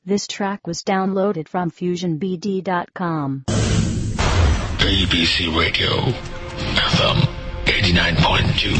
This track was downloaded from FusionBD.com. ABC Radio, FM 89.2.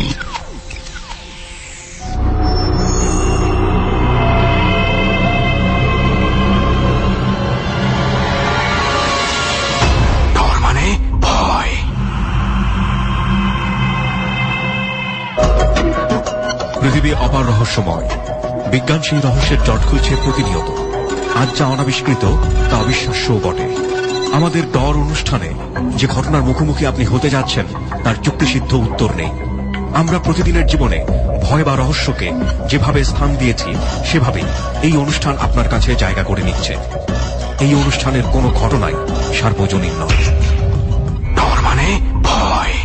পৃথিবী অপার রহস্যময়। বিজ্ঞান সেই রহস্যের জট খুলছে প্রতিনিয়ত। আজ যা অনাবিষ্কৃত তা অবিশ্বাস্যও বটে। আমাদের ডর অনুষ্ঠানে যে ঘটনার মুখোমুখি আপনি হতে যাচ্ছেন তার যুক্তিসিদ্ধ উত্তর নেই। আমরা প্রতিদিনের জীবনে ভয় বা রহস্যকে যেভাবে স্থান দিয়েছি সেভাবেই এই অনুষ্ঠান আপনার কাছে জায়গা করে নিচ্ছে। এই অনুষ্ঠানের কোনো ঘটনাই সার্বজনীন নয়। ডর মানে ভয়।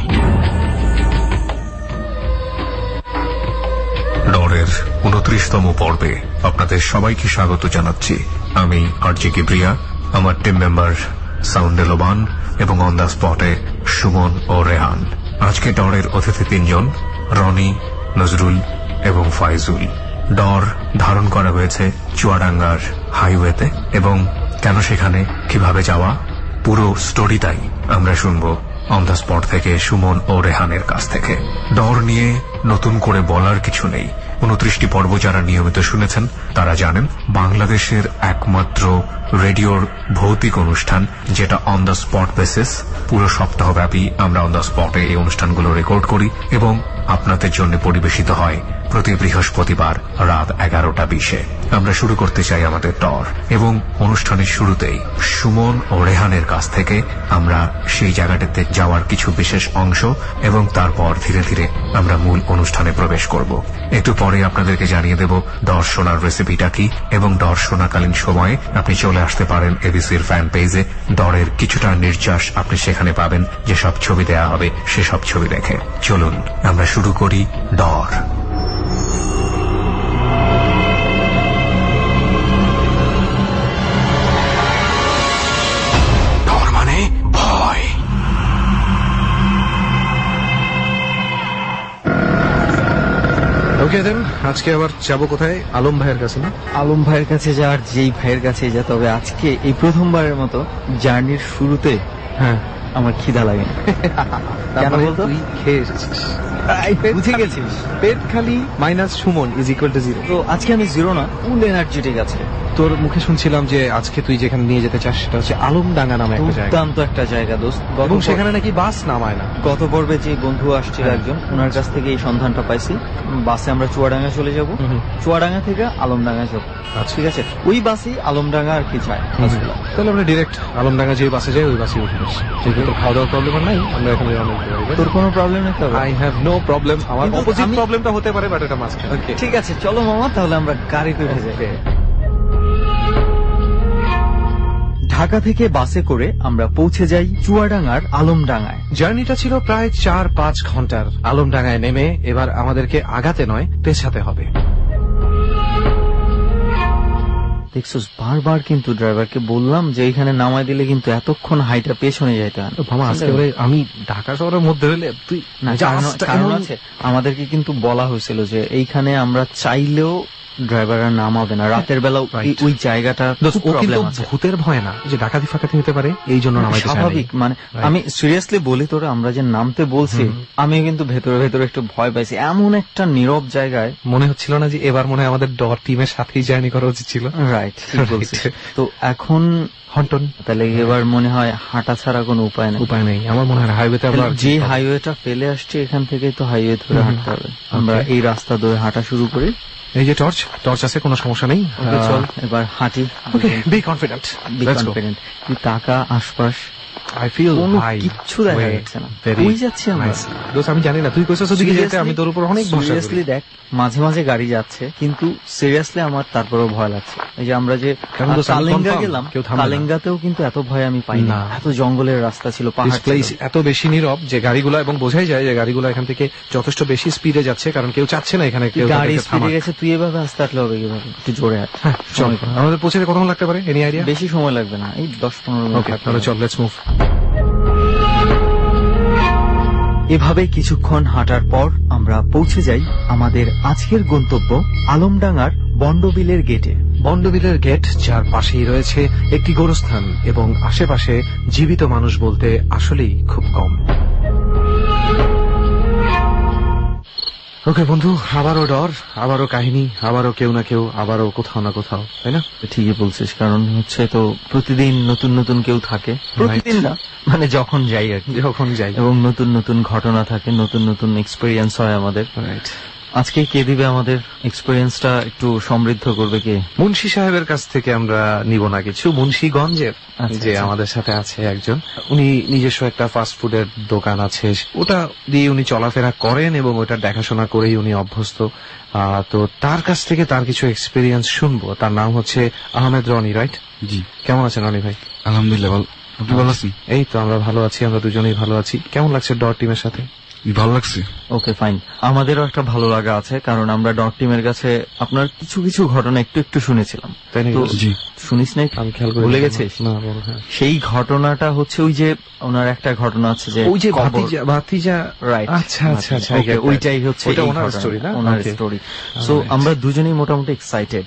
ডরের 29তম পর্বে আপনাদের সবাইকে স্বাগত জানাচ্ছি। আমি আরজে কিবরিয়া, আমার টিম মেম্বার সাউন্ডে লোবান এবং অন দ্য স্পটে সুমন ও রেহান। আজকে ডরের অতিথি 3 জন, রনি, নজরুল এবং ফাইজুল। ডর ধারণ করা হয়েছে চুয়াডাঙ্গার হাইওয়েতে, এবং কেন সেখানে, কিভাবে যাওয়া, পুরো স্টোরিটাই আমরা শুনবো অন দ্য স্পট থেকে সুমন ও রেহানের কাছ থেকে। ডর নিয়ে নতুন করে বলার কিছু নেই। 29টি পর্ব যারা নিয়মিত শুনেছেন তারা জানেন বাংলাদেশের একমাত্র রেডিওর ভৌতিক অনুষ্ঠান, যেটা অন দ্য স্পট বেসিস। পুরো সপ্তাহব্যাপী আমরা অন দ্য স্পটে এই অনুষ্ঠানগুলো রেকর্ড করি এবং আপনাদের জন্য পরিবেশিত হয় প্রতি বৃহস্পতিবার রাত 11:20-এ। আমরা শুরু করতে চাই আমাদের ডর, এবং অনুষ্ঠানের শুরুতেই সুমন ও রেহানের কাছ থেকে আমরা সেই জায়গাটাতে যাওয়ার কিছু বিশেষ অংশ এবং তারপর ধীরে ধীরে আমরা মূল অনুষ্ঠানে প্রবেশ করব। একটু পরে আপনাদেরকে জানিয়ে দেব ডর শোনার রেসিপিটা কি, এবং ডর শোনাকালীন সময়ে আপনি চলে আসতে পারেন এবিসির ফ্যান পেজে। ডরের কিছুটা নির্যাস আপনি সেখানে পাবেন, যেসব ছবি দেয়া হবে সেসব ছবি দেখে। চলুন আমরা শুরু করি ডর। ওকে দেন, আজকে আবার যাবো কোথায়? আলম ভাইয়ের কাছে না? আলম ভাইয়ের কাছে যাওয়ার, যেই ভাইয়ের কাছে যেতে হবে আজকে এই প্রথমবারের মতো জার্নির শুরুতে। হ্যাঁ, আমার খিদা লাগে। কেন বলতো? তুই খেয়ে এসেছিস, বুঝে গেছিস। পেট খালি minus Suman is equal to 0। তো আজকে আমি 0 না, ফুল এনার্জেটিক আছে। তোর মুখে শুনছিলাম যে আজকে তুই যেখানে নিয়ে যেতে চাস সেটা হচ্ছে আলমডাঙ্গা নামে একটা জায়গা। দুর্দান্ত একটা জায়গা দোস্ত, এবং সেখানে নাকি বাস নামায় না। গত পর্বে যে বন্ধু আসছিল একজন, ওনার কাছ থেকে এই সন্ধানটা পাইছি। বাসে আমরা চুয়াডাঙ্গা চলে যাব, চুয়াডাঙ্গা থেকে আলমডাঙ্গা যাব। ঠিক আছে, ওই বাসই আলমডাঙ্গা আর কি যায়। তাহলে আমরা ডিরেক্ট আলমডাঙ্গা যে বাসে যাই ওই বাসে উঠে আসি। যেহেতু তোর খাওয়া দাওয়ার প্রবলেম নাই, আমরা এখানে তোর কোনো প্রবলেম নেই? I have no problem. আমার অপোজিট প্রবলেমটা হতে পারে, বাট এটা মাস্ট। ঠিক আছে, চলো মামা, তাহলে আমরা গাড়িতে উঠে যাই। ঢাকা থেকে বাসে করে আমরা পৌঁছে যাই চুয়াডাঙ্গার আলমডাঙ্গায়। জার্নিটা ছিল প্রায় 4-5 ঘন্টার। আলমডাঙ্গায় নেমে এবার আমাদেরকে আগাতে নয়, পেছাতে হবে। দেখছস, বারবার কিন্তু ড্রাইভারকে বললাম যে এখানে নামাই দিলে কিন্তু এতক্ষণ হাইটা পেছনে যাইতে হয়। আজকে আমি ঢাকা শহরের মধ্যে হলে তুই না, কারণ আছে। আমাদেরকে কিন্তু বলা হয়েছিল যে এইখানে আমরা চাইলেও ড্রাইভার নামাবে না রাতের বেলা। ওই জায়গাটা ভূতের ভয় না, যে ডাকাতি ফাঁকাতি নিতে পারে, এই জন্য নামাইতে চায়। স্বাভাবিক। মানে আমি সিরিয়াসলি বলি তোরা, আমরা যে নামতে বলছি, আমি কিন্তু ভেতরে ভেতরে একটু ভয় পাইছি। এমন একটা নীরব জায়গায় মনে হচ্ছিল না যে এবার মনে হয় আমাদের ডর টিমের সাথেই জার্নি করা উচিত ছিল। রাইট, তো এখন হন্টন, তাহলে এবার মনে হয় হাঁটা ছাড়া কোনো উপায় নেই। আমার মনে হয় হাইওয়েতে আমরা যে হাইওয়েটা ফেলে আসছে এখান থেকে তো হাইওয়ে ধরে হাঁটতে হবে। আমরা এই রাস্তা ধরে হাঁটা শুরু করি। এই যে টর্চ আছে, কোনো সমস্যা নেই। চল এবার হাঁটি। Be confident. তুই তাকা আশপাশ, I feel কিচ্ছু দেখা যাচ্ছে না। ওই যাচ্ছি আমরা। আমি জানি না তুই কইছস ওদিকে যেতে, আমি তোর উপর অনেক ভরসা করি। সিরিয়াসলি দেখ, মাঝে মাঝে গাড়ি যাচ্ছে, কিন্তু সিরিয়াসলি আমার তারপরেও ভয় লাগছে। এই যে আমরা যে কালেঙ্গা গেলাম, কালেঙ্গাতেও কিন্তু এত ভয় আমি পাই না। এত জঙ্গলের রাস্তা ছিল, পাহাড় ছিল, এত বেশি নীরব যে গাড়িগুলো, এবং বোঝাই যায় যে গাড়িগুলো এখান থেকে যথেষ্ট বেশি স্পিডে যাচ্ছে, কারণ কেউ চাচ্ছে না এখানে কেউ গাড়ি স্পিডে গেছে। তুই এভাবে আসতে আসলে হবে কিভাবে? একটু জোরে হাঁট। চল, আমাদের পৌঁছে কতক্ষণ লাগতে পারে? Any idea? বেশি সময় লাগবে না, এই 10-15 মিনিট। ওকে, তাহলে চল, লেটস মুভ। এভাবে কিছুক্ষণ হাঁটার পর আমরা পৌঁছে যাই আমাদের আজকের গন্তব্য আলমডাঙ্গার বন্ডবিলের গেটে। বন্ডবিলের গেট, যার পাশেই রয়েছে একটি গোরস্থান এবং আশেপাশে জীবিত মানুষ বলতে আসলেই খুব কম। ওকে বন্ধু, আবারও ডর, আবারও কাহিনী, আবারও কেউ না কেউ, আবারও কোথাও না কোথাও, তাই না? ঠিকই বলছিস, কারণ হচ্ছে তো প্রতিদিন নতুন নতুন কেউ থাকে, প্রতিদিন না মানে যখন যাই আর কি, যখন যাই, এবং নতুন নতুন ঘটনা থাকে, নতুন নতুন এক্সপেরিয়েন্স হয় আমাদের। আজকে কে দিবে আমাদের এক্সপেরিয়েন্সটা একটু সমৃদ্ধ করবে? কে? মুন্সি সাহেবের কাছ থেকে আমরা নিব না কিছু। মুন্সিগঞ্জের যে আমাদের সাথে আছে একজন, উনি নিজস্ব একটা ফাস্ট ফুডের দোকান আছে, ওটা দিয়ে উনি চলাফেরা করেন এবং ওটা দেখাশোনা করেই উনি অভ্যস্ত। তো তার কাছ থেকে তার কিছু এক্সপেরিয়েন্স শুনবো। তার নাম হচ্ছে আহমেদ রনি, রাইট? জি। কেমন আছেন রনি ভাই? আলহামদুলিল্লাহ, আপনি ভালো আছেন? এই তো আমরা ভালো আছি, আমরা দুজনেই ভালো আছি। কেমন লাগছে ডট টিমের সাথে? ভালো লাগছে। ওকে ফাইন, আমাদেরও একটা ভালো লাগা আছে, কারণ আমরা ডট টিমের কাছে আপনার কিছু কিছু ঘটনা একটু একটু শুনেছিলাম। তাই না? জি। শুনিস নাই? আমি খেয়াল করে ভুলে গেছিস? না, সেই ঘটনাটা হচ্ছে ওই যে ওনার একটা ঘটনা আছে যে ওই যে ভাতিজা, রাইট? আচ্ছা আচ্ছা আচ্ছা, ওইটাই হচ্ছে ওনার স্টোরি না? ওনার স্টোরি। সো আমরা দুজনেই মোটামুটি এক্সাইটেড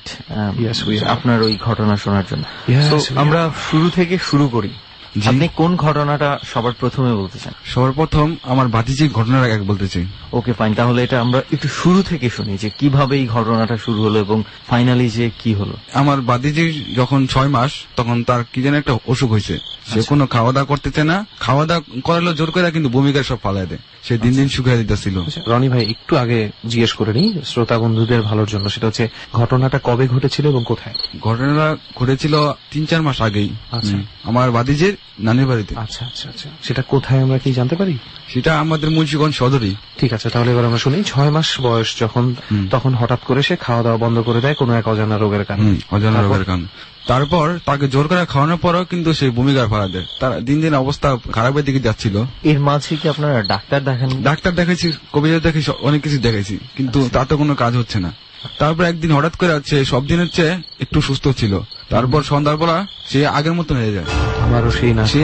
আপনার ওই ঘটনা শোনার জন্য। সো আমরা শুরু থেকে শুরু করি। আপনি কোন ঘটনাটা সবার প্রথমে বলতে চান? সবার প্রথম আমার ভাতিজির ঘটনার আগে বলতে চাই। ওকে ফাইন, তাহলে এটা আমরা একটু শুরু থেকে শুনি যে কিভাবে এই ঘটনাটা শুরু হলো এবং ফাইনালি যে কি হলো। আমার ভাতিজির যখন 6 মাস, তখন তার কি যেন একটা অসুখ হয়েছে। সে কোনো খাওয়া দাওয়া করতেছে না, খাওয়া দাওয়া করালো জোর করে, কিন্তু ভূমিকার সব ফালাই দেয়। সে দিন দিন শুকিয়ে দিতেছিল। রনি ভাই, একটু আগে জিজ্ঞেস করে নি শ্রোতা বন্ধুদের ভালোর জন্য, সেটা হচ্ছে ঘটনাটা কবে ঘটেছিল এবং কোথায়? ঘটনাটা ঘটেছিল 3-4 মাস আগেই। আচ্ছা, আমার ভাতিজির নানির বাড়িতে। আচ্ছা আচ্ছা আচ্ছা, সেটা কোথায় আমরা কি জানতে পারি? সেটা আমাদের মুন্সিগঞ্জ সদরই। ঠিক আছে, তাহলে এবার আমরা শুনি। 6 মাস বয়স যখন, তখন হঠাৎ করে সে খাওয়া দাওয়া বন্ধ করে দেয় কোনো এক অজানা রোগের কারণে। অজানা রোগের কারণে। তারপর তাকে জোর করে খাওয়ানোর পরও কিন্তু সে ভূমিকার ফাড়া দেয়। তার দিন দিন অবস্থা খারাপের দিকে যাচ্ছিল। এর মাঝে কি আপনারা ডাক্তার দেখান? ডাক্তার দেখাইছি, কবিরাজ দেখাইছি, অনেক কিছু দেখাইছি, কিন্তু তাতে কোনো কাজ হচ্ছে না। তারপর একদিন হঠাৎ করে আছে সব দিনের চেয়ে একটু সুস্থ ছিল। তারপর সন্ধ্যার পর সে আগের মতন হয়ে যায়। আমারও সেই না,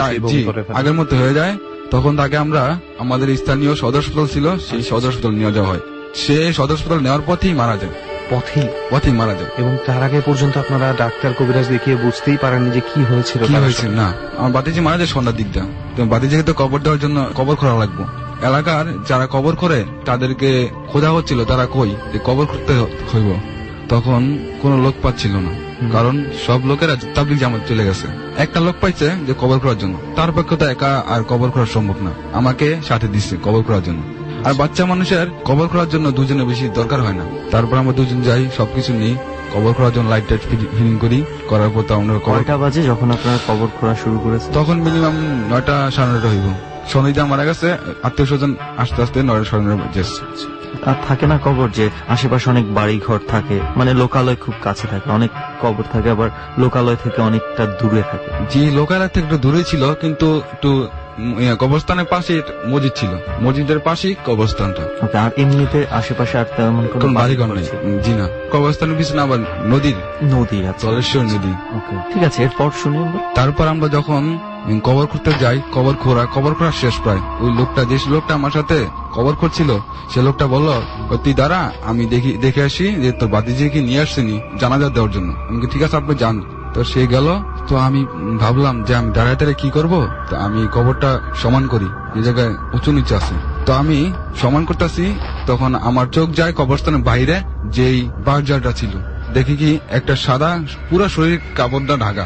আগের মতো হয়ে যায়। তখন তাকে আমরা আমাদের স্থানীয় সদর হাসপাতাল ছিল, সেই সদর হাসপাতাল নিয়ে যাওয়া হয়। সে সদর হাসপাতাল নেওয়ার পথেই মারা যায়। পথেই মারা যায়। এবং তার আগে পর্যন্ত আপনারা ডাক্তার কবিরাজ দেখিয়ে বুঝতেই পারেননি যে কি হয়েছিল? না, আমার বাতিজি মারা যায় সন্ধ্যার দিকটা। তো বাতিজিকে তো কবর দেওয়ার জন্য কবর খোঁড়া লাগবে। এলাকার যারা কবর করে তাদেরকে খোঁজা হচ্ছিল, তারা কই যে কবর করতে হইব। তখন কোন লোক পাচ্ছিল না, কারণ সব লোকেরা তাবলিগ জামাত চলে গেছে। একটা লোক পাইছে যে কবর করার জন্য। তার পক্ষে তো একা আর কবর করা সম্ভব না, আমাকে সাথে দিচ্ছে কবর করার জন্য। আর বাচ্চা মানুষের কবর করার জন্য দুজনে বেশি দরকার হয় না। তারপর আমরা দুজন যাই, সবকিছু নিই, কবর করার জন্য লাইট টাইট ফিলিং করি। করার পর আমরা কয়টা বাজে যখন আপনারা কবর করা শুরু করেছে? তখন মিনিমাম 9টা 9:30 হইব। শনিদা মারা গেছে, আত্মীয় স্বজন আস্তে আস্তে 9টা 9:30 বাজে। আর থাকে না কবর যে আশেপাশে অনেক বাড়ি ঘর থাকে, মানে লোকালয় খুব কাছে থাকে, অনেক কবর থাকে, আবার লোকালয় থেকে অনেকটা দূরে থাকে। জি, লোকালয় থেকে একটু দূরে ছিল, কিন্তু একটু কবরস্থানের পাশে মসজিদ ছিল, মসজিদের পাশেই কবরস্থানটা। আর এমনিতে আশেপাশে আর তেমন কোনো বাড়িঘর নেই। জি না, কবরস্থানের পিছনে আবার নদী, জলেশ্বর নদী। ঠিক আছে, এরপর শুনি। তারপর আমরা যখন কবর করতে যাই, কবর খোঁড়া শেষ প্রায়। ওই লোকটা, যে লোকটা আমার সাথে কবর করছিল, সে লোকটা বলল, তুই দাঁড়া, আমি দেখে আসি যে তোর বাতিজিকে নিয়ে আসছিনি জানাজা দেওয়ার জন্য। আমি ঠিক আছে, আপনি যান। তো সে গেল। তো আমি ভাবলাম যে আমি দাঁড়ায় দাঁড়ায় কি করবো, তো আমি কবরটা সমান করি, এই জায়গায় উঁচু নিচে আছে। তো আমি সমান করতেছি, তখন আমার চোখ যায় কবরস্থানের বাইরে যেই বারজারটা ছিল। দেখি কি একটা সাদা পুরো শরীর কাপড়টা ঢাকা,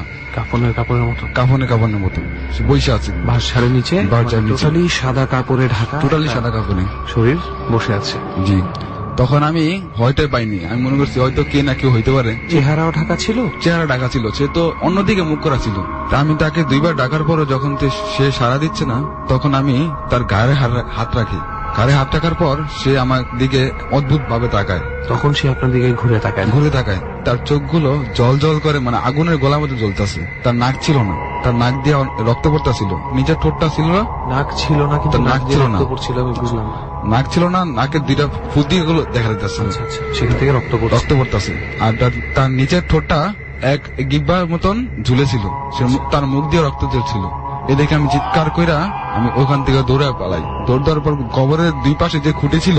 কাপড়ের মতো সে বসে আছে বাসার নিচে, টোটালি সাদা কাপড়ে ঢাকা, টোটালি সাদা কাপড়ে শরীর বসে আছে। জি। তখন আমি হয়তো পাইনি, আমি মনে করছি হয়তো কে না কেউ হইতে পারে। চেহারাও ঢাকা ছিল, চেহারা ঢাকা ছিল, সে তো অন্যদিকে মুখ করা ছিল। তা আমি তাকে 2বার ডাকার পরও যখন সে সাড়া দিচ্ছে না, তখন আমি তার গায়ে হাত রাখি। গায়ে হাত রাখার পর সে আমার দিকে অদ্ভুত ভাবে তাকায়। তখন সে আপনার দিকে ঘুরে তাকায়। তার চোখগুলো জল জল করে, মানে আগুনের গোলার মতো জ্বলতেছে। তার নাক ছিল না, তার নাক দিয়ে রক্ত পড়তেছিল। নিচের ঠোঁটটা ছিল না, নাক ছিল না, কিন্তু নাক ছিল না, আমি বুঝলাম। নাক ছিল না, নাকের 2টা ফুদি গুলো দেখা যাচ্ছে, সেখান থেকে রক্ত পড়তেছে। আর তার নিচের ঠোঁটটা এক গিব্বার মতন ঝুলেছিল, তার মুখ দিয়ে রক্ত ঝরছিল। এ দেখে আমি চিৎকার কইরা আমি ওখান থেকে দৌড়ে পালাই। দৌড় দেওয়ার পর কবরের 2 পাশে যে খুঁটি ছিল,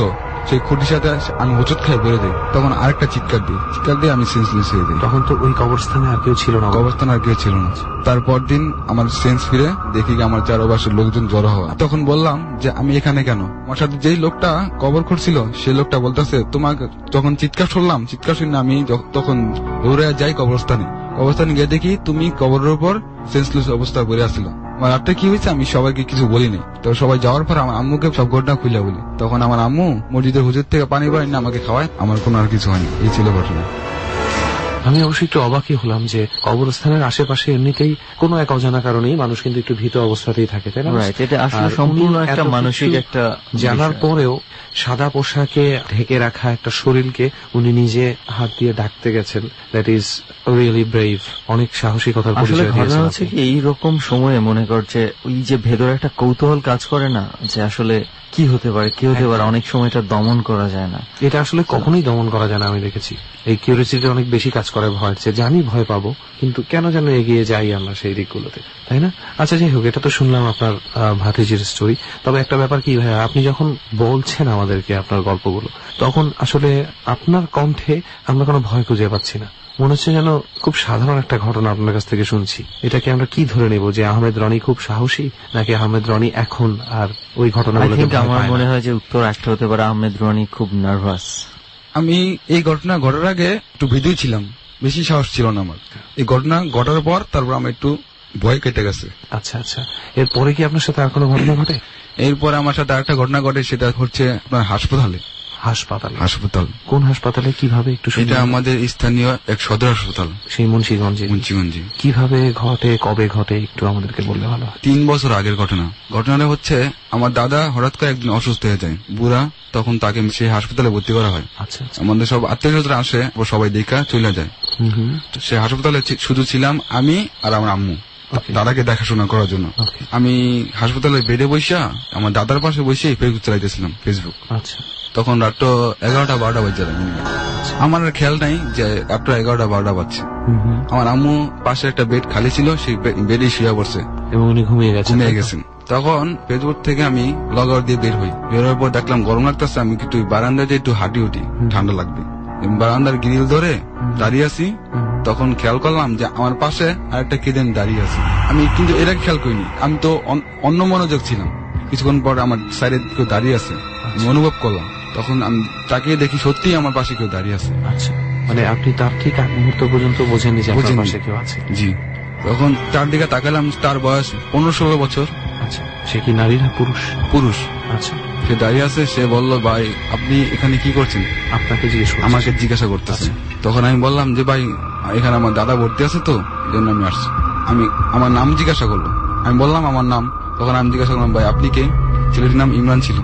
সেই খুঁটির সাথে আমি হোঁচট খাই বেড়ে যাই। তখন আরেকটা চিৎকার দিয়ে আমি সেন্সলেস হয়ে যাই। তখন তো ওই কবরস্থানে আর কেউ ছিল না? কবরস্থানে আর কেউ ছিল না। তারপর দিন আমার সেন্স ফিরে দেখি আমার চারপাশের লোকজন জড়ো হওয়া। তখন বললাম যে আমি এখানে কেন? আমার সাথে যেই লোকটা কবর করছিল সেই লোকটা বলতেছে তোমাকে যখন চিৎকার শুনলাম, চিৎকার শুনে আমি তখন দৌড়ে যাই কবরস্থানে গিয়ে দেখি তুমি কবরের উপর সেন্সলেস অবস্থা পড়ে আসছিল। আমার রাতটা কি হয়েছে আমি সবাইকে কিছু বলিনি। তো সবাই যাওয়ার পর আমার আম্মুকে সব ঘটনা খুলে বলি। তখন আমার আম্মু মসজিদের হুজুর থেকে পানি পানি না আমাকে খাওয়ায়। আমার কোনো আর কিছু হয়নি। এই ছিল ঘটনা। আমি অবশ্যই একটু অবাকই হলাম যে কবরস্থানের আশেপাশে এমনিতেই কোনো এক অজানা কারণেই মানুষ কিন্তু একটু ভীত অবস্থাতেই থাকে, তাই না? এটা আসলে সম্পূর্ণ একটা মানসিক একটা জানার পরেও সাদা পোশাকে ঢেকে রাখা একটা শরীরকে উনি নিজে হাত দিয়ে ডাকতে গেছেন। That is really brave. অনেক সাহসিকতার পরিচয় দিয়েছেন। ঘটনা হচ্ছে কি, এইরকম সময়ে মনে করছে ওই যে ভেতরে একটা কৌতূহল কাজ করে না, যে আসলে কি হতে পারে অনেক সময় এটা দমন করা যায় না। এটা আসলে কখনোই দমন করা যায় না। আমি দেখেছি এই কিউরিওসিটি অনেক বেশি কাজ করে ভয়, যে জানি ভয় পাবো কিন্তু কেন যেন এগিয়ে যাই আমরা সেই দিকগুলোতে, তাই না? আচ্ছা, যাই হোক, এটা তো শুনলাম আপনার ভাতিজির স্টোরি। তবে একটা ব্যাপার কি ভাইয়া, আপনি যখন বলছেন আমাদেরকে আপনার গল্পগুলো, তখন আসলে আপনার কণ্ঠে আমরা কোনো ভয় খুঁজে পাচ্ছি না। মনে হচ্ছে যেন খুব সাধারণ একটা ঘটনা আপনার কাছ থেকে শুনছি। এটাকে আমরা কি ধরে নেব, যে আহমেদ রনি খুব সাহসী, নাকি আহমেদ রনি এখন আর ওই ঘটনাগুলোকে? আমার মনে হয় যে উত্তর একটা হতে পারে, আহমেদ রনি খুব নার্ভাস। আমি এই ঘটনা ঘটার আগে একটু ভীতই ছিলাম, বেশি সাহস ছিল না আমার। এই ঘটনা ঘটার পর তারপর আমার একটু ভয় কেটে গেছে। আচ্ছা আচ্ছা, এরপরে কি আপনার সাথে আর কোনো ঘটনা ঘটে? এরপরে আমার সাথে আরেকটা ঘটনা ঘটে, সেটা হচ্ছে আপনার হাসপাতাল। কোন হাসপাতালে, কিভাবে একটু? এটা আমাদের স্থানীয় এক সদর হাসপাতাল, সেই মুন্সিগঞ্জে। কিভাবে ঘটে, কবে ঘটে, একটু আমাদেরকে বললে ভালো হয়। 3 বছর আগের ঘটনা। ঘটনাটা হচ্ছে আমার দাদা হঠাৎ করে একদিন অসুস্থ হয়ে যায়, বুড়া। তখন তাকে সেই হাসপাতালে ভর্তি করা হয়। আচ্ছা, আমাদের সব আত্মীয়স্বজন আসে, সবাই দেখা চলে যায়। সে হাসপাতালে শুধু ছিলাম আমি আর আমার আম্মু, দাদাকে দেখাশোনা করার জন্য। আমি হাসপাতালে বেডে বসে আমার দাদার পাশে বসে ফেসবুক চালাইতেছিলাম। ফেসবুক। আচ্ছা, তখন রাত 11টা-12টা বাজে। আমার খেয়াল নাই যে রাত 11টা-12টা বাজছে। আমার আম্মু পাশে একটা বেড খালি ছিল, সেই বেডে শুয়ে পড়ছে এবং উনি ঘুমিয়ে গেছেন। তখন ফেসবুক থেকে আমি লগ আউট দিয়ে বের হই। বের হওয়ার পর দেখলাম গরম লাগতেছে, আমি একটু বারান্দায় যে একটু হাঁটি উঠি, ঠান্ডা লাগবে। বারান্দার গ্রিল ধরে দাঁড়িয়ে আছি। তখন খেয়াল করলাম যে আমার পাশে আরেকটা কেদেন দাঁড়িয়ে আছে। আমি কিন্তু এটাকে খেয়াল করিনি, আমি তো অন্য মনোযোগ ছিলাম। কিছুক্ষণ পর আমার সাইডে কেউ দাঁড়িয়ে আছে, আমি অনুভব করলাম। তখন আমি তাকিয়ে দেখি সত্যি আমার পাশে কেউ দাঁড়িয়ে আছে। আচ্ছা, মানে আপনি তার ঠিক আগ মুহূর্ত পর্যন্ত বোঝেননি যে আপনার পাশে কেউ আছে? জি। তখন তার দিকে তাকালাম, তার বয়স 15-16 বছর। আচ্ছা, সে কি নারী না পুরুষ? পুরুষ। আচ্ছা, সে দাঁড়িয়ে আছে। সে বলল, ভাই আপনি এখানে কি করছেন? আমাকে জিজ্ঞাসা করতেছে। তখন আমি বললাম যে ভাই এখানে আমার দাদা ভর্তি আছে, তো এই জন্য আমি আসছি। আমি আমার নাম জিজ্ঞাসা করলো, আমি বললাম আমার নাম। তখন আমি জিজ্ঞাসা করলাম, ভাই আপনি কে? ছেলেটির নাম ইমরান ছিল।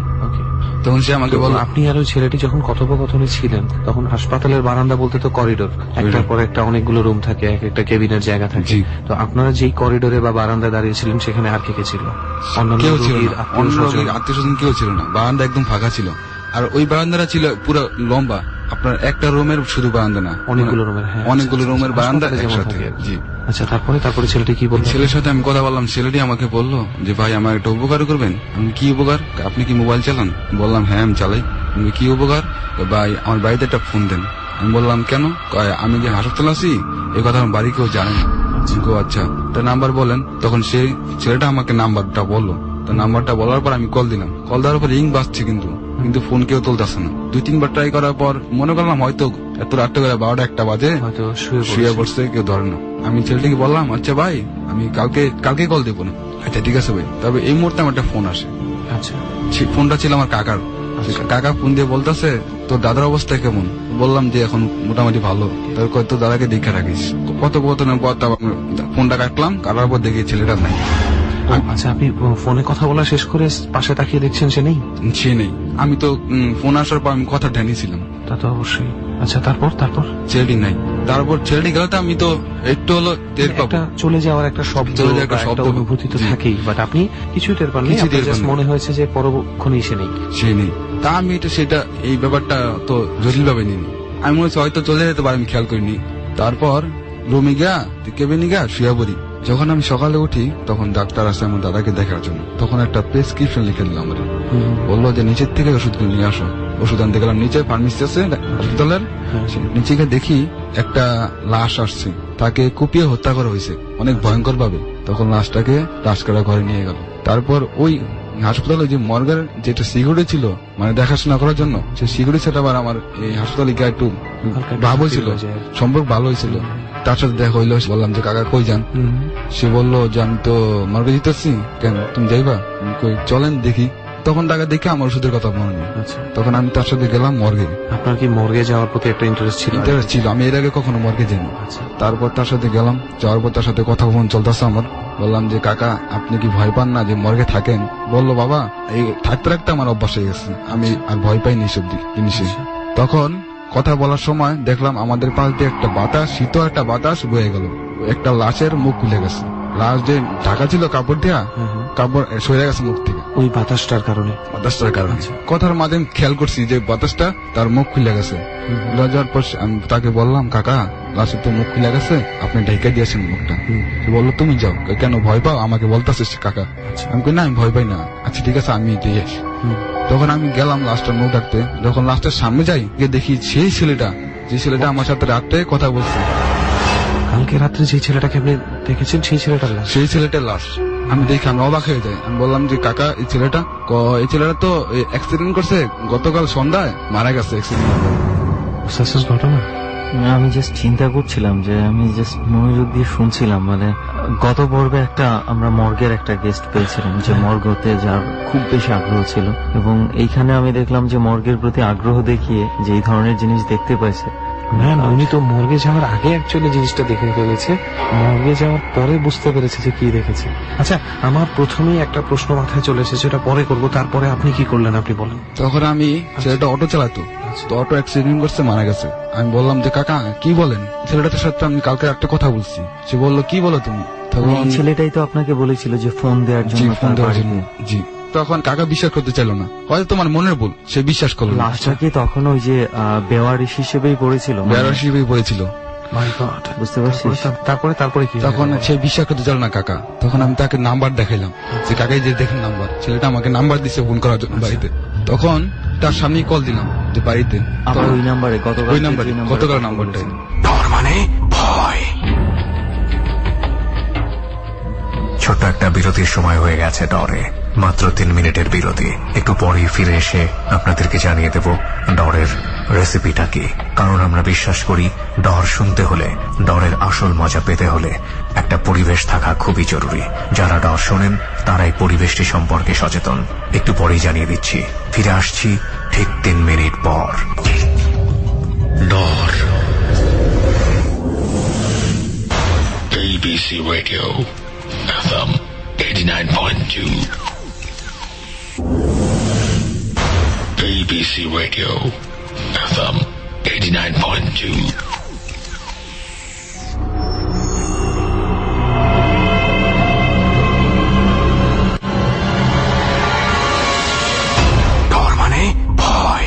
তখন সে আমাকে বলল, আপনি আর ওই ছেলেটি যখন কথোপকথনে ছিলেন, তখন হাসপাতালের বারান্দা বলতে তো করিডোর, একটার পর একটা অনেকগুলো রুম থাকে, এক একটা কেবিনের জায়গা থাকে। তো আপনারা যেই করিডোরে বা বারান্দা দাঁড়িয়েছিলেন, সেখানে আর কে কে ছিল? কেউ ছিল না, আত্মীয়স্বজন কেউ ছিল না। বারান্দা একদম ফাঁকা ছিল। আর ওই বারান্দাটা ছিল পুরো লম্বা, আপনার একটা রুমের শুধু বারান্দা না, অনেকগুলো রুমের বারান্দা একসাথে। জি। আচ্ছা, তারপরে ছেলেটি কি বলল? ছেলের সাথে আমি কথা বললাম। ছেলেটি আমাকে বলল যে ভাই আমার একটা উপকার করবেন। আমি কি উপকার? আপনি কি মোবাইল চালান? বললাম হ্যাঁ আমি চালাই। আমি কি উপকার? ভাই আমার বাড়িতে একটা ফোন দেন। আমি বললাম কেন? আমি যে হাসপাতালে আছি এই কথা আমার বাড়ি কেউ জানে না। আচ্ছা, তার নাম্বার বলেন। তখন সেই ছেলেটা আমাকে নাম্বারটা বললো। তার নাম্বারটা বলার পর আমি কল দিলাম। কল দেওয়ার পর রিং বাজছে, কিন্তু ফোন কেউ তুলতেছে না। 2-3 বার ট্রাই করার পর মনে করলাম হয়তো এত রাত করে 12টা-1টা বাজে, শুয়ে পড়ছে, কেউ ধরে না। আমি ছেলেটিকে বললাম, আচ্ছা ভাই আমি কালকে কল দেবো না। আচ্ছা ঠিক আছে ভাই। তবে এই মুহূর্তে আমার একটা ফোন আসে। আচ্ছা, ফোনটা ছিল আমার কাকার। কাকা ফোন দিয়ে বলতেছে, তোর দাদার অবস্থা কেমন? বললাম যে এখন মোটামুটি ভালো। তারপর তোর দাদাকে দেখে রাখিস। কথোপকথনের পর ফোনটা কাটলাম। কাটার পর দেখি ছেলেটা নাই। আচ্ছা, আপনি ফোনে কথা বলা শেষ করে পাশে তাকিয়ে দেখছেন সে নেই? সে নেই। আমি তো ফোন আসার পর আমি কথা টেনেছিলাম। তা তো অবশ্যই। আচ্ছা, তারপর ছেলেটি নাই। তারপর ছেলেটি গেল, আমি তো একটু হলো টের পাবো, চলে যাওয়ার একটা শব্দ, একটা অনুভূতি তো থাকেই, বাট আপনি কিছু টের পাননি। মনে হয়েছে যে পরক্ষণেই সে নেই। তা আমি সেটা এই ব্যাপারটা তো জটিল ভাবে নিনি। আমি মনে হচ্ছে হয়তো চলে যেতে পারে, আমি খেয়াল করিনি। তারপর রুমে গিয়া কেবিনে গিয়া শুয়ে পড়ি। যখন আমি সকালে উঠি তখন ডাক্তার আসে আমার দাদাকে দেখার জন্য। তখন একটা প্রেসক্রিপশন লিখে দিল আমার, বললো যে নিচের থেকে ওষুধগুলো নিয়ে আসো। ওষুধ আনতে গেলাম নিচে, ফার্মেসি আছে হাসপাতালের নিচে গিয়ে দেখি একটা লাশ আসছে, তাকে কুপিয়ে হত্যা করা হয়েছে অনেক ভয়ঙ্কর ভাবে। তখন লাশটাকে লাশ কাটা ঘরে নিয়ে গেল। তারপর ওই হাসপাতালে যে মর্গের যেটা সিকিউরিটি ছিল মানে দেখাশোনা করার জন্য, সে সিকিউরিটি সেটা আবার আমার এই হাসপাতালে গিয়ে একটু ভাব হয়েছিল, সম্পর্ক ভালো হয়েছিল। তার সাথে দেখা হইলো, বললাম যে কাকা কই যান? সে বললো যে আমি তো মর্গে যেতেছি। কেন তুমি যাইবা? কই চলেন দেখি। তখন তাকে দেখে আমার ওষুধের কথা মনে নেই। তখন আমি তার সাথে গেলাম মর্গে। আপনার কি মর্গে যাওয়ার প্রতি একটা ইন্টারেস্ট ছিল? ইন্টারেস্ট ছিল, আমি এর আগে কখনো মর্গে যাইনি। তারপর তার সাথে গেলাম, যাওয়ার পর তার সাথে কথা ফোন চলতেছে আমার। বললাম যে কাকা আপনি কি ভয় পান না যে মর্গে থাকেন? বললো বাবা এই থাকতে থাকতে আমার অভ্যাস হয়ে গেছে, আমি আর ভয় পাইনি এইসব জিনিসে। তখন কথা বলার সময় দেখলাম আমাদের পাশ দিয়ে একটা বাতাস, শীতল একটা বাতাস বয়ে গেল, একটা লাশের মুখ খুলে গেছে। লাশ যে ঢাকা ছিল কাপড় দিয়া, কাপড় সরে গেছে মুখ থেকে ওই বাতাসটার কারণে। কথার মাধ্যমে খেয়াল করছি যে বাতাসটা তার মুখ খুলে গেছে। যাওয়ার পর আমি তাকে বললাম কাকা লাশের তো মুখ খুলে গেছে, আপনি ঢেকে দিয়েছেন মুখটা। সে বললো তুমি যাও। কেন ভয় পাও? আমাকে বলতেছিস কাকা। আমি কই না আমি ভয় পাই না। আচ্ছা ঠিক আছে আমি দিয়ে আসি। তখন আমি গেলাম লাশটার মুখ ডাকতে। যখন লাশটার সামনে যাই গিয়ে দেখি সেই ছেলেটা, যে ছেলেটা আমার সাথে রাত্রে কথা বলছে, কালকে রাত্রে যে ছেলেটাকে আপনি দেখেছেন সেই ছেলেটার লাশ আমি দেখি আমি অবাক হয়ে যাই। আমি বললাম যে কাকা এই ছেলেটা তো অ্যাক্সিডেন্ট করছে, গতকাল সন্ধ্যায় মারা গেছে অ্যাক্সিডেন্ট ঘটনা। আমি জাস্ট চিন্তা করছিলাম যে আমি জাস্ট মনোযোগ দিয়ে শুনছিলাম। মানে গত পর্বে আমরা মর্গের একটা গেস্ট পেয়েছিলাম যে মর্গতে যার খুব বেশি আগ্রহ ছিল, এবং এইখানে আমি দেখলাম যে মর্গের প্রতি আগ্রহ দেখিয়ে যে এই ধরনের জিনিস দেখতে পাইছে। না উনি তো মর্গে যাওয়ার আগে অ্যাকচুয়ালি জিনিসটা দেখে ফেলেছে, মর্গে যাওয়ার পরে বুঝতে পেরেছে যে কি দেখেছে। আচ্ছা আমার প্রথমেই একটা প্রশ্ন মাথায় চলে এসেছে, সেটা পরে করবো। তারপরে আপনি কি করলেন আপনি বলেন। তখন আমি ছেলেটা অটো চালাতো, তো অটো অ্যাক্সিডেন্ট করছে, মারা গেছে। আমি বললাম যে কাকা কি বলেন? ছেলেটার সাথে আমি কালকে একটা কথা বলছি। সে বললো কি বলো তুমি? তখন ছেলেটাই তো আপনাকে বলেছিল যে ফোন দেওয়ার জন্য। জি। তখন কাকা বিশ্বাস করতে চাইল না, হয়তো তোমার মনের ভুল, সে বিশ্বাস করলো। লাশটা কি তখন ওই যে বেওয়ারিশ হিসেবেই পড়েছিল? বুঝতে পারছি। তারপরে কি? তখন সে বিশ্বাস করতে চাইল না কাকা। তখন আমি তাকে নাম্বার দেখাইলাম যে কাকাই যে দেখেন নাম্বার। ছেলেটা আমাকে নাম্বার দিচ্ছে ফোন করার জন্য বাড়িতে। তখন তার সামনেই কল দিলাম যে বাড়িতে। ওই নাম্বারে গতকাল নাম্বারটাই। ডর মানে ভয়। ছোট্ট একটা বিরতির সময় হয়ে গেছে ডরে, মাত্র 3 মিনিটের বিরতি। একটু পরেই ফিরে এসে আপনাদেরকে জানিয়ে দেব ডরের রেসিপিটা কি। কারণ আমরা বিশ্বাস করি ডর শুনতে হলে, ডরের আসল মজা পেতে হলে একটা পরিবেশ থাকা খুবই জরুরি। যারা ডর শোনেন তারাই পরিবেশটি সম্পর্কে সচেতন। একটু পরেই জানিয়ে দিচ্ছি। ফিরে আসছি ঠিক 3 মিনিট পর। ডর BBC Radio FM 89.2 BBC Radio FM 89.2 ডর মানে ভয়।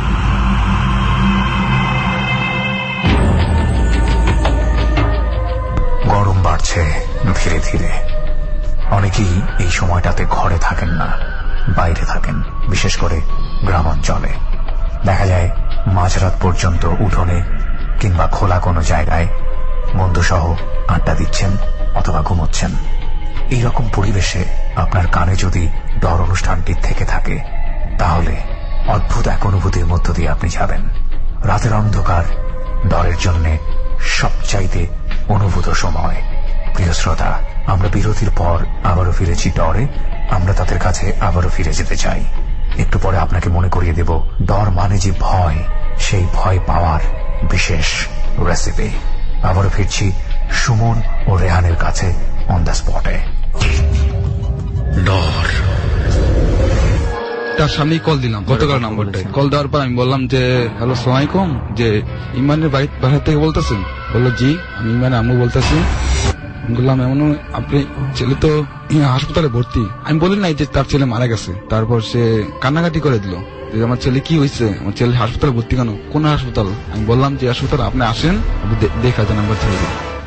গরম বাড়ছে ধীরে ধীরে। অনেকেই এই সময়টাতে ঘরে থাকেন না, বাইরে থাকেন, বিশেষ করে গ্রামাঞ্চলে। দেখা যায় মাঝরাত পর্যন্ত উঠোনে কিংবা খোলা কোনো জায়গায় বন্ধুসহ আড্ডা দিচ্ছেন অথবা ঘুমোচ্ছেন। এইরকম পরিবেশে আপনার কানে যদি ডর অনুষ্ঠানটি থেকে থাকে, তাহলে অদ্ভুত এক অনুভূতির মধ্য দিয়ে আপনি যাবেন। রাতের অন্ধকার ডরের জন্য সবচাইতে অনুভূত সময়। প্রিয় শ্রোতা, আমরা বিরতির পর আবারও ফিরেছি ডরে। আমরা তাদের কাছে আবারও ফিরে যেতে চাই। একটু পরে আপনাকে মনে করিয়ে দেব ডর মানে যে ভয়, সেই ভয় পাওয়ার বিশেষ রেসিপি। আবারও ফিরছি সুমন ও রেহানের কাছে অন দ্য স্পটে। ডর তার সামনেই কল দিলাম গতকাল নাম্বারটাই। কল দেওয়ার পর আমি বললাম যে হ্যালো সালাম আলাইকুম, যে ইমানের বাড়ি থেকে বলতেছেন? বললো জি আমি ইমানের আম্মু বলতেছি। বললাম এমন আপনি ছেলে তো হাসপাতালে ভর্তি। আমি বলি নাই যে তার ছেলে মারা গেছে। তারপর সে কান্নাকাটি করে দিল যে আমার ছেলে কি হয়েছে, আমার ছেলে হাসপাতালে ভর্তি কেন, কোন হাসপাতাল? আমি বললাম যে হাসপাতাল আপনি আসেন, আপনি দেখা যান আমার ছেলেকে।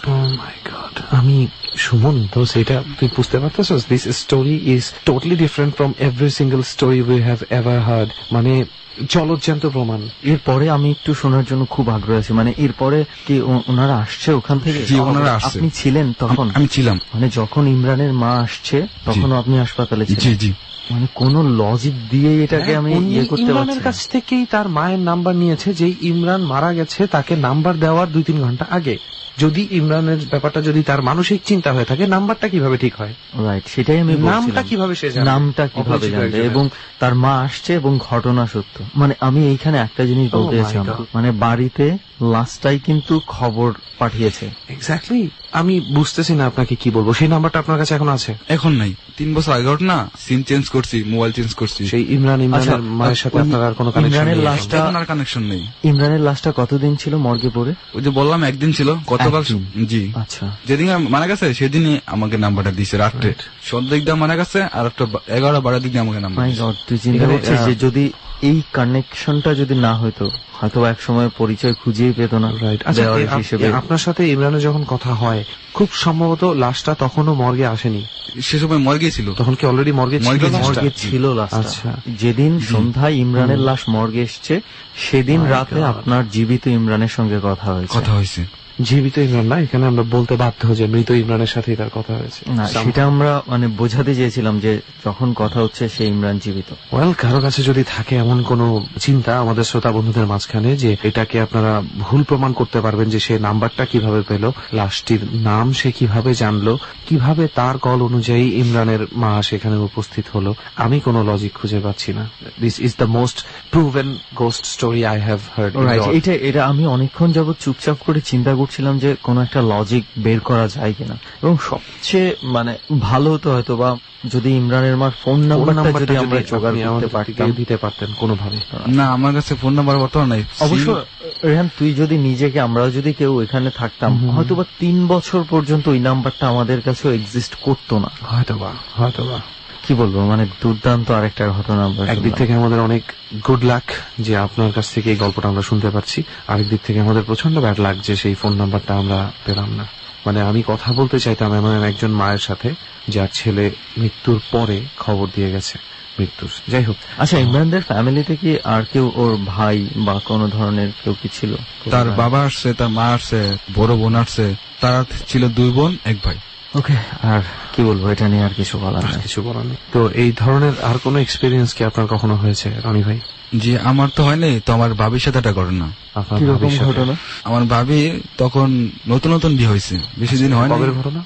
মাই গড, আমি সুমন দোষ, এটা তুই বুঝতে পারতেছ? This story is totally different from every single story we have ever heard. মানে জলজ্যান্ত প্রমাণ। এরপরে আমি একটু শোনার জন্য খুব আগ্রহ আছি, মানে এরপরে কি ওনারা আসছে ওখান থেকে? জি, ওনারা আসছে। আপনি ছিলেন তখন? আমি ছিলাম। মানে যখন ইমরানের মা আসছে তখন আপনি হাসপাতালে ছিলেন? জি জি। মানে কোন লজিক দিয়ে এটাকে আমি ইয়ে করতে পারছি? ইমরানের কাছ থেকেই তার মায়ের নাম্বার নিয়েছে, যে ইমরান মারা গেছে তাকে নাম্বার দেওয়ার 2-3 ঘন্টা আগে। যদি ইমরানের ব্যাপারটা যদি তার মানসিক চিন্তা হয়ে থাকে, নাম্বারটা কিভাবে ঠিক হয়? রাইট, সেটাই আমি বলছিলাম। নামটা কিভাবে সে জানে? নামটা কিভাবে জানবে? এবং তার মা আসছে এবং ঘটনা সত্য। মানে আমি এইখানে একটা জিনিস বলতে চাইছিলাম, মানে বাড়িতে লাস্টটাই কিন্তু খবর পাঠিয়েছে। এক্স্যাক্টলি। আমি বুঝতেছি না আপনাকে কি বলবো। সেই নাম্বারটা আপনার কাছে এখন আছে? এখন নাই, 3 বছর আগে না সিম চেঞ্জ করছি, মোবাইল চেঞ্জ করছি। সেই ইমরানের মায়ের সাথে আপনার আর কোনো কানেকশন নেই? ইমরানের কানেকশন নেই। ইমরানের লাশটা কতদিন ছিল মর্গে পড়ে? ওই যে বললাম একদিন ছিল, গতকাল। জি। আচ্ছা, যেদিন মারা গেছে সেদিনই আমাকে নাম্বারটা দিয়েছে রাত্রে। সন্ধ্যা দিক দিয়ে মারা গেছে, আর একটা 11-12 দিক দিয়ে আমাকে নাম্বার। তুই চিন্তা করছিস যে যদি এই কানেকশনটা যদি না হয়তো হয়তো এক সময় পরিচয় খুঁজেই পেত না। রাইট। আচ্ছা, আপনার সাথে ইমরানের যখন কথা হয়, খুব সম্ভবত লাশটা তখনও মর্গে আসেনি? সে সময় মর্গে ছিল। তখন কি অলরেডি মর্গে ছিল লাশটা? আচ্ছা, যেদিন সন্ধ্যায় ইমরানের লাশ মর্গে এসছে সেদিন রাতে আপনার জীবিত ইমরানের সঙ্গে কথা হয়েছে। জীবিত ইমরান না, এখানে আমরা বলতে বাধ্য যে মৃত ইমরানের সাথে তার কথা হয়েছে। সেটা আমরা মানে বোঝাতে চেয়েছিলাম যে যখন কথা হচ্ছে সেই ইমরান জীবিত। ওয়েল, কারো কাছে যদি থাকে এমন কোন চিন্তা আমাদের শ্রোতা বন্ধুদের মাঝখানে, যে এটাকে আপনারা ভুল প্রমাণ করতে পারবেন, যে সে নাম্বারটা কিভাবে পেল, লাশটির নাম সে কিভাবে জানলো, কিভাবে তার কল অনুযায়ী ইমরানের মা সেখানে উপস্থিত হলো, আমি কোনো লজিক খুঁজে পাচ্ছি না। This is the most proven ghost story I have heard. এটা আমি অনেকক্ষণ যাবত চুপচাপ করে চিন্তা করছিলাম যে কোন একটা লজিক বের করা যায় কিনা, এবং সবচেয়ে মানে ভালো হতো হয়তো বা যদি ইমরানের মার ফোন নাম্বারটা যদি আমরা জোগাড় দিতে পারতেন কোনোভাবে। না, আমার কাছে ফোন নাম্বার বর্তমান নাই। অবশ্য রেহান, তুই যদি নিজেকে, আমরাও যদি কেউ এখানে থাকতাম, হয়তো বা 3 বছর পর্যন্ত ওই নাম্বারটা আমাদের কাছেও এক্সিস্ট করতো না। হয়তোবা কি বলবো, মানে দুর্দান্ত আরেকটা ঘটনা। একদিক থেকে আমাদের অনেক গুড লাক যে আপনার কাছ থেকে এই গল্পটা আমরা শুনতে পারছি, আরেকদিক থেকে আমাদের প্রচন্ড ব্যাড লাক যে সেই ফোন নাম্বারটা আমরা পেলাম না। মানে আমি কথা বলতে চাইতাম এমন একজন মায়ের সাথে যার ছেলে মৃত্যুর পরে খবর দিয়ে গেছে মৃত্যুর। যাই হোক, আচ্ছা, ইমরানদের ফ্যামিলিতে কি আর কেউ, ওর ভাই বা কোন ধরনের কেউ কি ছিল? তার বাবা আসছে, তার মা আসছে, বড় বোন আসছে, তারা ছিল 2 বোন 1 ভাই। ওকে, আর কি বলবো, এটা নিয়ে আর কিছু বলার নেই। তো এই ধরনের আর কোন এক্সপিরিয়েন্স কি আপনার কখনো হয়েছে রনি ভাই? জি, আমার তো হয়নি, তো আমার ভাবির সাথে একটা ঘটনা। কিরকম ঘটনা? আমার ভাবি তখন নতুন বিয়ে হয়েছে, বেশি দিন হয়নি। কবের ঘটনা?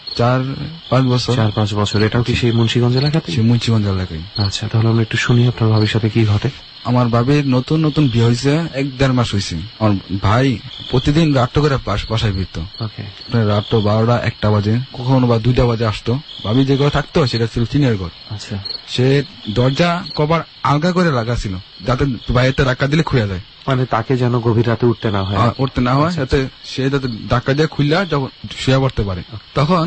4-5 বছর। 4-5 বছর। এটাও কি সেই মুন্সিগঞ্জ এলাকাতে? সেই মুন্সিগঞ্জ এলাকায়। আচ্ছা, তাহলে আমরা একটু শুনি আপনার ভাবির সাথে কি ঘটে। আমার ভাবির নতুন বিয়ে হয়েছে, 1-1.5 মাস হয়েছে। আমার ভাই প্রতিদিন রাত করে বাসায় ফিরত। রাত 12টা-1টা বাজে, কখনো বা 2টা বাজে আসতো। ভাবি যে ঘরে থাকতো সেটা ছিল টিনের ঘর। আচ্ছা, সে দরজা কভার আলগা করে লাগা ছিল, যাতে বাইরে ধাক্কা দিলে খুলে যায়। মানে তাকে যেন গভীর রাতে উঠতে না হয়, যাতে সে যাতে ধাক্কা দিয়ে খুললে যখন শুয়ে পড়তে পারে। তখন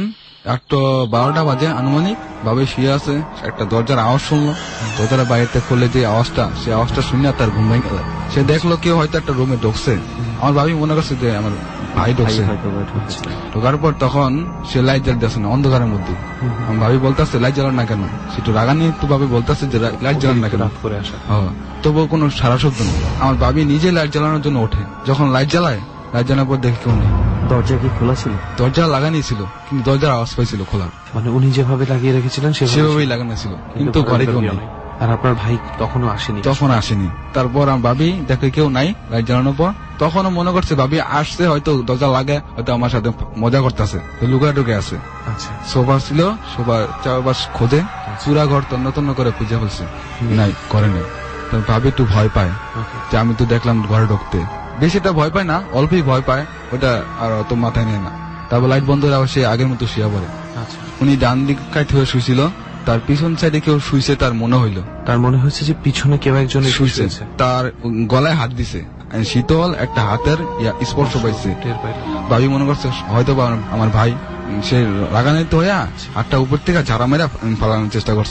12টা বাজে আনুমানিক, ভাবে শুয়ে আছে, একটা দরজার আওয়াজ শুনলো। দরজার বাইরে খুলে যে আওয়াজটা, সে আওয়াজটা শুনে তার ঘুম ভেঙে গেল। সে দেখলো কেউ হয়তো একটা রুমে ঢুকছে। আমার ভাবি মনে করছে যে আমার ভাই ঢুকছে। ঢোকার পর তখন সে লাইট জ্বালতেছে না, অন্ধকারের মধ্যে। আমার ভাবি বলতেছে লাইট জ্বালান না কেন? সে একটু রাগানি একটু ভাবে বলতেছে যে লাইট জ্বালান না কেন? তবুও কোনো সারা শব্দ নেই। আমার ভাবি নিজে লাইট জ্বালানোর জন্য ওঠে। যখন লাইট জ্বালায়, লাইট জ্বালানোর পর দেখে কেউ নেই। দরজা কি খোলা ছিল? দরজা লাগানি ছিল, কিন্তু দরজার আওয়াজ পাইছিল খোলা। মানে উনি যেভাবে লাগিয়ে রেখেছিলেন সেভাবেই লাগানো ছিল, কিন্তু ঘরে কেউ নেই। আর আপনার ভাই তখনও আসেনি? তখন আসেনি। তারপর আমার ভাবি দেখে কেউ নাই লাইট জ্বালানোর পর, তখনও মনে করছে ভাবি আসছে, হয়তো দরজা লাগে, হয়তো আমার সাথে মজা করতেছে, লুকায় ঢুকে আছে। আচ্ছা, সোফা ছিল, সোফা চারপাশ খোঁজে, পুরা ঘর তন্ন করে খুঁজে ফেলছে, নাই, ঘরে নেই। ভাবি একটু ভয় পায় যে আমি তো দেখলাম ঘরে ঢুকতে। বেশিটা ভয় পায় না, অল্পই ভয় পায়, ওটা আর অত মাথায় নেয় না। তারপর লাইট বন্ধ করে সে আগের মতো শুয়ে পড়ে। উনি ডান দিক কাইতে হয়ে শুয়েছিল, তার পিছন সাইডে কেউ শুয়েছে তার মনে হইলো। তার মনে হচ্ছে যে পিছনে কেউ একজন শুয়েছে, তার গলায় হাত দিছে, শীতল একটা হাতের স্পর্শ পাইছে। ভাবি মনে করছে হয়তো আমার ভাই। সে রাগান্বিত হইয়া হাতটা উপর থেকে ঝাড়া মেরা ফালানোর চেষ্টা করছে,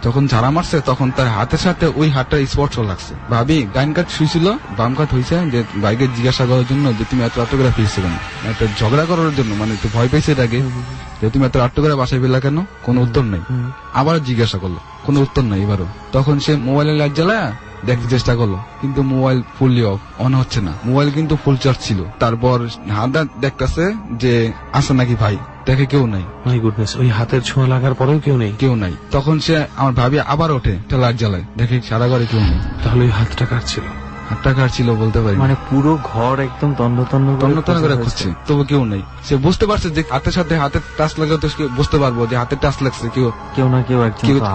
যখন ঝাড়া মারছে তখন তার হাতের সাথে ওই হাতটা স্পর্শ লাগছে। ভাবি ডাইন কাত শুয়েছিল, বাম কাত হয়েছে, যে বাইকে জিজ্ঞাসা করার জন্য যে তুমি এত রাত্র করে ফিরছো কেন, একটা ঝগড়া করার জন্য, মানে একটু ভয় পেয়েছে এটাকে যে তুমি এত রাত্র করে বাসায় ফিরলা কেন, কোনো উত্তর নেই। আবার জিজ্ঞাসা করলো, কোনো উত্তর নেই। এবারও তখন সে মোবাইলের লাইট জ্বালায় দেখতে চেষ্টা করলো, কিন্তু মোবাইল ফুললি অন হচ্ছে না। মোবাইল কিন্তু ফুল চার্জ ছিল। তারপর হাত দেখতেছে যে আছে নাকি ভাই, দেখে কেউ নাই। মাই গুডনেস, ওই হাতের ছোঁয়া লাগার পরেও কেউ নেই। তখন সে আমার ভাবি আবার ওঠে, লাইট জ্বালায়, দেখে সারা ঘরে কেউ নেই। তাহলে ওই হাতটা কার ছিল? হাতটা কার ছিল বলতে পারি, মানে পুরো ঘর একদম তন্ন করে খুঁজছে, তবু কেউ নেই। সে বুঝতে পারছে যে হাতের সাথে হাতের টাচ লাগলে তো বুঝতে পারবো যে হাতের টাচ লাগছে, কেউ না কেউ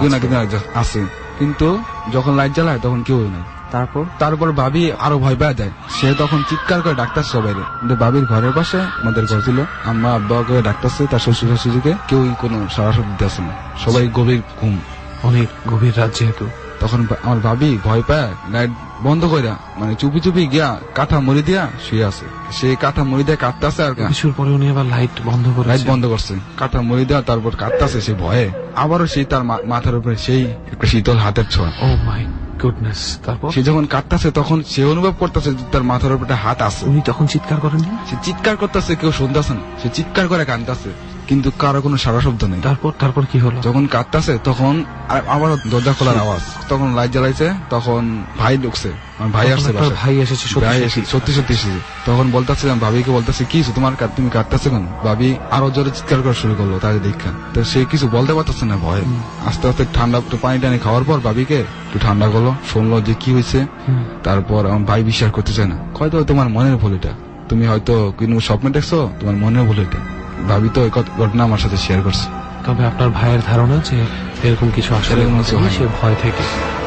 আছে। কিন্তু যখন লাইট জ্বালায় তখন কেউ নাই। তারপর ভাবি আরো ভয় পেয়ে যায়। সে তখন চিৎকার করে ডাক্তার সবাই। ভাবির ঘরের পাশে আমাদের ঘর ছিল, আম্মা আব্বা করে ডাকতেছে, তার শ্বশুর শাশুড়িকে, কেউই কোনো সারা শব্দ দিতেছে না, সবাই গভীর ঘুম, অনেক গভীর রাত যেহেতু। তখন আমার ভাবি ভয় পায় লাইট বন্ধ করে, মানে চুপি চুপি গিয়া কাঁথা মুড়ি দিয়া শুয়ে আছে। সেই কাঁথা মুড়ি দিয়ে কাঁদতেছে, আর কিছুর পরে উনি আবার লাইট বন্ধ করছে, কাঁথা মুড়ি দেওয়া, তারপর কাঁদতেছে সে ভয়ে। আবারও সেই তার মাথার উপরে সেই একটা শীতল হাতের ছোঁয়া। Oh my goodness. তারপর সে যখন কাঁদতেছে তখন সে অনুভব করতেছে তার মাথার উপরে হাত আছে। উনি তখন চিৎকার করেন, সে চিৎকার করতেছে, কেউ শুনতেছে না, সে চিৎকার করে কাঁদতেছে, কিন্তু কারো কোনো সারা শব্দ নেই। তারপর কি হলো? যখন কাঁদতেছে তখন আবার দরজা খোলার আওয়াজ, তখন লাইট জ্বালাইছে, তখন ভাই ঢুকছে, ভাই আসছে, ভাই এসেছে, সত্যি এসেছে। তখন বলতেছিলাম ভাবিকে, বলতেছে কি তুমি কাঁদতেছে কেন? ভাবি আরো জোরে চিৎকার করা শুরু করলো তাকে দেখা। তো সে কিছু বলতে পারতেছে না ভয়ে। আস্তে আস্তে ঠান্ডা পানি টানি খাওয়ার পর ভাবিকে একটু ঠান্ডা করলো, শুনলো যে কি হয়েছে। তারপর আমার ভাই বিশ্বাস করতে চায় না, হয়তো তোমার মনের ভুল এটা, তুমি হয়তো কোনো স্বপ্নে দেখছো, তোমার মনের ভুল এটা। ভাবি তো এই ঘটনা আমার সাথে শেয়ার করছে। তবে আপনার ভাইয়ের ধারণা যে এরকম কিছু আসলে সে ভয় থেকে,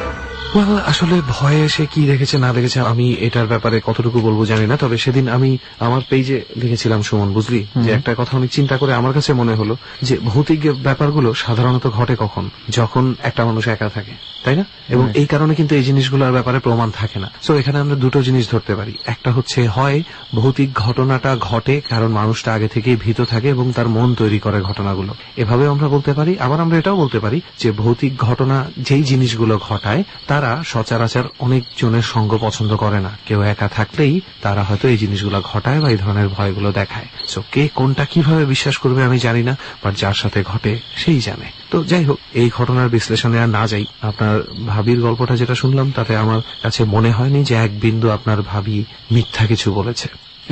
আসলে ভয়ে সে কি দেখেছে না দেখেছে আমি এটার ব্যাপারে কতটুকু বলবো জানি না। তবে সেদিন আমি আমার পেজে লিখেছিলাম, সুমন বুঝলি, যে একটা কথা অনেক চিন্তা করে আমার কাছে মনে হলো যে ভৌতিক ব্যাপারগুলো সাধারণত ঘটে কখন, যখন একটা মানুষ একা থাকে, তাই না? এবং এই কারণে কিন্তু এই জিনিসগুলোর ব্যাপারে প্রমাণ থাকে না। সো এখানে আমরা দুটো জিনিস ধরতে পারি। একটা হচ্ছে হয় ভৌতিক ঘটনাটা ঘটে কারণ মানুষটা আগে থেকেই ভীত থাকে এবং তার মন তৈরি করে ঘটনাগুলো, এভাবে আমরা বলতে পারি। আবার আমরা এটাও বলতে পারি যে ভৌতিক ঘটনা যেই জিনিসগুলো ঘটায় তারা সচরাচর অনেক জনের সঙ্গ পছন্দ করে না, কেউ একা থাকলেই তারা হয়তো এই জিনিসগুলো ঘটায় বা এই ধরনের ভয়গুলো দেখায়। সো কে কোনটা কিভাবে বিশ্বাস করবে আমি জানি না, বাট যার সাথে ঘটে সেই জানে। তো যাই হোক, এই ঘটনার বিশ্লেষণে আর না যাই। আপনার ভাবির গল্পটা যেটা শুনলাম তাতে আমার কাছে মনে হয়নি যে এক বিন্দু আপনার ভাবি মিথ্যা কিছু বলেছে।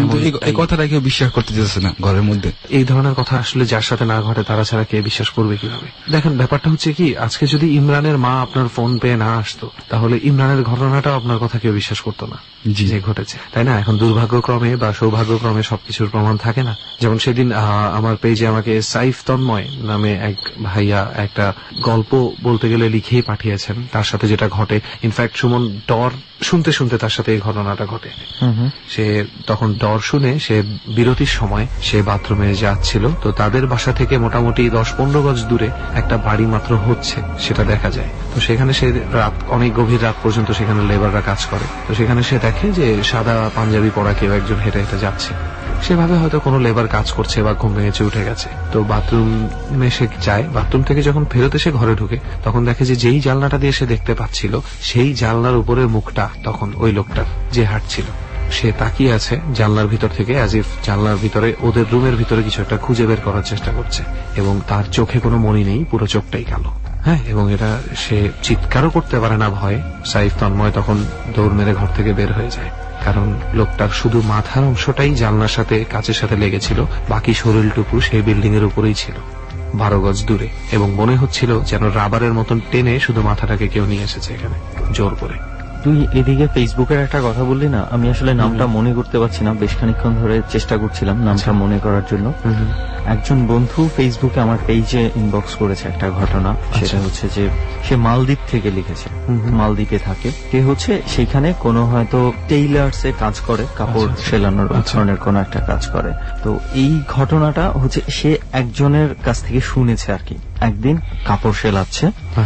এই কথাটা কেউ বিশ্বাস করতে চাইছে না ঘরের মধ্যে। এই ধরনের কথা আসলে যার সাথে না ঘটে তারা ছাড়া কে বিশ্বাস করবে কিভাবে? দেখেন, ব্যাপারটা হচ্ছে কি, আজকে যদি ইমরানের মা আপনার ফোন পেয়ে না আসতো তাহলে ইমরানের ঘটনাটাও আপনার কথা কেউ বিশ্বাস করতো না যে ঘটেছে, তাই না? এখন দুর্ভাগ্যক্রমে বা সৌভাগ্যক্রমে সবকিছুর প্রমাণ থাকে না। যেমন সেদিন আমার পেজে আমাকে সাইফ তন্ময় নামে এক ভাইয়া একটা গল্প বলতে গেলে লিখেই পাঠিয়েছেন, তার সাথে যেটা ঘটে। ইনফ্যাক্ট সুমন ডর শুনতে শুনতে তার সাথে এই ঘটনাটা ঘটে। সে তখন ডর শুনে সে বিরতির সময় সে বাথরুমে যাচ্ছিল, তো তাদের বাসা থেকে মোটামুটি 10-15 গজ দূরে একটা বাড়ি মাত্র হচ্ছে সেটা দেখা যায়। তো সেখানে সে রাত অনেক গভীর রাত পর্যন্ত সেখানে লেবাররা কাজ করে। তো সেখানে সে দেখে যে সাদা পাঞ্জাবি পরা কেউ একজন হেঁটে হেঁটে যাচ্ছে। সেভাবে হয়তো কোনো লেবার কাজ করছে বা ঘুম ভেঙেছে উঠে গেছে। তো বাথরুমে সে যায়, বাথরুম থেকে যখন ফেরত এসে ঘরে ঢুকে তখন দেখে যে যেই জানলাটা দিয়ে সে দেখতে পাচ্ছিল সেই জানলার উপরের মুখটা তখন ওই লোকটার যে হাঁটছিল। সে তাকিয়ে আছে জানলার ভিতর থেকে, অ্যাজ ইফ জানলার ভিতরে ওদের রুমের ভিতরে কিছু একটা খুঁজে বের করার চেষ্টা করছে, এবং তার চোখে কোনো মনি নেই, পুরো চোখটাই কালো। হ্যাঁ, এবং এটা সে চিৎকারও করতে পারে না ভয়ে। সাইফ তন্ময় তখন দৌড় মেরে ঘর থেকে বের হয়ে যায়, কারণ লোকটার শুধু মাথার অংশটাই জানলার সাথে কাচের সাথে লেগেছিল, বাকি শরীরটুকু সেই বিল্ডিং এর উপরেই ছিল 12 গজ দূরে, এবং মনে হচ্ছিল যেন রাবারের মতন টেনে শুধু মাথাটাকে কেউ নিয়ে এসেছে এখানে জোর করে। তুই এদিকে ফেসবুকের একটা কথা বললি না, আমি আসলে নামটা মনে করতে পারছি না, বেশ খানিকক্ষণ ধরে চেষ্টা করছিলাম নামটা মনে করার জন্য। একজন বন্ধু ফেসবুকে আমার পেজে ইনবক্স করেছে একটা ঘটনা, সেটা হচ্ছে যে সে মালদ্বীপ থেকে লিখেছে, মালদ্বীপে থাকে সে, হচ্ছে সেখানে কোনো হয়তো টেইলার্স এ কাজ করে, কাপড় সেলানোর ধরনের কোন একটা কাজ করে। তো এই ঘটনাটা হচ্ছে সে একজনের কাছ থেকে শুনেছে আর কি। একদিন কাপড় সেলাচ্ছে,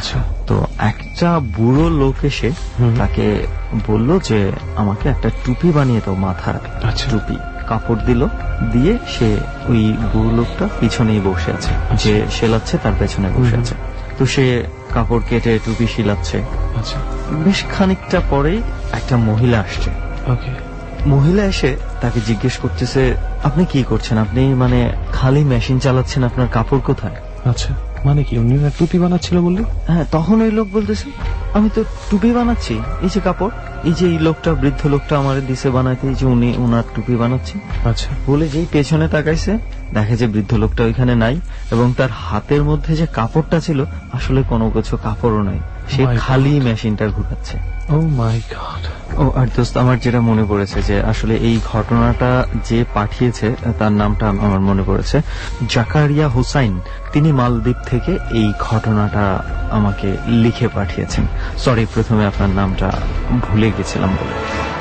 তো একটা বুড়ো লোক এসে তাকে বলল যে আমাকে একটা টুপি বানিয়ে দাও, মাথার টুপি। কাপড় দিল, দিয়ে সে ওই বুড়ো লোকটা পিছনেই বসে আছে, যে সেলাচ্ছে তার পেছনে বসে আছে। তো সে কাপড় কেটে টুপি শিলাচ্ছে। আচ্ছা, বেশ খানিকটা পরেই একটা মহিলা আসছে। ওকে। মহিলা এসে তাকে জিজ্ঞেস করতেছে, আপনি কি করছেন? আপনি মানে খালি মেশিন চালাচ্ছেন, আপনার কাপড় কোথায়? আচ্ছা, মানে কি উনি টুপি বানাচ্ছিল বললি? হ্যাঁ, তখন ওই লোক বলতেছে, আমি তো টুপি বানাচ্ছি, এই যে কাপড়, এই যে এই লোকটা, বৃদ্ধ লোকটা আমার দিছে বানাইতে, এই যে উনি ওনার টুপি বানাচ্ছে। আচ্ছা, বলে যেই পেছনে তাকাইছে, দেখে যে বৃদ্ধ লোকটা ওইখানে নাই, এবং তার হাতের মধ্যে যে কাপড়টা ছিল আসলে কোনো কিছু কাপড়ও নাই, সে খালি মেশিনটা ঘুরাচ্ছে। ও মাই গড। ও আর দোস্ত, আমার যেটা মনে পড়েছে যে আসলে এই ঘটনাটা যে পাঠিয়েছে তার নামটা আমার মনে পড়েছে, জাকারিয়া হুসাইন। তিনি মালদ্বীপ থেকে এই ঘটনাটা আমাকে লিখে পাঠিয়েছেন। সরি, প্রথমে আপনার নামটা ভুলে গেছিলাম বলে।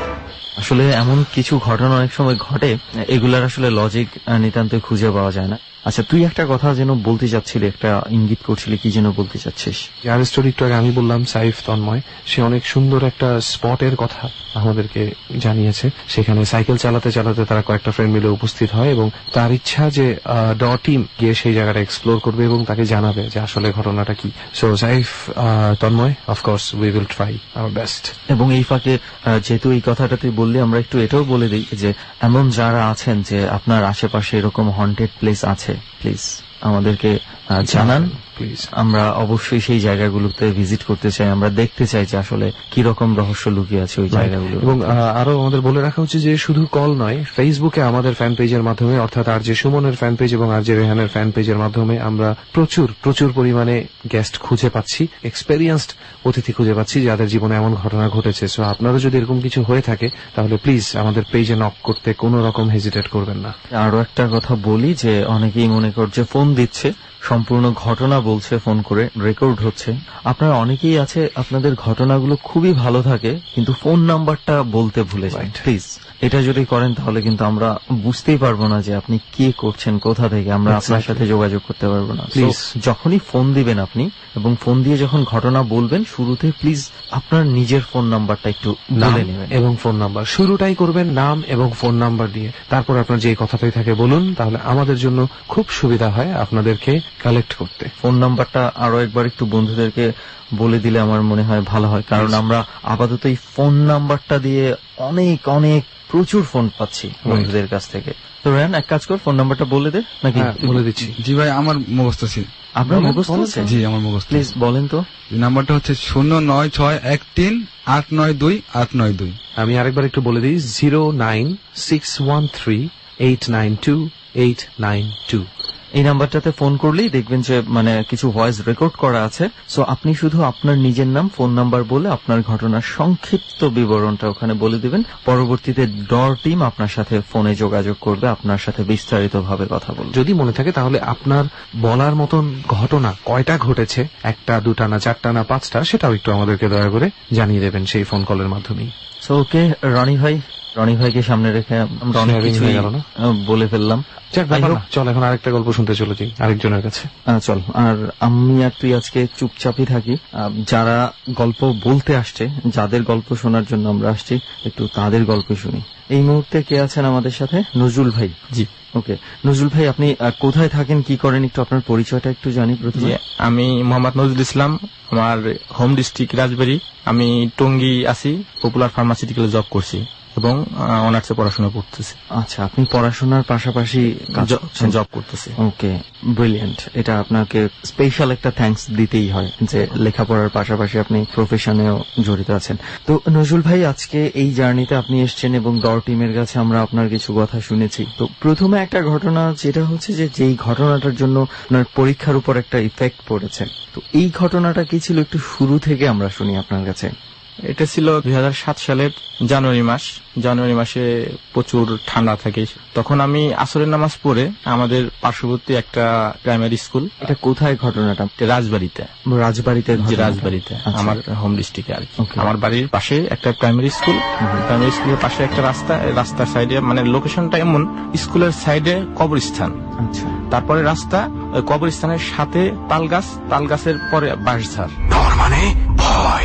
আসলে এমন কিছু ঘটনা অনেক সময় ঘটে, এগুলার আসলে লজিক নিতান্তই খুঁজে পাওয়া যায় না। আচ্ছা, তুই একটা কথা যেন বলতে চাচ্ছিলি, একটা ইঙ্গিত করছিলি, কি যেন বলতে চাচ্ছিস? যার স্টোরি একটু আগে আমি বললাম, সাইফ তন্ময়, সে অনেক সুন্দর একটা স্পটের কথা আমাদেরকে জানিয়েছে। সেখানে সাইকেল চালাতে চালাতে তারা কয়েকটা ফ্রেন্ড মিলে উপস্থিত হয় এবং তার ইচ্ছা যে ড টিম গিয়ে সেই জায়গাটা এক্সপ্লোর করবে এবং তাকে জানাবে যে আসলে ঘটনাটা কি। So Saif, Tanmoy, of course we will try our best. এবং এই ফাঁকে যেহেতু এই কথাটা তুই বললি, আমরা একটু এটাও বলে দিই যে এমন যারা আছেন যে আপনার আশেপাশে এরকম হন্টেড প্লেস আছে, প্লিজ আমাদেরকে জানান। আমরা অবশ্যই সেই জায়গাগুলোতে ভিজিট করতে চাই, আমরা দেখতে চাই যে আসলে কি রকম রহস্য লুকিয়ে আছে ওই জায়গাগুলো। এবং আরো আমাদের বলে রাখা উচিত যে শুধু কল নয়, ফেসবুকে আমাদের ফ্যান পেজের মাধ্যমে, অর্থাৎ আর যে সুমনের ফ্যান পেজ এবং আর যে রেহানের ফ্যান পেজের মাধ্যমে আমরা প্রচুর পরিমাণে গেস্ট খুঁজে পাচ্ছি, এক্সপেরিয়েন্সড অতিথি খুঁজে পাচ্ছি যাদের জীবনে এমন ঘটনা ঘটেছে। সো আপনারও যদি এরকম কিছু হয়ে থাকে তাহলে প্লিজ আমাদের পেজে নক করতে কোনো রকম হেজিটেট করবেন না। আরো একটা কথা বলি যে অনেকেই মনে করছে ফোন দিচ্ছে, সম্পূর্ণ ঘটনা বলছে, ফোন করে রেকর্ড হচ্ছে। আপনারা অনেকেই আছে আপনাদের ঘটনাগুলো খুবই ভালো থাকে কিন্তু ফোন নাম্বারটা বলতে ভুলে যায়। প্লিজ এটা যদি করেন তাহলে কিন্তু আমরা বুঝতেই পারবো না যে আপনি কি করছেন, কোথা থেকে আমরা আপনার সাথে যোগাযোগ করতে পারবো না। প্লিজ যখনই ফোন দিবেন আপনি, এবং ফোন দিয়ে যখন ঘটনা বলবেন, শুরুতে প্লিজ আপনার নিজের ফোন নাম্বারটা একটু বলে নেবেন এবং ফোন নাম্বার শুরুটাই করবেন নাম এবং ফোন নাম্বার দিয়ে। তারপর আপনার যে কথাটাই থাকে বলুন, তাহলে আমাদের জন্য খুব সুবিধা হয় আপনাদেরকে কালেক্ট করতে। ফোন নাম্বারটা আরো একবার একটু বন্ধুদেরকে বলে দিলে আমার মনে হয় ভালো হয়, কারণ আমরা আপাতত এই ফোন নাম্বারটা দিয়ে অনেক প্রচুর ফোন পাচ্ছি বন্ধুদের কাছ থেকে। তো রেহান, এক কাজ কর, ফোন নাম্বারটা বলে দে। নাকি বলে দিচ্ছি? জি ভাই, আমার মুখস্থ আছে। আপনার মুখস্থ আছে? জি, আমার মুখস্থ। প্লিজ বলেন তো। নাম্বারটা হচ্ছে 09613892 আমি আরেকবার একটু বলে দিই, 09613892892। এই নাম্বারটাতে ফোন করলেই দেখবেন যে মানে কিছু ভয়েস রেকর্ড করা আছে। সো আপনি শুধু আপনার নিজের নাম, ফোন নাম্বার বলে আপনার ঘটনার সংক্ষিপ্ত বিবরণটা ওখানে বলে দিবেন। পরবর্তীতে ডর টিম আপনার সাথে ফোনে যোগাযোগ করবে, আপনার সাথে বিস্তারিতভাবে কথা বলবে। যদি মনে থাকে তাহলে আপনার বলার মতন ঘটনা কয়টা ঘটেছে, একটা, দুটা না, চারটা না, পাঁচটা, সেটাও একটু আমাদেরকে দয়া করে জানিয়ে দেবেন সেই ফোন কলের মাধ্যমেই। সো ওকে, রনি ভাইকে সামনে রেখে আমরা অনেক কিছু বলে ফেললাম। চল এখন আরেকটা গল্প শুনতে চলেছি আরেকজনের কাছে। চল, আর আমি আর তুই আজকে চুপচাপই থাকি। যারা গল্প বলতে আসছে, যাদের গল্প শোনার জন্য আমরা আসছি, একটু তাদের গল্প শুনি। এই মুহূর্তে কে আছেন আমাদের সাথে? নজরুল ভাই। জি, ওকে। নজরুল ভাই, আপনি কোথায় থাকেন, কি করেন, একটু আপনার পরিচয়টা একটু জানি প্রথমে। আমি মোহাম্মদ নজরুল ইসলাম, আমার হোম ডিস্ট্রিক্ট রাজবাড়ী। আমি টঙ্গী আছি, পপুলার ফার্মাসিউটিক্যালে জব করছি এবং অনার্সে পড়াশোনা করতেছি। আচ্ছা, আপনি পড়াশোনার পাশাপাশি জব করতেছি। Okay, brilliant. এটা আপনাকে স্পেশাল একটা থ্যাঙ্কস দিতেই হয় যে লেখাপড়ার পাশাপাশি আপনি প্রফেশনেও জড়িত আছেন। তো নজরুল ভাই, আজকে এই জার্নিতে আপনি এসছেন এবং ডর টিমের কাছে আমরা আপনার কিছু কথা শুনেছি। তো প্রথমে একটা ঘটনা যেটা হচ্ছে যে যেই ঘটনাটার জন্য আপনার পরীক্ষার উপর একটা ইফেক্ট পড়েছে, তো এই ঘটনাটা কি ছিল একটু শুরু থেকে আমরা শুনি আপনার কাছে। এটা ছিল 2007 সালের জানুয়ারি মাসে প্রচুর ঠান্ডা থাকে। তখন আমি আসরের নামাজ পড়ে আমাদের পার্শ্ববর্তী একটা প্রাইমারি স্কুল। এটা কোথায় ঘটনাটা? রাজবাড়িতে। আমার হোম ডিস্ট্রিক্টে আর কি। আমার বাড়ির পাশে একটা প্রাইমারি স্কুলের পাশে একটা রাস্তার সাইডে, মানে লোকেশনটা এমন, স্কুলের সাইডে কবরস্থান, আচ্ছা, তারপরে রাস্তা, কবরস্থানের সাথে তাল গাছের পরে বাঁশঝাড়। মানে ভয়।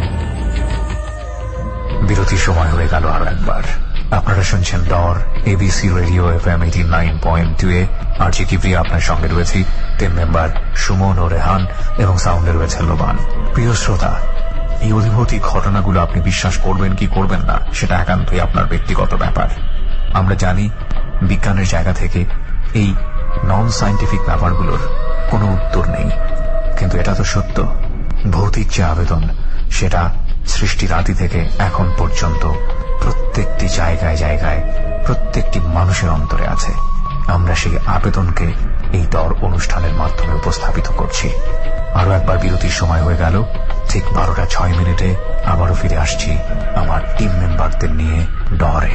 বিরতির সময় হয়ে গেল আরো একবার। আপনারা শুনছেন ডর, এবিসি রেডিও FM 89.2 এ আরজি কিবরিয়া আপনার সঙ্গে রয়েছি, টিম মেম্বার সুমন ও রেহান এবং সাউন্ডে রয়েছে লোবান। প্রিয় শ্রোতা, এই অভিভূতি ঘটনাগুলো আপনি বিশ্বাস করবেন কি করবেন না সেটা একান্তই আপনার ব্যক্তিগত ব্যাপার। আমরা জানি বিজ্ঞানের জায়গা থেকে এই নন সায়েন্টিফিক ব্যাপারগুলোর কোনো উত্তর নেই, কিন্তু এটা তো সত্য। ভৌতিক যে আবেদন সেটা সৃষ্টির আদি থেকে এখন পর্যন্ত প্রত্যেকটি জায়গায় জায়গায় প্রত্যেকটি মানুষের অন্তরে আছে। আমরা সেই আবেদনকে এই ডর অনুষ্ঠানের মাধ্যমে উপস্থাপিত করছি। আরো একবার বিরতির সময় হয়ে গেল। ঠিক 12:06 আবারও ফিরে আসছি আমার টিম মেম্বারদের নিয়ে ডরে।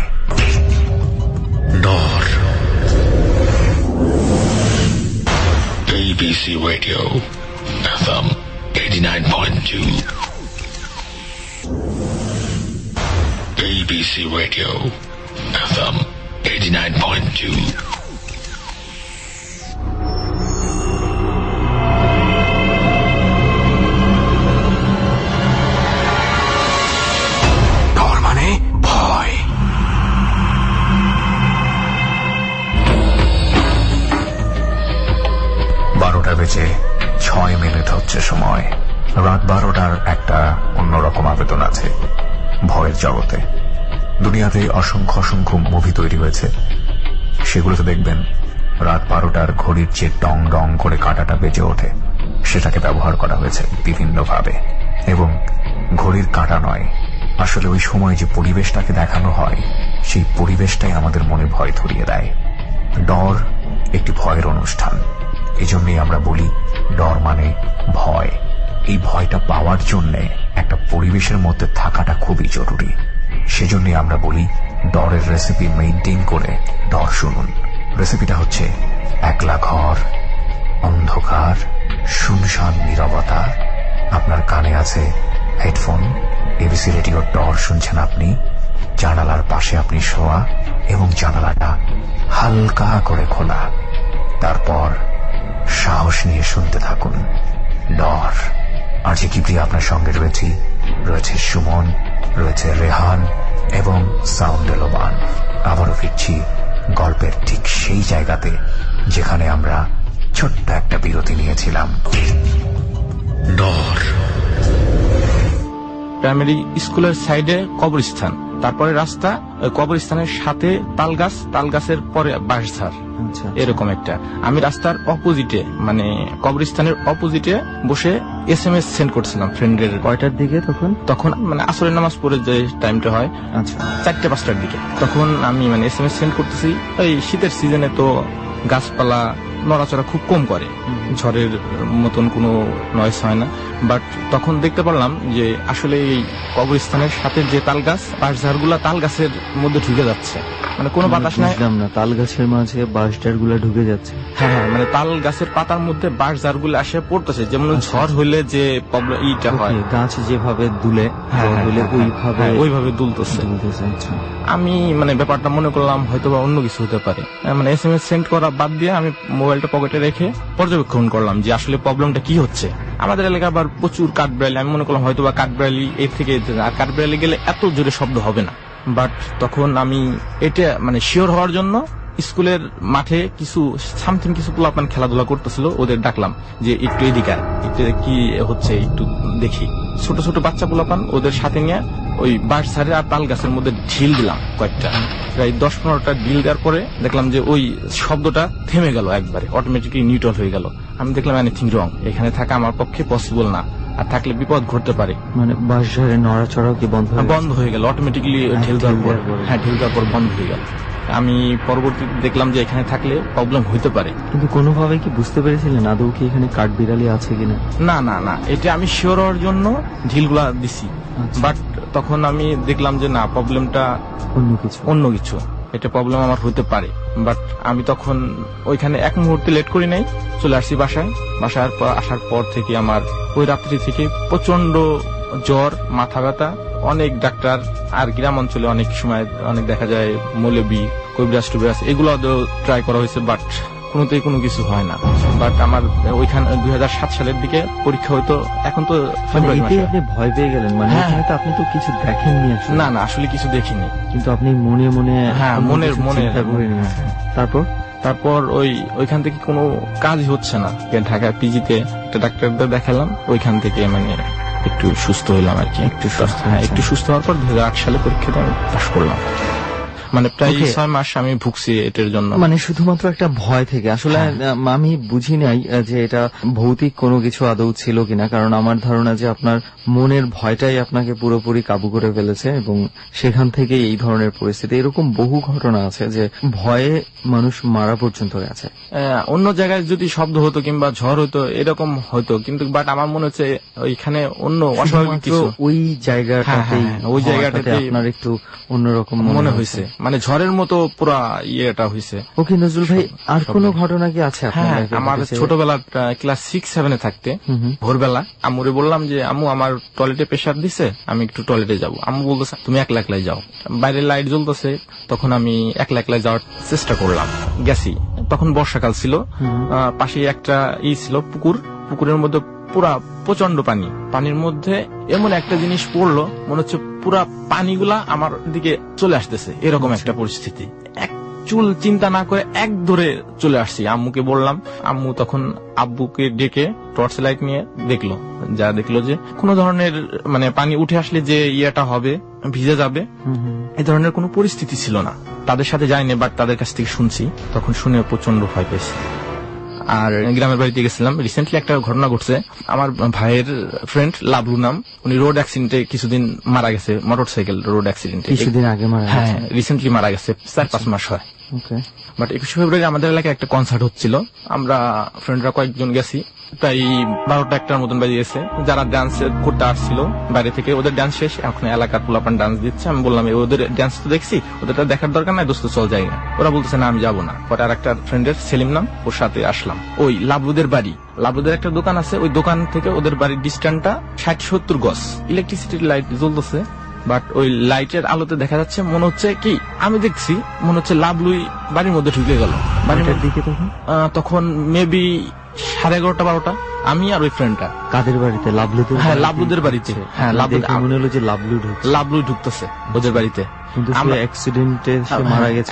ডর ABC Radio FM 89.2 ABC Radio FM 89.2 ডর মানে ভয়। বেজে 6 হচ্ছে সময়। রাত 12টার একটা অন্যরকম আবেদন আছে ভয়ের জগতে। দুনিয়াতে অসংখ্য অসংখ্য মুভি তৈরি হয়েছে, সেগুলোতে দেখবেন রাত 12টার ঘড়ির যে ডং ডং করে কাঁটাটা বেজে ওঠে সেটাকে ব্যবহার করা হয়েছে বিভিন্নভাবে। এবং ঘড়ির কাঁটা নয়, আসলে ওই সময় যে পরিবেশটাকে দেখানো হয় সেই পরিবেশটাই আমাদের মনে ভয় ধরিয়ে দেয়। ডর একটি ভয়ের অনুষ্ঠান, এজন্যই আমরা বলি ডর মানে ভয়। এই ভয়টা পাওয়ার জন্যে একটা পরিবেশের মধ্যে থাকাটা খুবই জরুরি। সেজন্যই আমরা বলি ডরের রেসিপি মেইনটেইন করে ডর শুনুন। রেসিপিটা হচ্ছে একলা ঘর, অন্ধকার, শুনশান নীরবতা, আপনার কানে আছে হেডফোন, এবিসি রেডিও ডর শুনছেন আপনি, জানালার পাশে আপনি শোয়া এবং জানালাটা হালকা করে খোলা। তারপর সাহস নিয়ে শুনতে থাকুন ডর। আরজি কিবরিয়া আপনার সঙ্গে রয়েছে সুমন, রয়েছে রেহান এবং সাউন্ড লোবান। আবারও ফিরছি গল্পের ঠিক সেই জায়গাতে যেখানে আমরা ছোট্ট একটা বিরতি নিয়েছিলাম। ডর। প্রাইমারি স্কুলের সাইডে কবরস্থান, তারপরে রাস্তা, কবরস্থানের সাথে তালগাছ, তালগাছের পরে বাঁশঝাড়, এরকম একটা। আমি রাস্তার অপোজিটে মানে কবরস্থানের অপোজিটে বসে SMS সেন্ড করছিলাম ফ্রেন্ডের। কয়টার দিকে তখন মানে আসরের নামাজ পড়ে যে টাইমটা হয়, 4-5টার দিকে, তখন আমি মানে SMS সেন্ড করতেছি। এই শীতের সিজনে তো গাছপালা নড়াচড়া খুব কম করে, ঝড়ের মতন কোনো নয়েজ হয় না। বাট তখন দেখতে পারলাম যে আসলে এই কবরস্থানের সাথে যে তাল গাছ, বাঁশঝাড় গুলা তাল গাছের মধ্যে ঢুকে যাচ্ছে, মানে কোনো বাতাস নাই। তাল গাছের মাঝে বাঁশঝাড় গুলা ঢুকে যাচ্ছে। হ্যাঁ, মানে তাল গাছের পাতার মধ্যে বাঁশঝাড় গুলো আসে পড়তেছে, যেমন ঝড় হইলে যে প্রবলেম ইটা হয়, গাছ যেভাবে দুলে ওইভাবে দুলতেছে। আমি মানে ব্যাপারটা মনে করলাম হয়তো বা অন্য কিছু হতে পারে। মানে SMS সেন্ড করা বাদ দিয়ে আমি মোবাইলটা পকেটে রেখে পর্যবেক্ষণ করলাম যে আসলে প্রবলেমটা কি হচ্ছে। আমাদের এলাকা আবার প্রচুর কাঠবিড়ালি, আমি মনে করলাম হয়তো বা কাঠবিড়ালি এর থেকে, আর কাঠবিড়ালি গেলে এত জোরে শব্দ হবে না। বাট তখন আমি এটা মানে শিওর হওয়ার জন্য স্কুলের মাঠে কিছু পোলাপান খেলাধুলা করতেছিল, ওদের ডাকলাম যে একটু এদিকে একটু কি হচ্ছে একটু দেখি। ছোট ছোট বাচ্চা পোলাপান, ওদের সাথে নিয়ে ওই বাঁশঝাড়ে আর তাল গাছের মধ্যে ঢিল দিলাম কয়েকটা, প্রায় 10-15টা ঢিল দেওয়ার পরে দেখলাম যে ওই শব্দটা থেমে গেল, একবারে অটোমেটিকলি নিউট্রাল হয়ে গেল। আমি দেখলাম এনিথিং রং, এখানে থাকা আমার পক্ষে পসিবল না, আর থাকলে বিপদ ঘটতে পারে। মানে বাঁশঝাড়ে নড়াচড়াও কি বন্ধ হয়ে গেল অটোমেটিকলি, ঢিল দেওয়ার পর বন্ধ হয়ে গেল। আমি পরবর্তীতে দেখলাম যে এখানে থাকলে প্রবলেম হইতে পারে। কিন্তু কোনোভাবে কি বুঝতে পেরেছিলেন আদৌ কি এখানে কাঠবিড়ালি আছে কিনা? না, এটা আমি শিওর হওয়ার জন্য ঢিলগুলা দিছি। বাট তখন আমি দেখলাম যে না, প্রবলেমটা অন্য কিছু, এটা প্রবলেম আমার হইতে পারে। বাট আমি তখন ওইখানে এক মুহূর্তে লেট করি নাই, চলে আসছি বাসায়। আসার পর থেকে আমার ওই রাত্রি থেকে প্রচন্ড জ্বর, মাথা ব্যথা, অনেক ডাক্তার, আর গ্রাম অঞ্চলে অনেক সময় অনেক দেখা যায় মৌলবি, কবিরাজ টুবিরাজ, এগুলো ট্রাই করা হয়েছে, বাট কোনোতেই কোনো কিছু হয় না। বাট আমার ওইখানে 2007 সালের দিকে পরীক্ষা হইতো, এখন তো ফেব্রুয়ারি মাসে। আপনি ভয় পেয়ে গেলেন? মানে আপনি তো কিছু দেখেননি? না, আসলে কিছু দেখিনি, কিন্তু আপনি মনে মনের তারপর তারপর ওইখান থেকে কোনো কাজই হচ্ছে না, ঢাকা পিজিতে একটা ডাক্তারদের দেখালাম, ওইখান থেকে মানে একটু সুস্থ হইলাম আর কি। একটু সুস্থ হওয়ার পর 2008 সালে পরীক্ষাতে আমি পাশ করলাম। মানে প্রায় 6 মাস আমি ভুগছি এটার জন্য। মানে শুধুমাত্র একটা ভয় থেকে। আসলে আমি বুঝি নাই যে এটা ভৌতিক কোনো কিছু আদৌ ছিল কিনা, কারণ আমার ধারণা যে আপনার মনের ভয়টাই আপনাকে পুরোপুরি কাবু করে ফেলেছে এবং সেখান থেকে এই ধরনের পরিস্থিতি। এরকম বহু ঘটনা আছে যে ভয়ে মানুষ মারা পর্যন্ত গেছে। অন্য জায়গায় যদি শব্দ হতো কিংবা ঝড় হতো এরকম হতো, কিন্তু বাট আমার মনে হচ্ছে ওইখানে অন্য অস্বাভাবিক কিছু, ওই জায়গাটাতে আপনার একটু অন্যরকম মনে হয়েছে, মানে ঝড়ের মতো পুরা ইয়েটা হয়েছে। ওকে নজরুল ভাই, আর কোনো ঘটনা কি আছে আপনার? আমার ছোটবেলা ক্লাস 6-7 থাকতে ভোরবেলা আম্মুরে বললাম যে আম্মু আমার টয়লেটে প্রেসার দিছে, আমি একটু টয়লেটে যাব। আম্মু বলতেছে তুমি একলা একলাই যাও, বাইরে লাইট জ্বলতেছে। তখন আমি একলা একলাই যাওয়ার চেষ্টা করলাম, গেছি। তখন বর্ষাকাল ছিল, পাশে একটা ছিল পুকুরের মধ্যে পুরা প্রচন্ড পানি। পানির মধ্যে এমন একটা জিনিস পড়লো, মনে হচ্ছে পুরা পানিগুলা আমার দিকে চলে আসতেছে, এরকম একটা পরিস্থিতি। এক চুল চিন্তা না করে এক ধরে চলে আসছি। আম্মুকে বললাম, আম্মু তখন আব্বুকে ডেকে টর্চ লাইট নিয়ে দেখলো যে কোন ধরনের মানে পানি উঠে আসলে যে ইয়েটা হবে, ভিজে যাবে, এই ধরনের কোনো পরিস্থিতি ছিল না। তাদের সাথে যাইনি, বাট তাদের কাছ থেকে শুনছি। তখন শুনে প্রচন্ড ভয় পেয়েছি। আর গ্রামের বাড়িতে গেছিলাম। রিসেন্টলি একটা ঘটনা ঘটছে, আমার ভাইয়ের ফ্রেন্ড লাবলু নাম, উনি রোড অ্যাক্সিডেন্টে কিছুদিন মারা গেছে, মোটরসাইকেল রোড অ্যাক্সিডেন্টে কিছুদিন আগে মারা গেছে। হ্যাঁ, রিসেন্টলি মারা গেছে, 4-5 মাস হয়। বাট 21 ফেব্রুয়ারি আমাদের এলাকায় একটা কনসার্ট হচ্ছিল, আমরা ফ্রেন্ডরা কয়েকজন গেছি। প্রায় 12টা-1টার মতন বাজে গেছে। যারা ডান্স করতে আসছিল বাইরে থেকে, ওদের ডান্স শেষ, এখন এলাকার পোলাপান ডান্স দিচ্ছে। আমি বললাম ওদের ডান্স তো দেখছি, ওদেরটা দেখার দরকার নাই, দোস্ত চল যাই না। ওরা বলতেছে না আমি যাবো না। পরে আর একটা ফ্রেন্ডের সেলিম নাম, ওর সাথে আসলাম। ওই লাবলুদের বাড়ি, লাবলুদের একটা দোকান আছে, ওই দোকান থেকে ওদের বাড়ির ডিস্টেন্সটা 60-70 গজ। ইলেকট্রিসিটির লাইট জ্বলতেছে, বাট ওই লাইটের আলোতে দেখা যাচ্ছে মনে হচ্ছে কি, আমি দেখছি মনে হচ্ছে লাবলুই বাড়ির মধ্যে ঢুকে গেল। বাড়ির দিকে তখন মেবি 11:30-12টা। আমি আর ওই ফ্রেন্ডটা। কাদের বাড়িতে? লাবলুদের? হ্যাঁ, লাবলুদের বাড়িতে। হ্যাঁ, মনে হলো যে লাবলু ঢুকতেছে ওদের বাড়িতে। কিন্তু অ্যাক্সিডেন্টে সে মারা গেছে।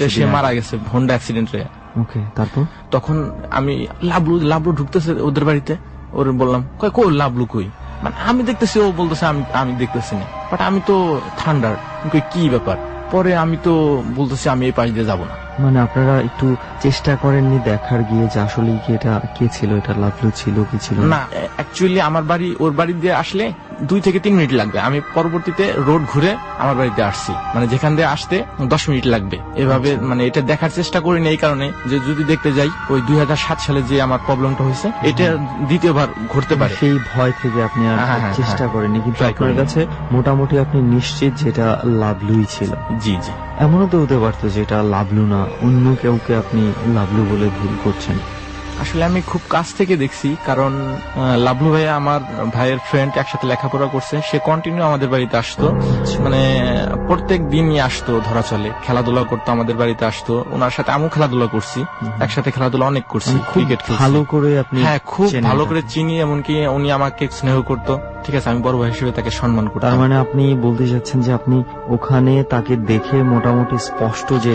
হোন্ডা অ্যাক্সিডেন্টে। ওকে, তারপর তখন আমি লাবলু ঢুকতেছে ওদের বাড়িতে, ওর বললাম কই লাবলু কই, মানে আমি দেখতেছি, ও বলতেছে আমি দেখতেছি না। বাট আমি তো থান্ডার, কি ব্যাপার? পরে আমি তো বলতেছি আমি এই পাশ দিয়ে যাবো না। মানে আপনারা একটু চেষ্টা করেননি দেখার গিয়ে যে আসলে কি এটা কে ছিল, এটা লাবলু ছিল কি ছিল না? অ্যাকচুয়ালি আমার বাড়ি ওর বাড়ি দিয়ে আসলে 2 থেকে 3 মিনিট লাগবে। আমি পরবর্তীতে রোড ঘুরে আমার বাড়িতে আসছি, মানে যেখান দিয়ে আসতে 10 মিনিট লাগবে এভাবে। মানে এটা দেখার চেষ্টা করিনি এই কারণে যে যদি দেখতে যাই ওই 2007 সালে যে আমার প্রবলেমটা হয়েছে, এটা দ্বিতীয়বার ঘটতে পারে। সেই ভয় থেকে আপনি আর চেষ্টা করেননি, কিন্তু আপনার কাছে মোটামুটি আপনি নিশ্চিত যেটা লাবলুই ছিল। জি। এমনও তো হতে পারতো যে এটা লাবলু না, অন্য কেউকে আপনি লাবলু বলে ভুল করছেন। আসলে আমি খুব কাছ থেকে দেখছি, কারণ লাবলু ভাই আমার ভাইয়ের ফ্রেন্ড, একসাথে লেখাপড়া করছে। সে কন্টিনিউ আমাদের বাড়িতে আসতো, মানে প্রত্যেক দিনই আসতো, ধরা চলে খেলাধুলা করতো, আমাদের বাড়িতে আসতো। ওনার সাথে আমিও খেলাধুলা করছি, একসাথে খেলাধুলা অনেক করছি, ক্রিকেট ভালো করে আপনি? হ্যাঁ, খুব ভালো করে চিনি। এমনকি উনি আমাকে স্নেহ করতো, ঠিক আছে, আমি বড় ভাই হিসেবে তাকে সম্মান করতাম। তার মানে আপনি বলতে চাচ্ছেন যে আপনি ওখানে তাকে দেখে মোটামুটি স্পষ্ট যে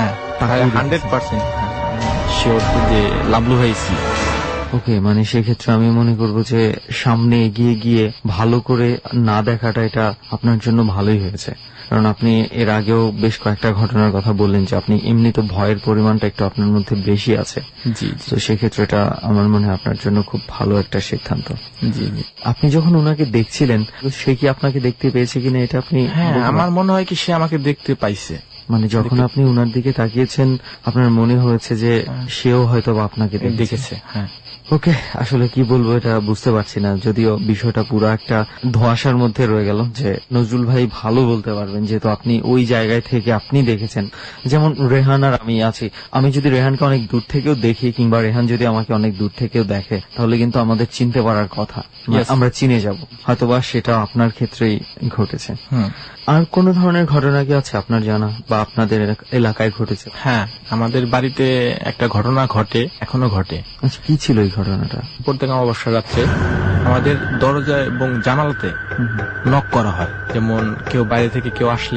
100% শিওর যে লাবলু ভাই ছিল। ওকে, মানে সেক্ষেত্রে আমি মনে করব যে সামনে এগিয়ে গিয়ে ভালো করে না দেখাটা এটা আপনার জন্য ভালোই হয়েছে, কারণ আপনি এর আগেও বেশ কয়েকটা ঘটনার কথা বললেন যে আপনি এমনি তো ভয়ের পরিমাণটা একটু আপনার মধ্যে বেশি আছে। জি। তো সেক্ষেত্রে এটা আমার মনে হয় আপনার জন্য খুব ভালো একটা সিদ্ধান্ত। জি। আপনি যখন ওনাকে দেখছিলেন, সে কি আপনাকে দেখতে পেয়েছে কিনা এটা আপনি? হ্যাঁ, আমার মনে হয় কি সে আমাকে দেখতে পাইছে। মানে যখন আপনি ওনার দিকে তাকিয়েছেন আপনার মনে হয়েছে যে সেও হয়তো আপনাকে দেখেছে। হ্যাঁ। ওকে, আসলে কি বলবো এটা বুঝতে পারছি না, যদিও বিষয়টা পুরো একটা ধোঁয়াশার মধ্যে রয়ে গেল। যে নজরুল ভাই ভালো বলতে পারবেন, যেহেতু আপনি ওই জায়গায় থেকে আপনি দেখেছেন। যেমন রেহান আর আমি আছি, আমি যদি রেহানকে অনেক দূর থেকেও দেখি, কিংবা রেহান যদি আমাকে অনেক দূর থেকেও দেখে, তাহলে কিন্তু আমাদের চিনতে পারার কথা, আমরা চিনে যাব। হয়তোবা সেটা আপনার ক্ষেত্রেই ঘটেছে। আর কোন ধরনের ঘটনা কি আছে আপনার জানা বা আপনাদের এলাকায় ঘটেছে? হ্যাঁ, আমাদের বাড়িতে একটা ঘটনা ঘটে, এখনো ঘটে। আচ্ছা, কি ছিল এই ঘটনাটা? প্রত্যেক অমাবস্যা রাত্রে আমাদের দরজা এবং জানালাতে নক করা হয়। যেমন কেউ বাইরে থেকে কেউ আসলে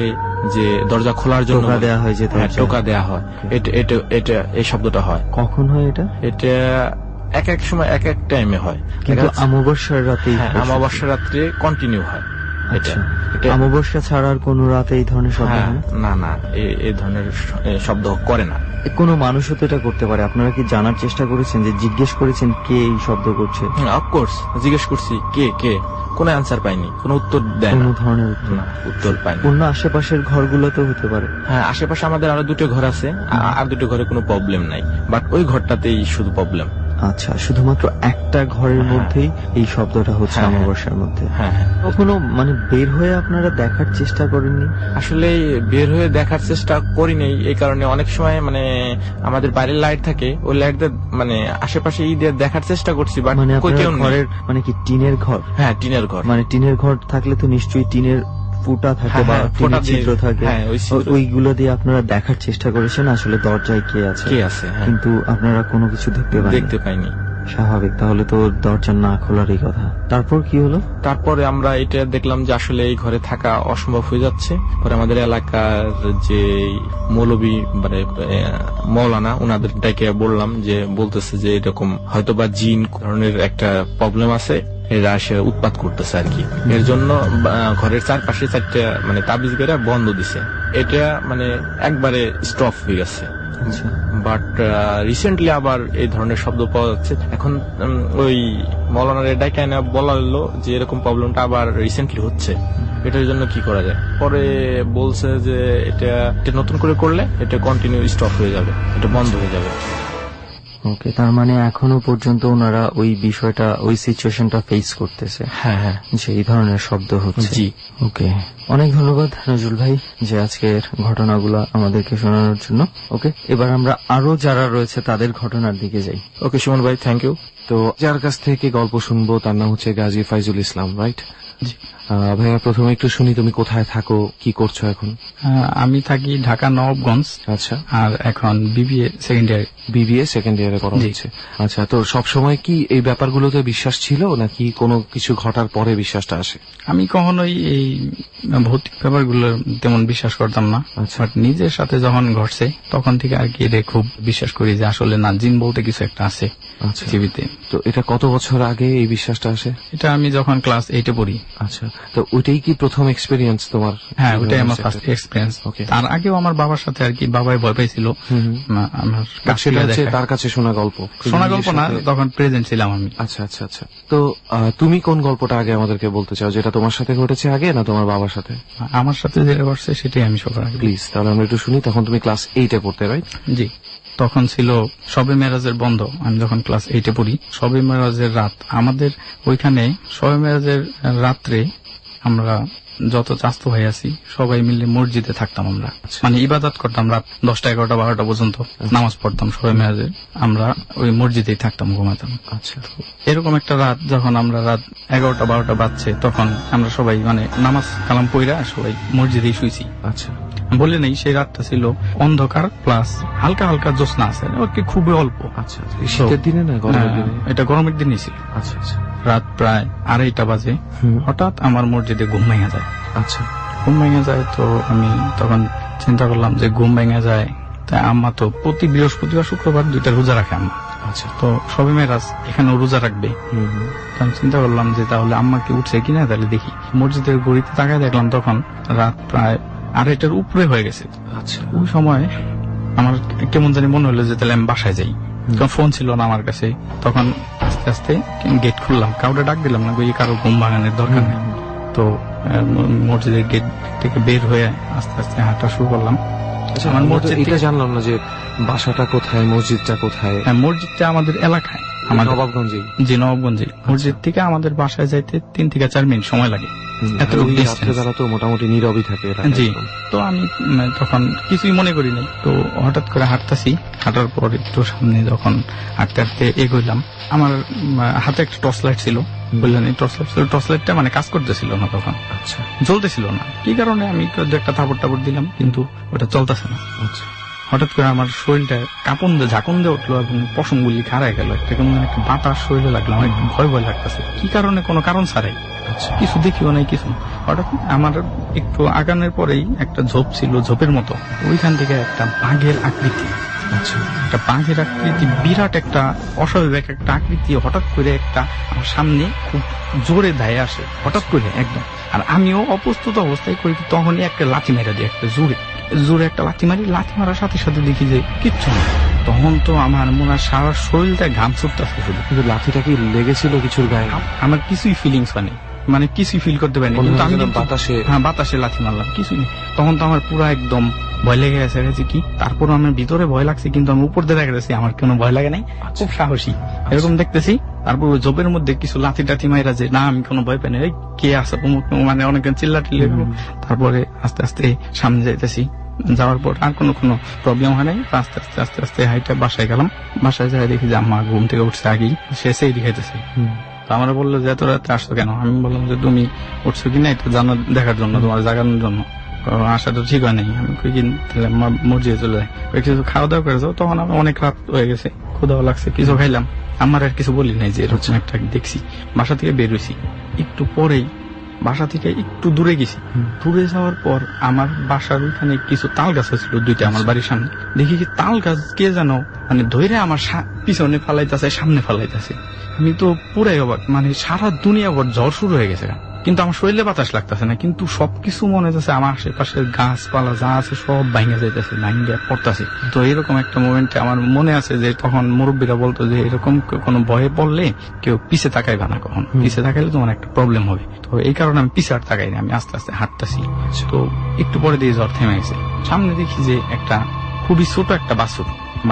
যে দরজা খোলার জন্য টোকা দেয়া হয়, যে টোকা দেয়া হয়, এটা এই শব্দটা হয়। কখন হয় এটা? এটা এক এক সময় এক এক টাইমে হয়, কিন্তু অমাবস্যার রাতে, অমাবস্যার রাত্রে কন্টিনিউ হয়। আচ্ছা, অমাবস্যা ছাড়া আর কোন রাতে এই ধরনের শব্দ হয় না? না, এই ধরনের শব্দ করে না। কোন মানুষও তো এটা করতে পারে। আপনারা কি জানার চেষ্টা করেছেন, যে জিজ্ঞেস করেছেন কে এই শব্দ করছে? অফকোর্স জিজ্ঞেস করছি, কে, কোনো অ্যান্সার পাইনি, কোনো উত্তর দেয় না, কোনো ধরনের উত্তর পাইনি। অন্য আশেপাশের ঘরগুলো তো হতে পারে। হ্যাঁ, আশেপাশে আমাদের আরো 2টো ঘর আছে, আর 2টো ঘরে কোনো প্রবলেম নাই, বাট ওই ঘরটাতেই শুধু প্রবলেম। আচ্ছা, শুধুমাত্র একটা ঘরের মধ্যেই এই শব্দটা হচ্ছে অমাবস্যার মধ্যে। হ্যাঁ, কখনো মানে বের হয়ে আপনারা দেখার চেষ্টা করেননি? আসলে বের হয়ে দেখার চেষ্টা করিনি, এই কারণে অনেক সময় মানে আমাদের বাইরের লাইট থাকে, ওই লাইট মানে আশেপাশে দেখার চেষ্টা করছি, বাট মানে ঘরের মানে কি টিনের ঘর? হ্যাঁ, টিনের ঘর। মানে টিনের ঘর থাকলে তো নিশ্চয়ই টিনের ফুটা থাকে বা টিনের ছিদ্র থাকে, ওইগুলো দিয়ে আপনারা দেখার চেষ্টা করেছেন আসলে দরজায় কে আছে, কিন্তু আপনারা কোনো কিছু দেখতে পাইনি। স্বাভাবিক, তাহলে তো দরজা না খোলারই কথা। তারপর কি হলো? তারপরে আমরা এটা দেখলাম যে আসলে এই ঘরে থাকা অসম্ভব হয়ে যাচ্ছে। পরে আমাদের এলাকার যে মৌলবী মানে মৌলানা, ওনাদের ডেকে বললাম, যে বলতেছে যে এরকম হয়তোবা জিন ধরনের একটা প্রবলেম আছে, এরা এসে উৎপাত করতেছে আর কি। এর জন্য ঘরের চারপাশে 4টা মানে তাবিজ বেড়া বন্ধ দিছে। এটা মানে একবারে স্টপ হয়ে গেছে। বাট রিসেন্টলি আবার এই ধরনের শব্দ পাওয়া যাচ্ছে। এখন ওই মৌলানার ডাইকা বলা হলো যে এরকম প্রবলেমটা আবার রিসেন্টলি হচ্ছে, এটার জন্য কি করা যায়। পরে বলছে যে এটা নতুন করে করলে এটা কন্টিনিউ স্টপ হয়ে যাবে, এটা বন্ধ হয়ে যাবে। ওকে, তার মানে এখনো পর্যন্ত ওনারা ওই বিষয়টা, ওই সিচুয়েশনটা ফেস করতেছে। হ্যাঁ, যে এই ধরনের শব্দ হচ্ছে। জি, ওকে, অনেক ধন্যবাদ নজরুল ভাই যে আজকের ঘটনাগুলো আমাদেরকে শোনানোর জন্য। ওকে, এবার আমরা আরো যারা রয়েছে তাদের ঘটনার দিকে যাই। ওকে সুমন ভাই, থ্যাংক ইউ। তো যার কাছ থেকে গল্প শুনবো তার নাম হচ্ছে গাজী ফাইজুল ইসলাম, রাইট? ভাইয়া, প্রথমে একটু শুনি, তুমি কোথায় থাকো, কি করছো এখন? আমি থাকি ঢাকা নবাবগঞ্জ। আচ্ছা, আর এখন বিবিএ সেকেন্ড ইয়ারে করা হচ্ছে। আচ্ছা, তো সবসময় কি এই ব্যাপারগুলোতে বিশ্বাস ছিল, নাকি কোনো কিছু ঘটার পরে বিশ্বাসটা আসে? আমি কখনোই এই ভৌতিক ব্যাপারগুলো তেমন বিশ্বাস করতাম না, বাট নিজের সাথে যখন ঘটছে তখন থেকে আর কি এটা খুব বিশ্বাস করি যে আসলে না, জিন বলতে কিছু একটা আছে পৃথিবীতে। তো এটা কত বছর আগে এই বিশ্বাসটা আসে? এটা আমি যখন ক্লাস 8-এ পড়ি। আচ্ছা, তো ওইটাই কি প্রথম এক্সপেরিয়েন্স তোমার? হ্যাঁ, ওটাই আমার ফার্স্ট এক্সপেরিয়েন্স। তার আগেও আমার বাবার সাথে আর কি, বাবাই ভয় পাইছিল। তার কাছে শোনা গল্প না, তখন প্রেজেন্ট ছিলাম আমি। আচ্ছা আচ্ছা আচ্ছা, তো তুমি কোন গল্পটা আগে আমাদেরকে বলতে চাও, যেটা তোমার সাথে ঘটেছে আগে না তোমার বাবার সাথে? আমার সাথে যেটা ঘটছে সেটাই আমি সবার আগে। প্লিজ, তাহলে আমরা একটু শুনি। তখন তুমি ক্লাস 8-এ পড়তে, রাইট? জি, তখন ছিল শবে মেরাজের বন্ধ। আমি যখন ক্লাস 8-এ পড়ি, শবে মেরাজের রাত। আমাদের ওইখানে শবে মেরাজের রাত্রে আমরা যত চাস্তু ভাই আছি সবাই মিলে মসজিদে থাকতাম। আমরা মানে ইবাদত করতাম রাত 10টা, 11টা, 12টা পর্যন্ত নামাজ পড়তাম শবে মেরাজের। আমরা ওই মসজিদেই থাকতাম, ঘুমাতাম। আচ্ছা, এরকম একটা রাত যখন আমরা রাত 11টা, 12টা বাজছে, তখন আমরা সবাই মানে নামাজ কালাম পইরা সবাই মসজিদেই শুইছি। আচ্ছা, বলে নেই সেই রাতটা ছিল অন্ধকার প্লাস হালকা হালকা জ্যোৎস্না আছে, খুবই অল্প। আচ্ছা, শীতের দিনে না গরমের দিনে? এটা গরমের দিনই ছিল। আচ্ছা আচ্ছা, রাত প্রায় 2:30 বাজে। হঠাৎ আমার মসজিদে ঘুম ভেঙে যায়। আচ্ছা, ঘুম ভেঙে যায়, তো আমি তখন চিন্তা করলাম যে ঘুম ভেঙে যায়, তাই আম্মা তো প্রতি বৃহস্পতিবার শুক্রবার 2টা রোজা রাখে আম্মা। আচ্ছা, তো শবে মেরাজ এখানে রোজা রাখবে। আমি চিন্তা করলাম যে তাহলে আম্মা কি উঠছে কিনা, তাহলে দেখি। মসজিদের ঘড়িতে তাকায় দেখলাম তখন রাত প্রায় 2:30-এর উপরে হয়ে গেছে। আচ্ছা, ওই সময় আমার কেমন জানি মনে হলো যে তাহলে আমি বাসায় যাই, কারণ ফোন ছিল না আমার কাছে। তখন আস্তে আস্তে গেট খুললাম, কাউকে ডাক দিলাম না, কারো ঘুম ভাঙানোর দরকার নেই। তো মসজিদের গেট থেকে বের হয়ে আস্তে আস্তে হাঁটা শুরু করলাম। আমার মসজিদ, এটা জানলাম না যে বাসাটা কোথায়, মসজিদটা কোথায়? মসজিদটা আমাদের এলাকায়, আমার নবাবগঞ্জে। জি, নবাবগঞ্জে। মসজিদ থেকে আমাদের বাসায় যাইতে 3 থেকে 4 মিনিট সময় লাগে। তারা তো মোটামুটি নীরবই থাকে। জি, তো আমি তখন কিছুই মনে করি নাই। তো হঠাৎ করে হাঁটতেছি, হাঁটার পর একটু সামনে যখন হাঁটতে হাঁটতে এগোইলাম, আমার হাতে একটা টর্চ লাইট ছিল। বললেন টর্চ লাইটটা মানে কাজ করতেছিল না তখন। আচ্ছা, জ্বলতেছিল না। কি কারণে আমি একটা থাপড় টাপড় দিলাম, কিন্তু ওটা চলতেছে না। আচ্ছা, হঠাৎ করে আমার শরীরটা কাঁপন দিয়ে ঝাঁকুন দিয়ে উঠলো এবং পশমগুলি খাড়ায় গেল, একটা কেমন একটা বাতাস শরীরে লাগলো, আমার একটু ভয় ভয় লাগতেছে, কি কারণে কোনো কারণ ছাড়াই, কিছু দেখিও নাই কিছু। হঠাৎ আমার একটু আগানোর পরেই একটা ঝোপ ছিল, ঝোপের মতো, ওইখান থেকে একটা বাঘের আকৃতি, একটা বাঘের আকৃতি, বিরাট একটা অস্বাভাবিক একটা আকৃতি হঠাৎ করে একটা আমার সামনে খুব জোরে ধায়ে আসে, হঠাৎ করে একদম। আর আমিও অপ্রস্তুত অবস্থায় করি, তখনই একটা লাথি মেরে দিই, একটা জোরে একটা লাথি মারি, লাথি মারার সাথে সাথে দেখি যে কিচ্ছু না। তখন তো আমার মনে হয় সারা শরীরটা ঘাম ছুটতেছে শুধু। কিন্তু লাঠিটা কি লেগেছিল কিছুর গায়ে? আমার কিছুই ফিলিংস হয়নি, মানে কিছুই ফিল করতে পারিনি, কিন্তু আমি বাতাসে লাথি মারলাম, কিছুই নেই। তখন তো আমার পুরো একদম ভয় লেগে গেছে কি, তারপর আমার ভিতরে ভয় লাগছে, কিন্তু আমি উপর দিয়ে দেখতেছি আমার কোনো ভয় লাগে নাই, খুব সাহসী এরকম দেখতেছি। তারপর ওই জবের মধ্যে কিছু লাথি টাথি মাইরা যে না আমি কোনো ভয় পাই না, কে আছে মানে অনেক চিল্লা টিল্লা। তারপরে আস্তে আস্তে সামনে যাইতেছি, যাওয়ার পর আর কোনো প্রবলেম হয় নাই, আস্তে আস্তে আস্তে আস্তে হাইটা বাসায় গেলাম। বাসায় যাই দেখি যে আম্মা ঘুম থেকে উঠছে আগেই, সে সেই দেখাইতেছে। তো আমরা বললো যে এত রাতে আসছো কেন? আমি বললাম যে তুমি উঠছো কিনা এটা দেখার জন্য, তোমার জাগানোর জন্য, আসা তো ঠিক হয় নাই। আমি মসজিদে চলে যাই, কিছু খাওয়া দাওয়া করে যাও। তখন আমি অনেক রাত হয়ে গেছে, ক্ষুধাও লাগছে, কিছু খাইলাম। আমার আর কিছু বলি নাই যে এরকম একটা দেখছি। বাসা থেকে বের হয়েছি, একটু পরেই বাসা থেকে একটু দূরে গেছি। দূরে যাওয়ার পর আমার বাসার ওইখানে কিছু তাল গাছ ছিল দুইটা আমার বাড়ির সামনে। দেখি কি তাল গাছ কে যেন মানে ধরে আমার পিছনে ফালাইতেছে, সামনে ফালাইতেছে। আমি তো পুরাই অবাক, মানে সারা দুনিয়া ভর ঝড় শুরু হয়ে গেছে, কিন্তু আমার শরীরে বাতাস লাগতেছে না, কিন্তু সবকিছু মনে হচ্ছে আমার আশেপাশের গাছপালা যা আছে সব ভাঙে যাইতেছে, ভাঙে পড়তেছে। তো এরকম একটা মোমেন্টে আমার মনে আছে যে তখন মুরব্বীরা বলতো যে এরকম কোনো ভয়ে পড়লে কেউ পিছে তাকাইবে না, কখন পিছে তাকাইলে তোমার একটা প্রবলেম হবে। তো এই কারণে আমি পিছে আর তাকাই না, আমি আস্তে আস্তে হাঁটতেছি। তো একটু পরে দিয়ে ঝড় থেমে গেছে, সামনে দেখি যে একটা খুবই ছোট একটা বাছুর।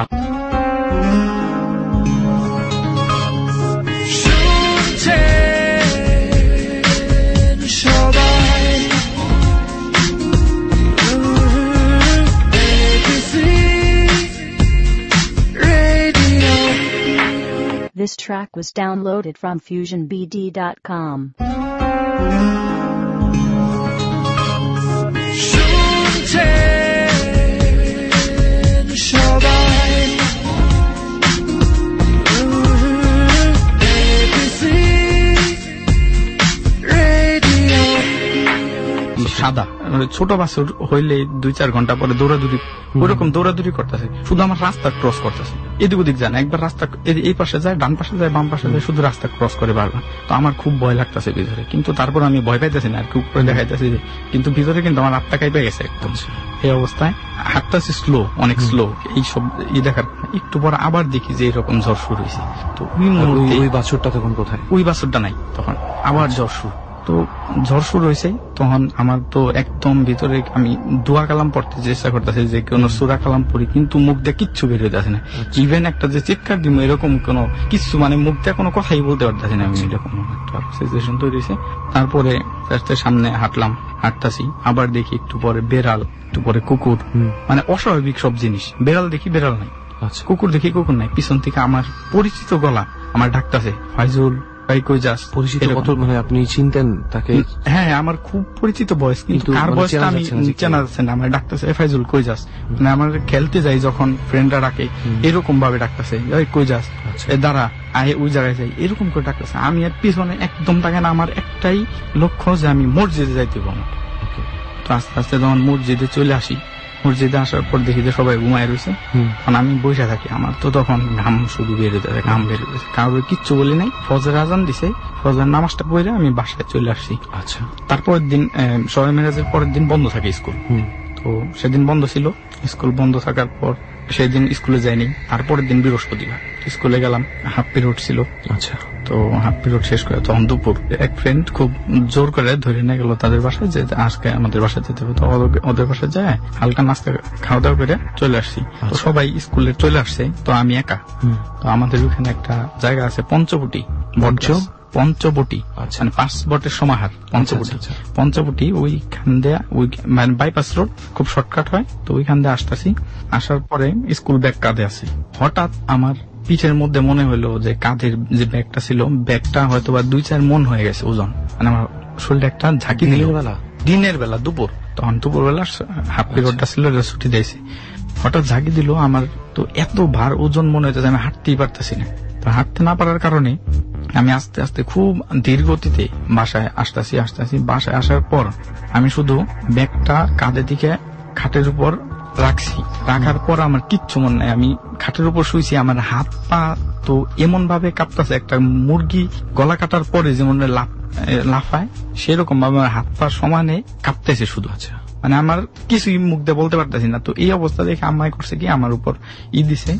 This track was downloaded from FusionBD.com. সাদা ছোট বাছুর হইলে 2-4 ঘন্টা পরে দৌড়াদৌড়ি, ওইরকম দৌড়াদৌড়ি করতেছে, শুধু আমার রাস্তা ক্রস করতেছে, এদিক ওদিক যায় না, একবার রাস্তা এই পাশে যায়, ডান পাশে যায়, বাম পাশে যায়, শুধু রাস্তা ক্রস করে বারবার। তো আমার খুব ভয় লাগতেছে ভিতরে, কিন্তু তারপর আমি ভয় পাইতেছি না, আর কি উপরে দেখাইতেছি, কিন্তু ভিতরে কিন্তু আমার আত্মা কাইপে গেছে একদম। এই অবস্থায় হাঁটতেছি স্লো, অনেক স্লো, এইসব দেখার একটু পর আবার দেখি যে এরকম জ্বর শুরু হয়েছে। তো ওই বাছুরটা তখন কোথায়? ওই বাছুরটা নাই, তখন আবার জ্বর শুরু। তো ঝড় শুরু হয়েছে, তখন আমার তো একদম ভিতরে আমি দোয়া কালাম পড়তে চেষ্টা করতেছি যে কোন সূরা কালাম পড়ি, কিন্তু মুখ দিয়ে কিচ্ছু বের হইতেছে না। ইভেন একটা যে চিৎকার দিব এরকম কোন কিছু, মানে মুখ দিয়ে কোনো কথাই বলতে পারতেছি না আমি, এরকম একটা সিচুয়েশন তৈরি হয়েছে। তারপরে সামনে হাঁটতাছি, আবার দেখি একটু পরে বেড়াল, একটু পরে কুকুর, মানে অস্বাভাবিক সব জিনিস। বেড়াল দেখি, বেড়াল নাই, কুকুর দেখি, কুকুর নাই। পিছন থেকে আমার পরিচিত গলা আমার ডাকতেছে, ফাইজুল ভাই কই যাস? পরিচিত কত, মানে আপনি চিনতেন তাকে? হ্যাঁ, আমার খুব পরিচিত বয়স, কিন্তু কার বয়সটা আমি চেনা যাচ্ছে না। আমার ডাকতেছে ফাইজুল কই যাস, মানে আমার খেলতে যাই যখন ফ্রেন্ডরা ডাকে এরকম ভাবে ডাকতেছে, কই যাস, দাঁড়া আয় ওই জায়গায় যাই, এরকম করে ডাকতেছে। আমি আর পিছনে একদম তাকে না, আমার একটাই লক্ষ্য যে আমি মসজিদে যাইতে পারবো। তো আস্তে আস্তে যখন মসজিদে চলে আসি, মসজিদে আসার পর দেখি যে সবাই ঘুমায় রয়েছে, কারণ আমি বসে থাকি। আমার তো তখন ঘাম শুধু বেরোতে, ঘাম বেরোতেছে, কারোর কিচ্ছু বলি নাই। ফজর আজান দিছে, ফজর নামাজটা পড়ে আমি বাসায় চলে আসছি। আচ্ছা, তারপরের দিন শবে মেরাজের পরের দিন বন্ধ থাকে স্কুল। তো সেদিন বন্ধ ছিল, স্কুল বন্ধ থাকার পর সেদিন স্কুলে যাইনি। তারপরের দিন বৃহস্পতিবার স্কুলে গেলাম, হাফ পিরিয়ড ছিল। আচ্ছা, তো হাফ পিরিয়ড শেষ করে তখন দুপুর এক ফ্রেন্ড খুব জোর করে ধরে নিয়ে গেল তাদের বাসায়, যে আজকে আমাদের বাসায় যেতে হবে। তো ওদের বাসায় যায় হালকা নাস্তা খাওয়া দাওয়া করে চলে আসছি। তো সবাই স্কুলে চলে আসছে, তো আমি একা। তো আমাদের ওখানে একটা জায়গা আছে পঞ্চবটি, পঞ্চবটি, মানে 5 বটের সমাহার পঞ্চবটি। পঞ্চবটি ওইখান দিয়ে, মানে বাইপাস রোড, খুব শর্টকাট হয়। তো ওইখান দিয়ে আসতেছি, আসার পরে স্কুল ব্যাগ কাঁধে আছে। হঠাৎ আমার পিঠের মধ্যে মনে হলো যে কাঁধের যে ব্যাগটা ছিল, ব্যাগটা হয়তো বা 2-4 মণ হয়ে গেছে ওজন, মানে আমার শরীরটা একটা ঝাঁকি দিল। দিনের বেলা দুপুর, তখন দুপুর বেলা হাফ পিরিয়ডটা ছিল, ছুটি দিয়েছে। হঠাৎ ঝাঁকি দিল আমার, তো এত ভার ওজন মনে হচ্ছে আমি হাঁটতেই পারতেছি না। তো হাঁটতে না পারার কারণে আমি আস্তে আস্তে খুব ধীর গতিতে বাসায় আসতেছি। বাসায় আসার পর আমি শুধু ব্যাগটা কাঁধে দিকে খাটের উপর রাখছি, রাখার পর আমার কিচ্ছু মনে নাই। আমি খাটের উপর শুয়েছি, আমার হাত পা তো এমন ভাবে কাঁপতেছে, একটা মুরগি গলা কাটার পরে যেমন লাফায় সেরকম ভাবে আমার হাত পা সমানে কাঁপতেছে শুধু। মানে আমার কিছুই মুখ দিয়ে বলতে পারতেছি না। তো এই অবস্থা দেখে আম্মাই করছে কি, আমার উপর দিছে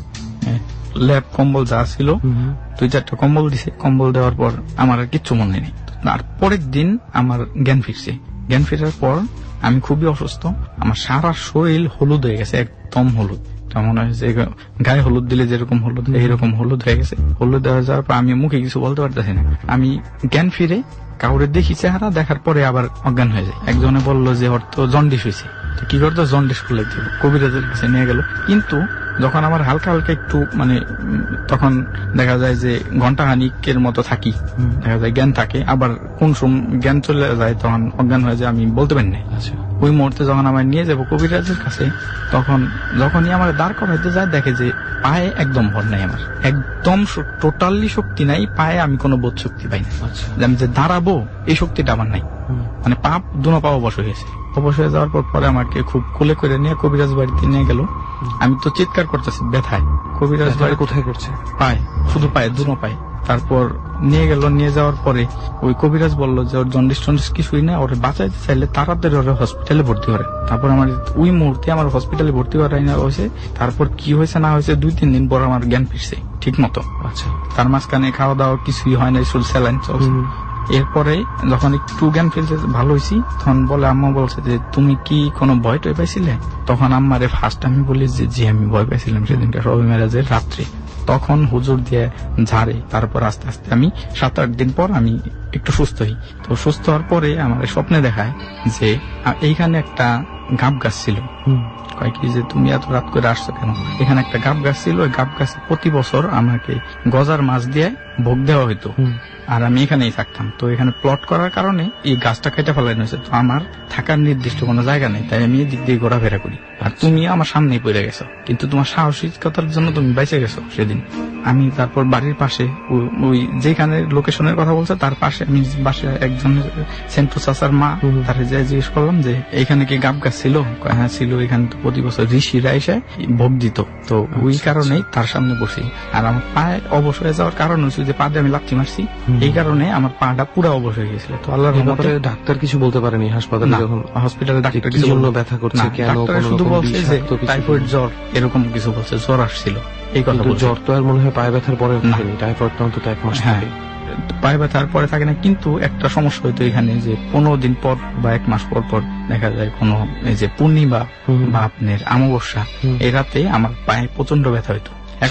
ল্যাপ কম্বল যা ছিল 2-4টা কম্বল দিছে। কম্বল দেওয়ার পর আমার আর কিচ্ছু মনে নেই। আর পরের দিন আমার জ্ঞান ফিরছে। জ্ঞান ফেরার পর আমি খুবই অসুস্থ, আমার সারা শরীর হলুদ হয়ে গেছে, একদম হলুদ। মনে হয়েছে গায়ে হলুদ দিলে যেরকম হলুদ এইরকম হলুদ হয়ে গেছে। হলুদ হয়ে যাওয়ার পর আমি মুখে কিছু বলতে পারতেছি না। আমি জ্ঞান ফিরে কাউরে দেখি চেহারা, দেখার পরে আবার অজ্ঞান হয়ে যায়। একজনে বললো যে ওর তো জন্ডিস হয়েছে। তো কি করতো, জন্ডিস খুলে দিল, কবিরাজের কাছে নিয়ে গেল। কিন্তু যখন আমার হালকা হালকা একটু মানে তখন দেখা যায় যে ঘন্টাখানিকের মতো থাকি, দেখা যায় জ্ঞান থাকে, আবার কোন সময় জ্ঞান চলে যায় তখন অজ্ঞান হয়ে যায়, আমি বলতে পারি না। ওই মুহূর্তে যখন আমার নিয়ে যাবো কবিরাজের কাছে, তখন যখনই আমার দাঁড় করাইতে যায় দেখে যে পায়ে একদম ভর নাই, আমার একদম টোটালি শক্তি নাই পায়ে, আমি কোনো বোধ শক্তি পাই না। আমি যে দাঁড়াবো এই শক্তিটা আমার নাই, মানে পা দুনো পা অবশ হয়ে গেছে। অবশ হয়ে যাওয়ার পরে আমাকে খুব কোলে করে নিয়ে কবিরাজ বাড়িতে নিয়ে গেল। আমি তো চিৎকার করতেছি ব্যথায়। কবিরাজ বাড়ি কোথায় করছে? পায়ে, শুধু পায়ে, দুনো পায়ে। তারপর নিয়ে গেল, নিয়ে যাওয়ার পরে ওই কবিরাজ বললো যে ওর জন্ডিস টন্ডিস কিছুই না, ওরে বাঁচাইতে চাইলে তাড়াতাড়ি ওরা হসপিটালে ভর্তি করে। তারপর আমার ওই মুহূর্তে আমার হসপিটালে ভর্তি করাই না হয়েছে। তারপর কি হয়েছে না হয়েছে 2-3 দিন পর আমার জ্ঞান ফিরছে ঠিক মতো। তার মাঝখানে খাওয়া দাওয়া কিছুই হয় না, শুধু স্যালাইন চলছে। এরপরে যখন একটু জ্ঞান ফিরছে, ভালো হয়েছি, তখন বলে আম্মা বলছে যে তুমি কি কোনো ভয় টয় পাইছিলে? তখন আম্মারে ফার্স্ট আমি বলি যে জি আমি ভয় পাইছিলাম সেদিনটা শবে মেরাজের রাত্রে। তখন হুজুর দিয়ে ঝাড়ে। তারপর আস্তে আস্তে আমি 7-8 দিন পর আমি একটু সুস্থ হই। তো সুস্থ হওয়ার পরে আমার স্বপ্নে দেখায় যে এইখানে একটা গাব গাছ ছিল। কয় কি যে তুমি এত রাত করে আসছো কেন? এখানে একটা গাব গাছ ছিল, ওই গাব গাছে প্রতি বছর আমাকে গজার মাছ দিয়ে ভোগ দেওয়া হইতো, আর আমি এখানেই থাকতাম। তো এখানে প্লট করার কারণে এই গাছটা কেটে ফেলানো হয়েছে। তো আমার থাকার নির্দিষ্ট কোনো জায়গা নেই, তাই আমি এদিক দিয়ে ঘোরাফেরা করি। আর তুমি আমার সামনেই পড়ে গেছো, কিন্তু তোমার সাহসিকতার জন্য তুমি বেঁচে গেছো সেদিন। আমি তারপর বাড়ির পাশে ওই যেখানে লোকেশনের কথা বলছে তার পাশে আমি বাসায় একজন সেন্টু চাচার মা, তার জিজ্ঞেস করলাম যে এইখানে কি গাব গাছ ছিল? হ্যাঁ ছিল, এখানে তো প্রতি বছর ঋষিরা এসে ভোগ দিত। তো ওই কারণেই তার সামনে বসি। আর আমার পায়ে অবশ হয়ে যাওয়ার কারণ হচ্ছে যে পা দিয়ে আমি লাথি মারছি, এই কারণে আমার পাটা পুরো অবশ হয়ে গেছিল। তো আল্লাহর রহমতে ডাক্তার কিছু বলতে পারেনি হাসপাতালে, যখন হসপিটালে ডাক্তার কিছু জন্য ব্যথা করছে কেন, শুধু বলছে যে টাইফয়েড জ্বর এরকম কিছু বলছে, জ্বর আসছিল এই কথা। জ্বর তো আর মনে হয় পায়ে ব্যথার পরে থাকেনি, টাইফয়েড তো অন্তত 1 মাস থাকে, পায়ে ব্যথার পরে থাকে না। কিন্তু একটা সমস্যা হইতো এখানে যে 15 দিন পর বা 1 মাস পর পর দেখা যায় কোনো এই যে পূর্ণিমা বা আপনার অমাবস্যা এই রাতে আমার পায়ে প্রচন্ড ব্যথা হইতো।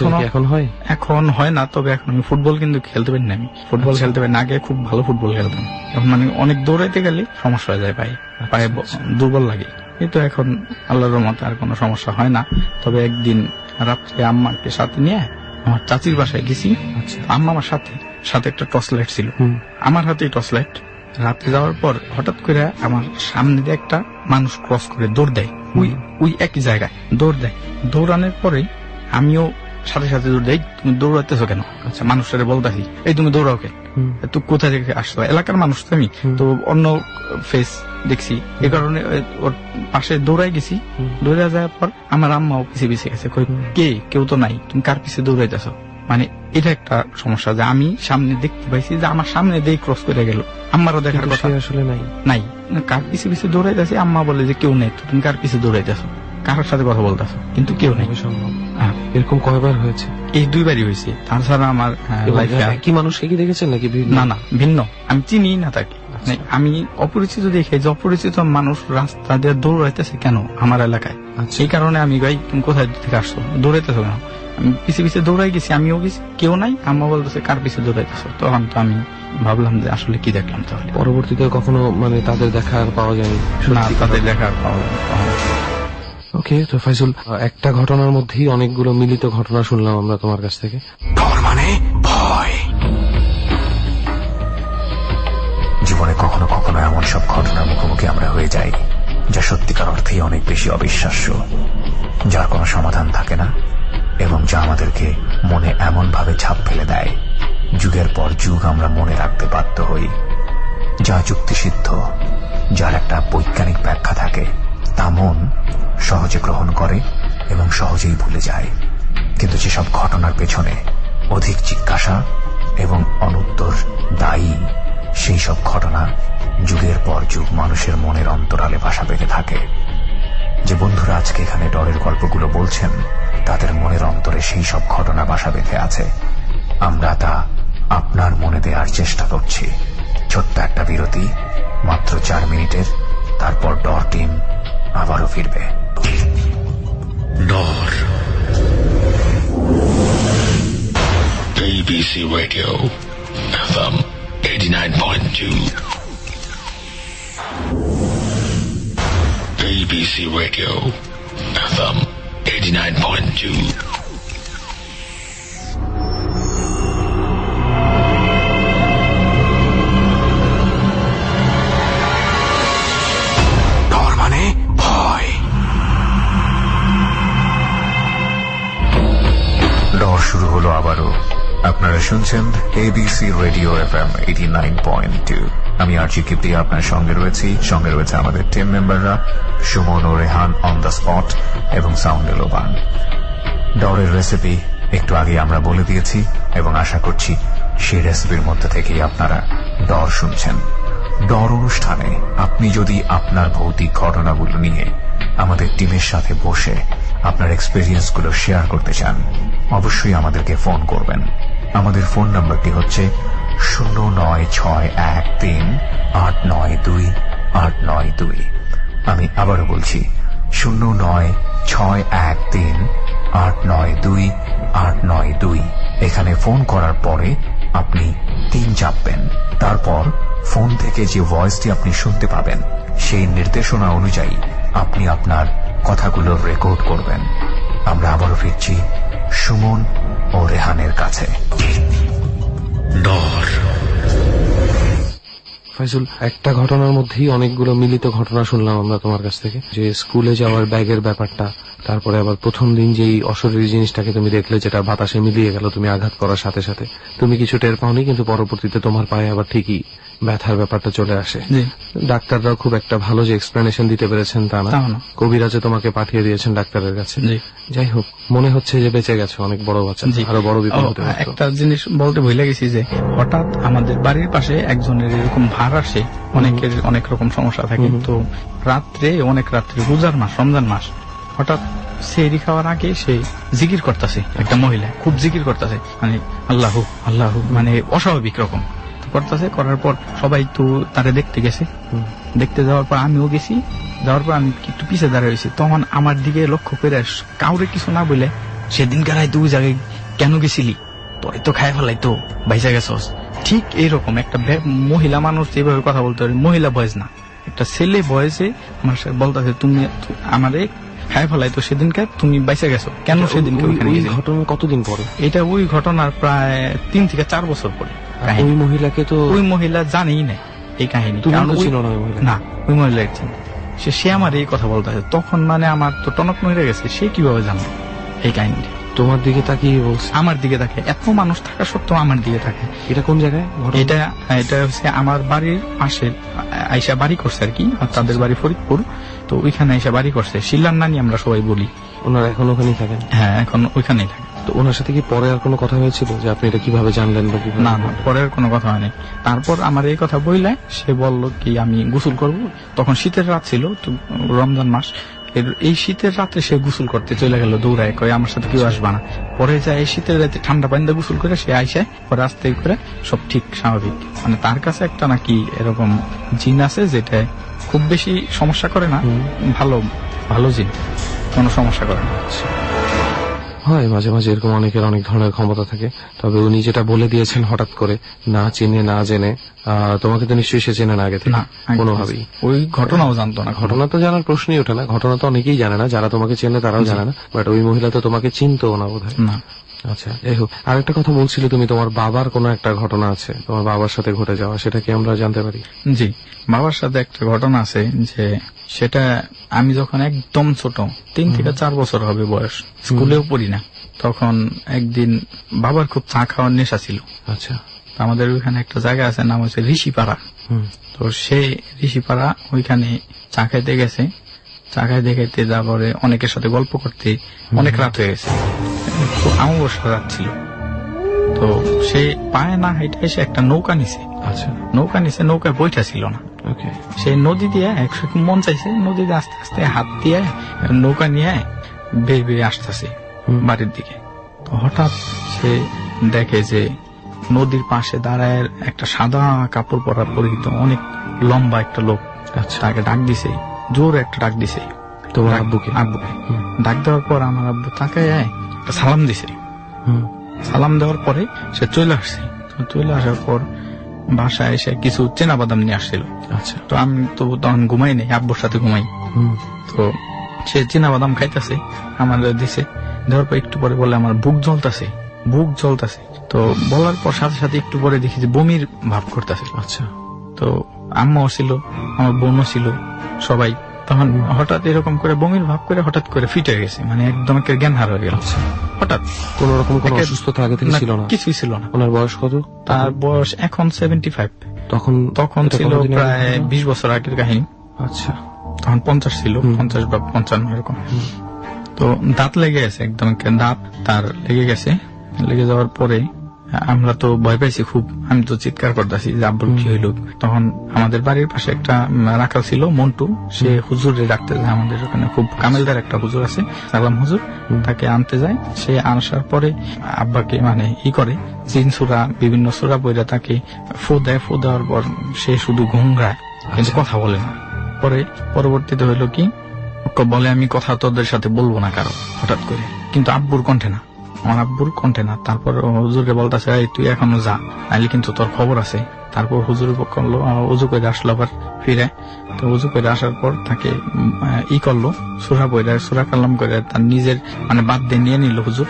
এখন হয় না, তবে এখন আমি ফুটবল কিন্তু খেলতে পারি না। আমি ফুটবল খেলতে পারি না, আগে খুব ভালো ফুটবল খেলতাম। এখন মানে অনেক দৌড়াইতে গেলে সমস্যা হয়ে যায়, পায়ে দুর্বল লাগে। কিন্তু এখন আল্লাহর রহমতে আর কোনো সমস্যা হয় না। তবে একদিন রাত্রে আম্মাকে সাথে নিয়ে আমার চাচির বাসায় গেছি। আম্মা আমার সাথে একটা টর্চ লাইট ছিল, আমার হাতে টর্চ লাইট। রাতে যাওয়ার পর হঠাৎ করে আমার সামনে দিয়ে একটা মানুষ ক্রস করে দৌড় দেয়, ওই একই জায়গায় দৌড় দেয়। দৌড়ানোর পরে আমিও সাথে সাথে দৌড় দেয়। তুমি দৌড়াতেছো কেন? আচ্ছা, মানুষটারে বলতেছি এই তুমি দৌড়াও কেন? তো কোথা থেকে আসছো? এলাকার মানুষ তো আমি, তো অন্য ফেস দেখছি, এই কারণে ওর পাশে দৌড়াই গেছি। দৌড়ে যাওয়ার পর আমার আম্মাও পিছিয়ে পিছিয়ে গেছে, কেউ তো নাই, তুমি কার পিছিয়ে দৌড়াইতেছো? মানে এটা একটা সমস্যা যে আমি সামনে দেখতে পাইছি যে আমার সামনে দিয়ে ক্রস করে গেল, আম্মারও দেখার কথা আসলে নাই, কার পিছিয়ে পিছিয়ে দৌড়াইতেছে। আম্মা বলে যে কেউ নেই, তুমি কার পিছিয়ে দৌড়াইতেছো, কারোর সাথে কথা বলতেছো, কিন্তু কেউ নেই। এরকম কয়বার হয়েছে? এই 2 বারই হয়েছে। তাছাড়া আমার কি মানুষকে কি দেখেছেন নাকি? না, ভিন্ন, আমি চিনি না তাকে। আমি অপরিচিত দেখে যে অপরিচিত মানুষ রাস্তা দিয়ে দৌড়াইতেছে কেন আমার এলাকায়, সেই কারণে আমি ভাই তুমি কোথায় থেকে আসছো, দৌড়াইতেছো কেন? আমি পিছিয়ে পিছিয়ে দৌড়াই গেছি, আমিও গেছি, কেউ নাই। আম্মা বলতেছে কার পিছিয়ে দৌড়াইতেছো? তখন তো আমি ভাবলাম যে আসলে কি দেখলাম। তাহলে পরবর্তীতে কখনো মানে তাদের দেখা পাওয়া যায়নি? না, তাদের দেখা পাওয়া যায়। ওকে, তো ফাইজুল, একটা ঘটনার মধ্যেই অনেকগুলো মিলিত ঘটনা শুনলাম আমরা তোমার কাছ থেকে। ডর মানে ভয়। জীবনে কখনো কখনো এমন সব ঘটনার মুখোমুখি আমরা হয়ে যাই যা সত্যিকার অর্থেই অনেক বেশি অবিশ্বাস্য। যার কোনো সমাধান থাকে না এবং যা আমাদেরকে মনে এমন ভাবে ছাপ ফেলে দেয় যুগের পর যুগ আমরা মনে রাখতে বাধ্য হই। যা যুক্তিসিদ্ধ, যার একটা বৈজ্ঞানিক ব্যাখ্যা থাকে, তা মন সহজে গ্রহণ করে এবং সহজেই ভুলে যায়। কিন্তু যেসব ঘটনার পেছনে অধিক জিজ্ঞাসা এবং অনুত্তর দায়ী, সেই সব ঘটনা যুগের পর যুগ মানুষের মনের অন্তরালে বাসা বেঁধে থাকে। যে বন্ধুরা আজকে এখানে ডরের গল্পগুলো বলছেন, তাদের মনের অন্তরে সেই সব ঘটনা বাসা বেঁধে আছে। আমরা তা আপনার মনে দেওয়ার চেষ্টা করছি। ছোট্ট একটা বিরতি, মাত্র 4 মিনিটের, তারপর ডর টিম আবারও ফিরবে। ডর ABC Radio FM 89.2 ABC Radio FM 89.2 ডর মানে ভয়। ডর শুরু হলো আবারও। আপনারা শুনছেন ABC রেডিও FM 89.2। আমি আরজি কিপ্রিয়া আপনার সঙ্গে রয়েছে আমাদের টিম মেম্বাররা সুমন ও রেহান অন দ্য স্পট এবং সাউন্ডে লোবান। ডরের রেসিপি একটু আগে আমরা বলে দিয়েছি এবং আশা করছি সেই রেসিপির মধ্যে থেকেই আপনারা ডর শুনছেন। ডর অনুষ্ঠানে আপনি যদি আপনার ভৌতিক ঘটনাগুলো নিয়ে আমাদের টিমের সাথে বসে আপনার এক্সপেরিয়েন্সগুলো শেয়ার করতে চান, অবশ্যই আমাদেরকে ফোন করবেন। আমাদের ফোন নাম্বারটি হচ্ছে 09613892 আমি আবারও বলছি 09613892 এখানে ফোন করার পরে আপনি 3 চাপবেন। তারপর ফোন থেকে যে ভয়েসটি আপনি শুনতে পাবেন, সেই নির্দেশনা অনুযায়ী আপনি আপনার কথাগুলো রেকর্ড করবেন। আমরা আবারও ফিরছি সুমন ও রেহানের কাছে। ডর ফাইজুল, একটা ঘটনার মধ্যেই অনেকগুলো মিলিত ঘটনা শুনলাম আমরা তোমার কাছ থেকে, যে স্কুলে যাওয়ার ব্যাগের ব্যাপারটা, তারপরে আবার প্রথম দিন যেই অশরীরী জিনিসটাকে তুমি দেখলে যেটা বাতাসে মিলিয়ে গেল তুমি আঘাত করার সাথে সাথে, তুমি কিছু টের পাওনি, কিন্তু পরবর্তীতে তোমার পায়ে আবার ঠিকই ব্যথার ব্যাপারটা চলে আসে। ডাক্তাররাও খুব একটা ভালো যে এক্সপ্লেনেশন দিতে পেরেছেন তা না, কবিরাজে তোমাকে পাঠিয়ে দিয়েছেন ডাক্তারের কাছে। যাই হোক, মনে হচ্ছে যে বেঁচে গেছে, অনেক বড় বাচ্চা, আরো বড় বিপদ হতে পারে। একটা জিনিস বলতে ভুলে গেছি যে হঠাৎ আমাদের বাড়ির পাশে একজনের এরকম ভাড় আসে, অনেকের অনেক রকম সমস্যা থাকে, তো অনেক রাত্রে রোজার মাস, রমজান মাস, হঠাৎ সেহরি খাওয়ার আগে সে জিকির করতেছে, একটা মহিলা খুব জিকির করতেছে, মানে আল্লাহু আল্লাহু, মানে অস্বাভাবিক রকম করতেছে। করার পর সবাই তো তারে দেখতে গেছে, দেখতে যাওয়ার পর আমিও গেছি। যাওয়ার পর আমি একটু পিছিয়ে দাঁড়িয়েছি, তখন আমার দিকে লক্ষ্য করে কাউরে কিছু না বলে, সেদিন কারাই তুই জায়গায় কেন গেছিলি, তোর তো খায় ফেলাই তো বাইসা গেছস। ঠিক এইরকম একটা মহিলা মানুষ যেভাবে কথা বলতে পারে, মহিলা বয়স না, একটা ছেলে বয়সে আমার সাথে বলতেছে তুমি আমারে খায় ফেলাই তো সেদিনকার, তুমি বাইসা গেছো কেন সেদিনকে। ঘটনা কতদিন পরে? এটা ওই ঘটনার প্রায় 3 থেকে 4 বছর পরে। ওই মহিলাকে তো ওই মহিলা জানেই না এই কাহিনী, না ওই মহিলার চিনি, সে আমার এই কথা বলতেছে। তখন মানে আমার তো টনক মেরে গেছে, সে কিভাবে জানবে এই কাহিনীটা? তোমার দিকে তাকিয়ে বলছে, আমার দিকে থাকে, এত মানুষ থাকা সত্ত্বেও আমার দিকে থাকে। এটা কোন জায়গায়? এটা হচ্ছে আমার বাড়ির পাশে আইসা বাড়ি করছে আর কি, তাদের বাড়ি ফরিদপুর, তো ওইখানে আইসা বাড়ি করছে। শিলার নানি আমরা সবাই বলি। ওনারা এখন ওখানেই থাকেন? হ্যাঁ, এখন ওইখানেই থাকে। তো ওনার সাথে কি পরে আর কোনো কথা হয়েছিল যে আপনি এটা কিভাবে জানলেন? না, পরে আর কোনো কথা হয়নি। তারপর আমার এই কথা বললে সে বলল কি আমি গোসল করব, তখন শীতের রাত ছিল, তো রমজান মাস, এই শীতের রাতে সে গোসল করতে চলে গেল দৌড়ায়, কয় আমার সাথে কেউ আসবে না। পরে যায় এই শীতের রাতে ঠান্ডা পানি দিয়ে গোসল করে সে আইসে, পরে আস্তে করে সব ঠিক স্বাভাবিক। মানে তার কাছে একটা নাকি এরকম জিন আছে যেটা খুব বেশি সমস্যা করে না, ভালো ভালো জিন, কোনো সমস্যা করে না। হয় মাঝে মাঝে এরকম অনেকের অনেক ধরনের ক্ষমতা থাকে। তবে উনি যেটা বলে দিয়েছেন হঠাৎ করে, না চিনে না জেনে, তোমাকে তো নিশ্চয়ই সে চেনে না আগে থেকে কোনোভাবেই? ওই ঘটনাও জানতো না। ঘটনা তো জানার প্রশ্নই ওঠে না, ঘটনা তো অনেকেই জানে না, যারা তোমাকে চেনে তারাও জানে না, বাট ওই মহিলা তো তোমাকে চিনতো না বোধহয়। না, আচ্ছা, যাই হোক, আরেকটা কথা বলছিলে তুমি, তোমার বাবার কোনো একটা ঘটনা আছে তোমার বাবার সাথে ঘটে যাওয়া, সেটা কি আমরা জানতে পারি? জি, বাবার সাথে একটা ঘটনা আছে, যে সেটা আমি যখন একদম ছোট 3 থেকে 4 বছর হবে বয়স, স্কুলেও পড়ি না, তখন একদিন বাবার খুব চা খাওয়ার নেশা ছিল। আচ্ছা, আমাদের ওইখানে একটা জায়গা আছে, নাম হচ্ছে ঋষিপাড়া। তো সে ঋষিপাড়া ওইখানে চা খাইতে গেছে, চা খাইতে খাইতে তারপরে অনেকের সাথে গল্প করতে অনেক রাত হয়ে গেছে, খুব অমাবস্যা রাত ছিল। তো সে পায়ে না হেঁটে এসে একটা নৌকা নিছে। আচ্ছা, নৌকা নিছে, নৌকায় বইটা ছিল না। সে নদী দিয়ে মন চাইছে, নদীতে আস্তে আস্তে হাত দিয়ে নৌকা নিয়ে বেয়ে বেয়ে আসতেছে বাড়ির দিকে। তো হঠাৎ সে দেখে যে নদীর পাশে দাঁড়ায় একটা সাদা কাপড় পরা পরিহিত অনেক লম্বা একটা লোক তাকে ডাক দিছে, জোর একটা ডাক দিছে তোমার আব্বুকে। ডাক দেওয়ার পর আমার আব্বু তাকে একটা সালাম দিছে। সালাম দেওয়ার পরে সে চলে আসছে। চলে আসার পর বাসায় এসে কিছু চেনা বাদাম নিয়ে আসছিল। আচ্ছা, তো আমি তো তখন ঘুমাই নেই, আব্বুর সাথে ঘুমাই। তো সে চেনা বাদাম খাইতেছে, আমার দিছে। দেওয়ার পর একটু পরে বলে আমার বুক জ্বলতেছে, বুক জ্বলতেছে। তো বলার পর সাথে সাথে একটু পরে দেখি যে বমির ভাব করতেছে। আচ্ছা, তো আম্মাও ছিল, আমার বোনও ছিল, সবাই। তখন হঠাৎ এরকম করে বমির ভাব করে হঠাৎ করে ফিট হয়ে গেছে, মানে একদম একটা জ্ঞান হার হয়ে গেল। হঠাৎ কোন রকম কোনো অসুস্থতা আগে থেকে ছিল না, কিছুই ছিল না। ওনার বয়স কত? তার বয়স এখন 75। তখন ছিল প্রায় 20 বছর আগের কাহিনী। আচ্ছা, তখন 50 ছিল, 50 বা 55 এরকম। তো দাঁত লেগে গেছে, একদম দাঁত তার লেগে গেছে। লেগে যাওয়ার পরে আমরা তো ভয় পাইছি খুব, আমি তো চিৎকার করতেছি যে আব্বুর কি হইল। তখন আমাদের বাড়ির পাশে একটা রাখাল ছিল মন্টু, সে হুজুরে ডাকতে যায়। আমাদের ওখানে খুব কামেলদার একটা হুজুর আছে, সালাম হুজুর, তাকে আনতে যায়। সে আসার পরে আব্বাকে মানে করে জিন সুরা, বিভিন্ন সুরা বইরা তাকে ফু দেয়। ফু দেওয়ার পর সে শুধু ঘুমঘায়, কিন্তু কথা বলে না। পরে পরবর্তীতে হইলো কি, বলে আমি কথা তোদের সাথে বলবো না কারো, হঠাৎ করে। কিন্তু আব্বুর কণ্ঠে না, আমার আব্বুর কণ্ঠে না। তারপর হুজুরে বলতেছে তুই এখনো যা, নাইলে কিন্তু তোর খবর আছে। তারপর হুজুর করলো, উজু করে আসলো আবার ফিরে। তো উজু করে আসার পর তাকে করলো, সুরা বইরা সুরা কালাম করে তার নিজের মানে বাদ দিয়ে নিয়ে নিল হুজুর।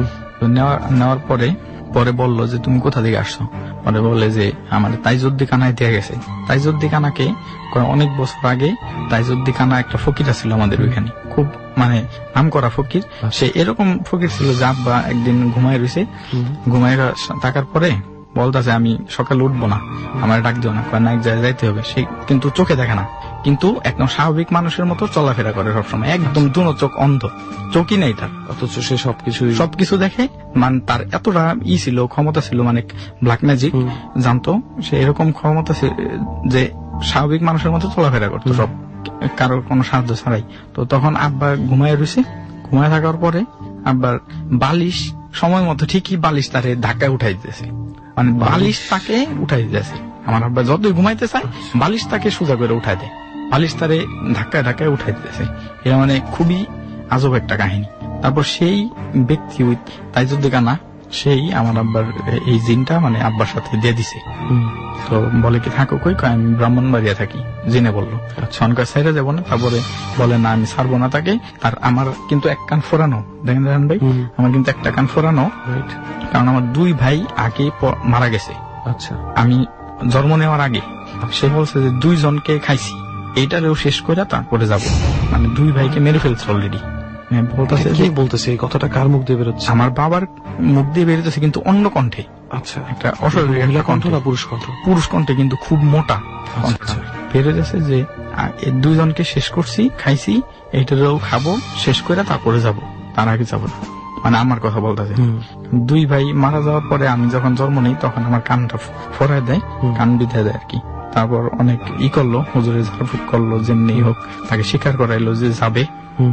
নেওয়ার পরে বললো যে তুমি কোথা থেকে আসছো। পরে বলে যে আমার তাইজুদ্দি কানায় দিয়ে গেছে। তাইজুদ্দি কানাকে অনেক বছর আগে তাইজুদ্দি কানা একটা ফকির ছিল আমাদের ওইখানে, খুব মানে নাম করা ফকির। সে এরকম ফকির ছিল যে আব্বা একদিন ঘুমায় রয়েছে, ঘুমায় থাকার পরে বলতেছে আমি সকালে উঠবো না, আমার ডাক দিও না, এক জায়গায় যাইতে হবে। সে কিন্তু চোখে দেখে না, কিন্তু একদম স্বাভাবিক মানুষের মতো চলাফেরা করে সবসময়, একদম দুনো চোখ অন্ধ, চোখই নেই তার, অথচ সে সবকিছু দেখে। মানে তার এতটা ছিল, ক্ষমতা ছিল, মানে ব্ল্যাক ম্যাজিক জানতো। সে এরকম ক্ষমতা যে স্বাভাবিক মানুষের মতো চলাফেরা করতো, সব কারোর কোনো সাহায্য ছাড়াই। তো তখন আব্বা ঘুমায় রয়েছে, ঘুমায় থাকার পরে আব্বার বালিশ সময় মতো ঠিকই বালিশ তারে ধাক্কায় উঠাই দিতেছে, মানে বালিশ তাকে উঠাই দিতেছে। আমার আব্বা যতই ঘুমাইতে চায় বালিশ তাকে সোজা করে উঠাই দেয়, বালিশ তারে ধাক্কায় ধাক্কায় উঠাই দিতেছে। এটা মানে খুবই আজব একটা কাহিনী। তারপর সেই ব্যক্তি তাইজুদ্দি কানা, সেই আমার আব্বার এই জিনটা মানে আব্বার সাথে দিয়ে দিছে। তো বলে কি থাকো কই, আমি ব্রাহ্মণবাড়িয়া থাকি। জিনে বললো সনকার সাইডে যাবো না। তারপরে বলে না আমি ছাড়বো না তাকে। আর আমার কিন্তু এক কান ফোরানো, দেখেন রাহান ভাই, আমার কিন্তু একটা কান ফোরানো, কারণ আমার 2 ভাই আগে মারা গেছে। আচ্ছা, আমি জন্ম নেওয়ার আগে। সে বলছে যে 2 জনকে খাইছি, এইটারেও শেষ করে তারপরে যাব, মানে 2 ভাইকে মেরে ফেলছে অলরেডি। বলতেছে এই কথাটা কার মুখ দিয়ে বেরোচ্ছে? আমার বাবার মুখ দিয়ে বেরোতেছে, কিন্তু অন্য কণ্ঠে। আচ্ছা, একটা অস্বাভাবিক কণ্ঠ না, পুরুষ কণ্ঠ, পুরুষ কণ্ঠে, কিন্তু খুব মোটা বেরোতেছে যে 2 জনকে শেষ করছি, খাইছি, এইটারও খাবো, শেষ করে তারপরে যাব, তার আগে যাব না। মানে আমার কথা বলতেছে। 2 ভাই মারা যাওয়ার পরে আমি যখন জন্ম নেই তখন আমার কানটা ফোরায় দেয়, কান বিধায় দেয় আর কি। তারপর অনেক করলো, হুজুরে ঝাড়ফুঁক করলো, যেমনি হোক তাকে স্বীকার করাইলো যে যাবে।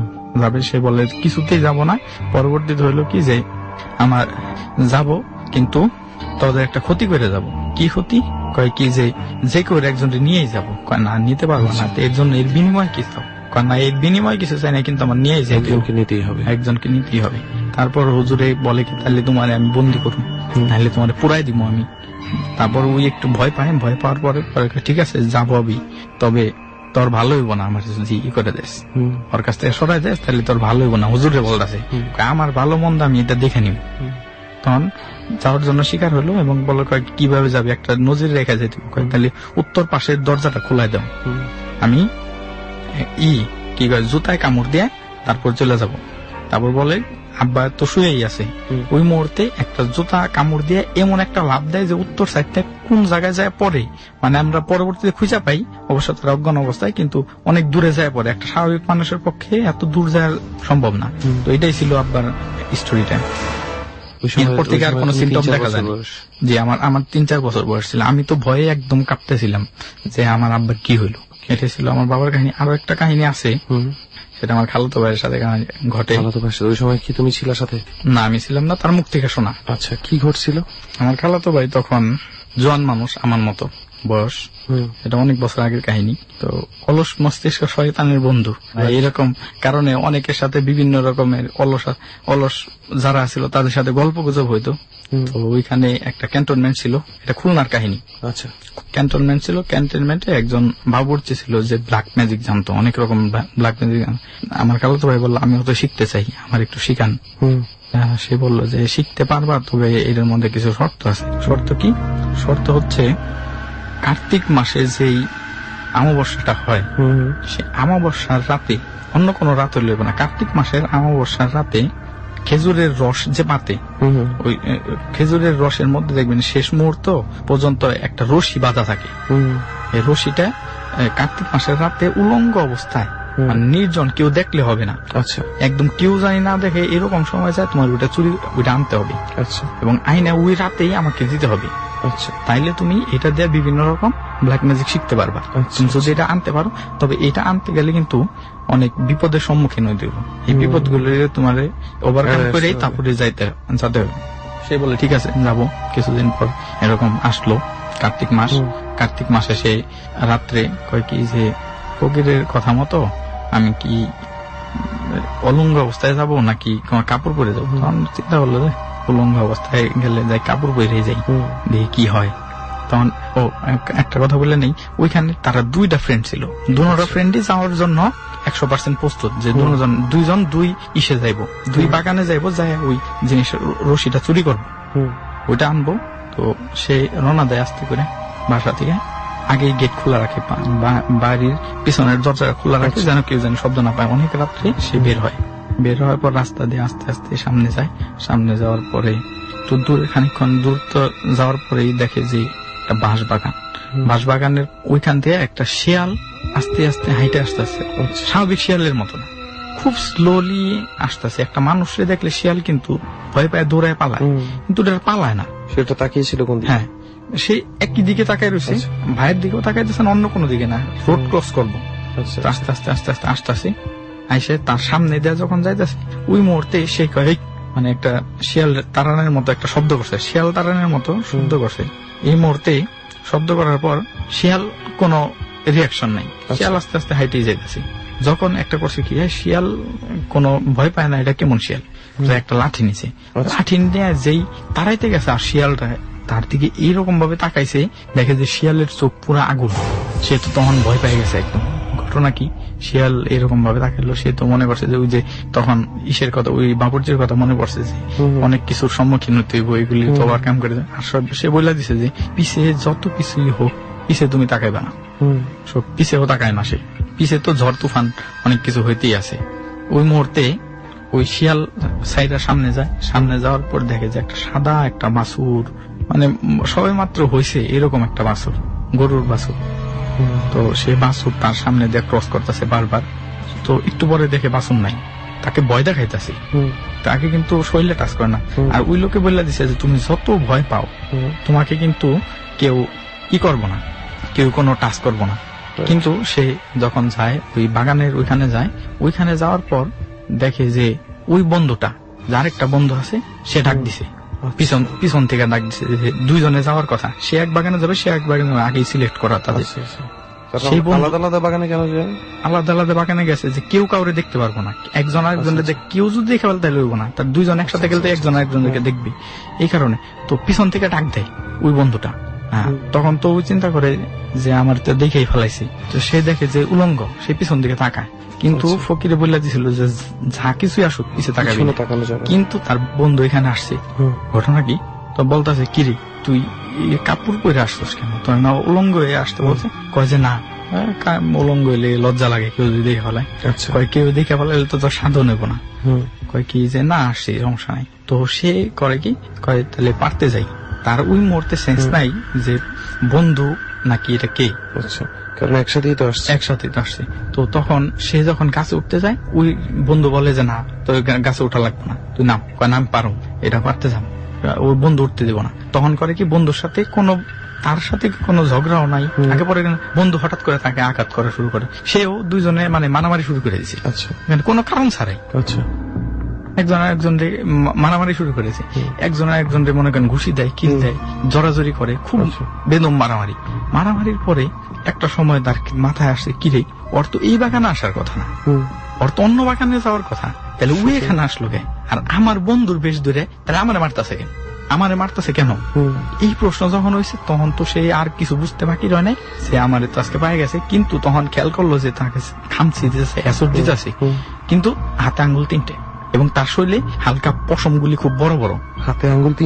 সে বলে কিছুতেই যাব না। পরবর্তীতে হইলো কি যে আমার যাব, কিন্তু তাদের একটা ক্ষতি করে যাব। কি ক্ষতি? কয় কি যে কেউ একজন নিয়েই যাব। কয় না, নিতে পারবো না, এর জন্য এর বিনিময় কি চাও? কয় না, এর বিনিময় কিছু চাই না, কিন্তু আমার নিয়েই যাই, একজনকে নিতেই হবে। তারপর হুজুরে বলে কি তাহলে তোমার আমি বন্দি করুন, তাহলে তোমার পুরাই দিব আমি। তারপর ওই একটু ভয় পায়, ভয় পাওয়ার পরে ঠিক আছে যাবো আমি, তবে তোর ভালো হইব না আমার যদি করে দেস, ওর কাছ থেকে সরাই দেস, তাহলে তোর ভালো হইব না। হুজুরে বলতেছে আমার ভালো মন্দ আমি এটা দেখে নিব, তখন যাওয়ার জন্য শিকার হলো এবং বলল কিভাবে যাবে, একটা নজির রেখে যেতে, তাহলে উত্তর পাশের দরজাটা খোলাই দাও, আমি কি কয় জুতায় কামড় দিয়ে তারপর চলে যাব। তারপর বলে আব্বা তো শুয়েই আছে, ওই মুহূর্তে একটা জুতা কামড় দিয়ে এমন একটা লাভ দেয় যে উত্তর সাইডটা কোন জায়গায় যায় পরে, মানে আমরা পরবর্তীতে খুঁজে পাই, অবশ্য তারা অজ্ঞান অবস্থায়, কিন্তু অনেক দূরে যায় পরে, একটা স্বাভাবিক মানুষের পক্ষে এত দূর যাওয়া সম্ভব না। তো এটাই ছিল আব্বার স্টোরিটা। এরপর থেকে আর কোনো সিমটম দেখা যায় না। যে আমার 3-4 বছর বয়স ছিল, আমি তো ভয়ে একদম কাঁপতেছিলাম যে আমার আব্বার কি হইলো। এটা ছিল আমার বাবার কাহিনী। আরো একটা কাহিনী আছে, সেটা আমার খালাতো ভাইয়ের সাথে ঘটে। ওই সময় কি তুমি ছিল সাথে? না, আমি ছিলাম না, তার মুখ থেকে শোনা। আচ্ছা, কি ঘটছিল? আমার খালাতো ভাই তখন জোয়ান মানুষ, আমার মতো বয়স, এটা অনেক বছর আগের কাহিনী। তো অলস মস্তিষ্ক শয়তানের বন্ধু, এরকম কারণে অনেকের সাথে বিভিন্ন রকমের অলস যারা ছিল তাদের সাথে গল্প গুজব হইতো। তো ওইখানে একটা ক্যান্টনমেন্ট ছিল, এটা খুলনার কাহিনী। আচ্ছা, ক্যান্টনমেন্ট ছিল, ক্যান্টনমেন্টে একজন বাবুর্চি ছিল যে ব্ল্যাক ম্যাজিক জানতো, অনেক রকম ব্ল্যাক ম্যাজিক। আমার খালাতো ভাই বললো আমি হয়তো শিখতে চাই, আমার একটু শিখান। সে বললো যে শিখতে পারবা, তবে এর মধ্যে কিছু শর্ত আছে। শর্ত কি? শর্ত হচ্ছে কার্তিক মাসে যেই অমাবস্যাটা হয়, সে অমাবস্যার রাতে, অন্য কোনো রাত হইলে না, কার্তিক মাসের অমাবস্যার রাতে খেজুরের রস যে পাতে, ওই খেজুরের রসের মধ্যে দেখবেন শেষ মুহূর্ত পর্যন্ত একটা রশি বাঁধা থাকে। এই রশিটা কার্তিক মাসের রাতে উলঙ্গ অবস্থায়, মানে নির্জন, কেউ দেখলে হবে না। আচ্ছা, একদম কেউ জানি না দেখে এরকম সময় যায়, তোমার ওইটা আনতে হবে। আচ্ছা, এবং আইনা ওই রাতেই আমাকে দিতে হবে। আচ্ছা, তাইলে তুমি এটা দিয়ে বিভিন্ন রকম ব্ল্যাক ম্যাজিক শিখতে পারবা। তুমি যদি এটা আনতে পারো, তবে এটা আনতে গেলে কিন্তু অনেক বিপদের সম্মুখীন হইতে হবে। এই বিপদগুলো তোমার ওভারকাম করেই তারপরে যেতে হবে। সে বলে ঠিক আছে যাবো। কিছুদিন পর এরকম আসলো কার্তিক মাস। কার্তিক মাসে সে রাত্রে কয় কি যে ফকিরের কথা মতো আমি কি অলঙ্গ অবস্থায় যাব নাকি কাপড় পরে যাবো। তখন চিন্তা করলো যে উলঙ্গ অবস্থায় গেলে যাই, কাপড় পরে যাই, দেখি কি হয়। তখন একটা কথা বলে নেই, ওইখানে তারা 2টা ফ্রেন্ড ছিল, দুটো ফ্রেন্ডই যাওয়ার জন্য 100% প্রস্তুত, যে দুইজন দুই ইসে যাইবো, 2 বাগানে যাইবো, যাই ওই জিনিস রশিটা চুরি করবো, ওইটা আনবো। তো সে রওনা দেয় আস্তে করে বাসা থেকে। আগেই গেট খোলা রাখে, বাড়ির পিছনের দরজা খোলা রাখে, যেন কেউ যেন শব্দ না পায়। অনেক রাত্রে সে বের হওয়ার পর রাস্তা দিয়ে আস্তে আস্তে সামনে যায়। সামনে যাওয়ার পরে তো দূরে, খানিকক্ষণ দূর তো যাওয়ার পরেই দেখে যে একটা বাঁশবাগানের ওইখান থেকে একটা শিয়াল আস্তে আস্তে হাইটে আসতেছে, স্বাভাবিক শিয়ালের মতো না, খুব স্লোলি আসতেছে। একটা মানুষকে দেখলে শিয়াল কিন্তু ভয় পায়, দৌড়ায় পালায়, কিন্তু এটা পালায় না। সেটা তাকিয়েছিল কোন দিকে? হ্যাঁ, সে একই দিকে তাকায় রয়েছে, ভাইয়ের দিকেও তাকাইতেছে না, অন্য কোনো দিকে না, রোড ক্রস করবো। আস্তে আস্তে আস্তে আস্তে আসতেছে, আইসে তার সামনে দেয়া যখন যাইতেছে, ওই মুহূর্তে সে কয়, মানে একটা শিয়াল তাড়ানোর মতো একটা শব্দ করছে, শিয়াল তাড়ানোর মতো শব্দ করছে। এই মুহূর্তে শব্দ করার পর শিয়াল কোনো রিয়াকশন নাই, শিয়াল আস্তে আস্তে হাইটেই যাইতেছে। যখন একটা করছে কি, শিয়াল কোনো ভয় পায় না, এটা কেমন শিয়াল, একটা লাঠি নিছে, লাঠি নিয়ে যেই তাড়াইতে গেছে, আর শিয়ালটা তার দিকে এইরকম ভাবে তাকাইছে, দেখে যে শিয়ালের চোখ পুরো আগুন। সে তো তখন ভয় পেয়ে গেছে একদম। ঘটনা কি, শিয়াল এরকম ভাবে তাকাইলো, সে তো মনে করছে যে ওই যে তখন ইসের কথা, ওই বাবুর্চির কথা মনে পড়ছে যে অনেক কিছুর সম্মুখীন হতে হইব, এগুলি তো ওভারকাম করে। আর সে বলে দিছে যে পিছে যত কিছুই হোক, পিছে তুমি তাকাইবা না। সব পিছেও তাকায় না, সে পিছে তো ঝড় তুফান অনেক কিছু হইতেই আছে। ওই মুহূর্তে ওই শিয়াল সাইডের সামনে যায়, সামনে যাওয়ার পর দেখে যে একটা সাদা একটা বাছুর, মানে সবে মাত্র হয়েছে এরকম একটা বাছুর, গরুর বাছুর। তো সে বাছুর তার সামনে দিয়ে ক্রস করতেছে বারবার। তো একটু পরে দেখে বাছুর নাই, তাকে ভয় দেখাইতেছে, তাকে কিন্তু শরীরে টাচ করে না। আর ওই লোকে বলে দিছে যে তুমি যত ভয় পাও, তোমাকে কিন্তু কেউ কি করবো না, কেউ কোনো টাচ করবো না। কিন্তু সে যখন যায় ওই বাগানের ওইখানে যায়, ওইখানে যাওয়ার পর দেখে যে ওই বন্ধুটা, যার একটা বন্ধু আছে, সে ডাক দিছে পিছন থেকে, ডাক দিছে যে 2 জনে যাওয়ার কথা, সে এক বাগানে যাবে, সে এক বাগানে আগেই সিলেক্ট করা তাদের। সেই আলাদা আলাদা বাগানে কেন যায়? আলাদা আলাদা বাগানে গেছে যে কেউ কাউরে দেখতে পারবো না, একজন আরেকজনের কেউ যদি দেখে ফেলে তাহলে হইব না, তার 2 জন একসাথে গেলে একজন আরেকজনকে দেখবে, এই কারণে। তো পিছন থেকে ডাক দেয় ওই বন্ধুটা, হ্যাঁ, তখন তো ও চিন্তা করে যে আমার তো দেখেই ফেলাইছি, তো সে দেখে যে উলঙ্গ, সে পিছন দিকে তাকায়, কিন্তু ফকিরে বলে দিছিল যে যা কিছুই আসুক পিছে তাকাবি, কিন্তু তার বন্ধু এখানে আসছে। ঘটনা কি, তো বলতেছে কিরে তুই কাপড় পরে আসছিস কেন, তোর না উলঙ্গ হয়ে আসতে বলছে। কয় যে না, উলঙ্গ হইলে লজ্জা লাগে কেউ যদি দেখে ফেলায়। কয় কেউ দেখে ফেলাইলে তো তোর সাধন নেবো না। কয় কি যে না আসছি, সমস্যা নাই। তো সে করে কি, কয় তাহলে পারতে যাই। তার ওই মুহূর্তে সেন্স নাই যে বন্ধু নাকি এটা কে, কারণ একসাথেই তো আসছে। তো তখন সে যখন গাছে উঠতে যায়, ওই বন্ধু বলে যে না তোর গাছে উঠা লাগবে না, তুই নাম। কয় নাম পারো, এটা পারতে যাম। ওই বন্ধু উঠতে দেবো না। তখন করে কি, বন্ধুর সাথে তার সাথে কোনো ঝগড়াও নাই, আগে পরে বন্ধু হঠাৎ করে তাকে আঘাত করা শুরু করে। সেও দুইজনে মানে মারামারি শুরু করে দিয়েছে কোনো কারণ ছাড়াই। একজন আরেকজনকে মারামারি শুরু করেছে, একজন আরেকজনকে মনে করেন ঘুষি দেয়, কিল দেয়, জড়াজড়ি করে, খুব বেদম মারামারির পরে একটা সময় তার মাথায় আসছে কিরে, ওর তো এই বাগানে আসার কথা না, ওর তো অন্য বাগানে যাওয়ার কথা, তাহলে ও এখানে আসলো কে? আর আমার বন্ধুর বেশ ধরে তাহলে আমারে মারতেছে কেন? এই প্রশ্ন যখন হয়েছে তখন তো সে আর কিছু বুঝতে বাকি রয় নাই, সে আমারে তো আজকে পায়ে গেছে। কিন্তু তখন খেয়াল করলো যে তাকে খামচি দিতেছে, অ্যাসিড দিতেছে, কিন্তু হাতে আঙ্গুল 3টে এবং তার শরীরে হালকা পশমগুলি খুব বড় বড়। হাতে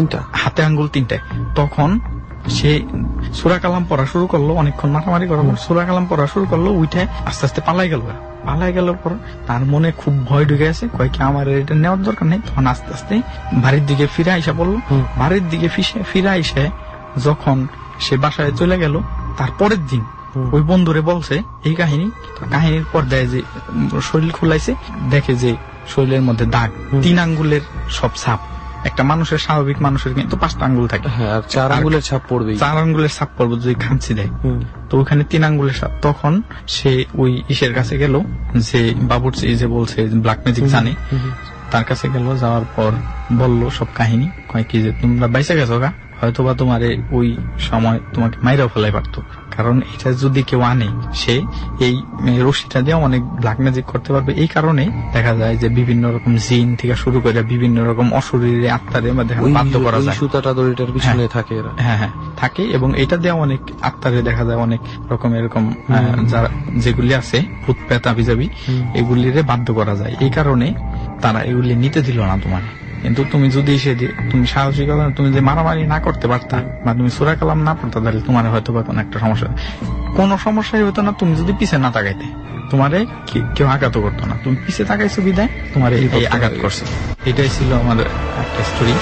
আঙ্গুল 3টা। তখন সে সূরা কালাম পড়া শুরু করলো, অনেকক্ষণ মারামারি করার পর সূরা কালাম পড়া শুরু করলো, উঠে আস্তে আস্তে পালাই গেল পর তার মনে খুব ভয় ঢুকে গেছে। কয়েক আমার এটা নেওয়ার দরকার নেই। তখন আস্তে আস্তে বাড়ির দিকে ফিরে আইসা বললো। বাড়ির দিকে ফিরে আইসে যখন সে বাসায় চলে গেল, তার পরের দিন ওই বন্ধুরে বলছে এই কাহিনীর পর দেয় যে শরীর খুলাইছে, দেখে যে শরীরের মধ্যে দাগ, 3 আঙ্গুলের সব ছাপ। একটা মানুষের, স্বাভাবিক মানুষের কিন্তু 5টা আঙ্গুল থাকে, 4 আঙ্গুলের ছাপ পড়বে, 4 আঙ্গুলের ছাপ পড়বে যদি খামচি দেয়। তো ওখানে 3 আঙ্গুলের ছাপ। তখন সে ওই ইসের কাছে গেল, যে বাবুর্চি যে বলছে ব্ল্যাক ম্যাজিক জানে, তার কাছে গেল। যাওয়ার পর বলল সব কাহিনী। কয় কি যে তোমরা বাইসা গেছো গা, হয়তোবা তোমারে ওই সময় তোমাকে মাইরাও ফেলাই পারতো, কারণ এটা যদি কেউ আনে সে এই রশিটা দিয়ে অনেক ব্ল্যাক ম্যাজিক করতে পারবে। এই কারণে দেখা যায় যে বিভিন্ন রকম জিন থেকে শুরু করে বিভিন্ন রকম অশরীরে আত্মারে বাধ্য করা যায়। সুতাটা দড়িটার পিছনে থাকে, থাকে, এবং এটা দিয়ে অনেক আত্মারে দেখা যায় অনেক রকম এরকম যারা যেগুলি আছে ভূত প্রেত আবিজাবি, এগুলিরে বাধ্য করা যায়। এই কারণে তারা এগুলি নিতে দিল না তোমার। কিন্তু তুমি যদি তুমি সাহসিকতা, তুমি যে মারামারি না করতে পারতা বা তুমি সূরা কালাম না পড়তা, তাহলে তোমার হয়তো বা কোনো একটা সমস্যা, কোনো সমস্যাই হতো না। তুমি যদি পিছে না তাকাইতে, তোমারে কেউ আঘাত করতো না। তুমি পিছে তাকাইছো বিদায় তোমারে এই আঘাত করছে। এটাই ছিল আমাদের একটা story.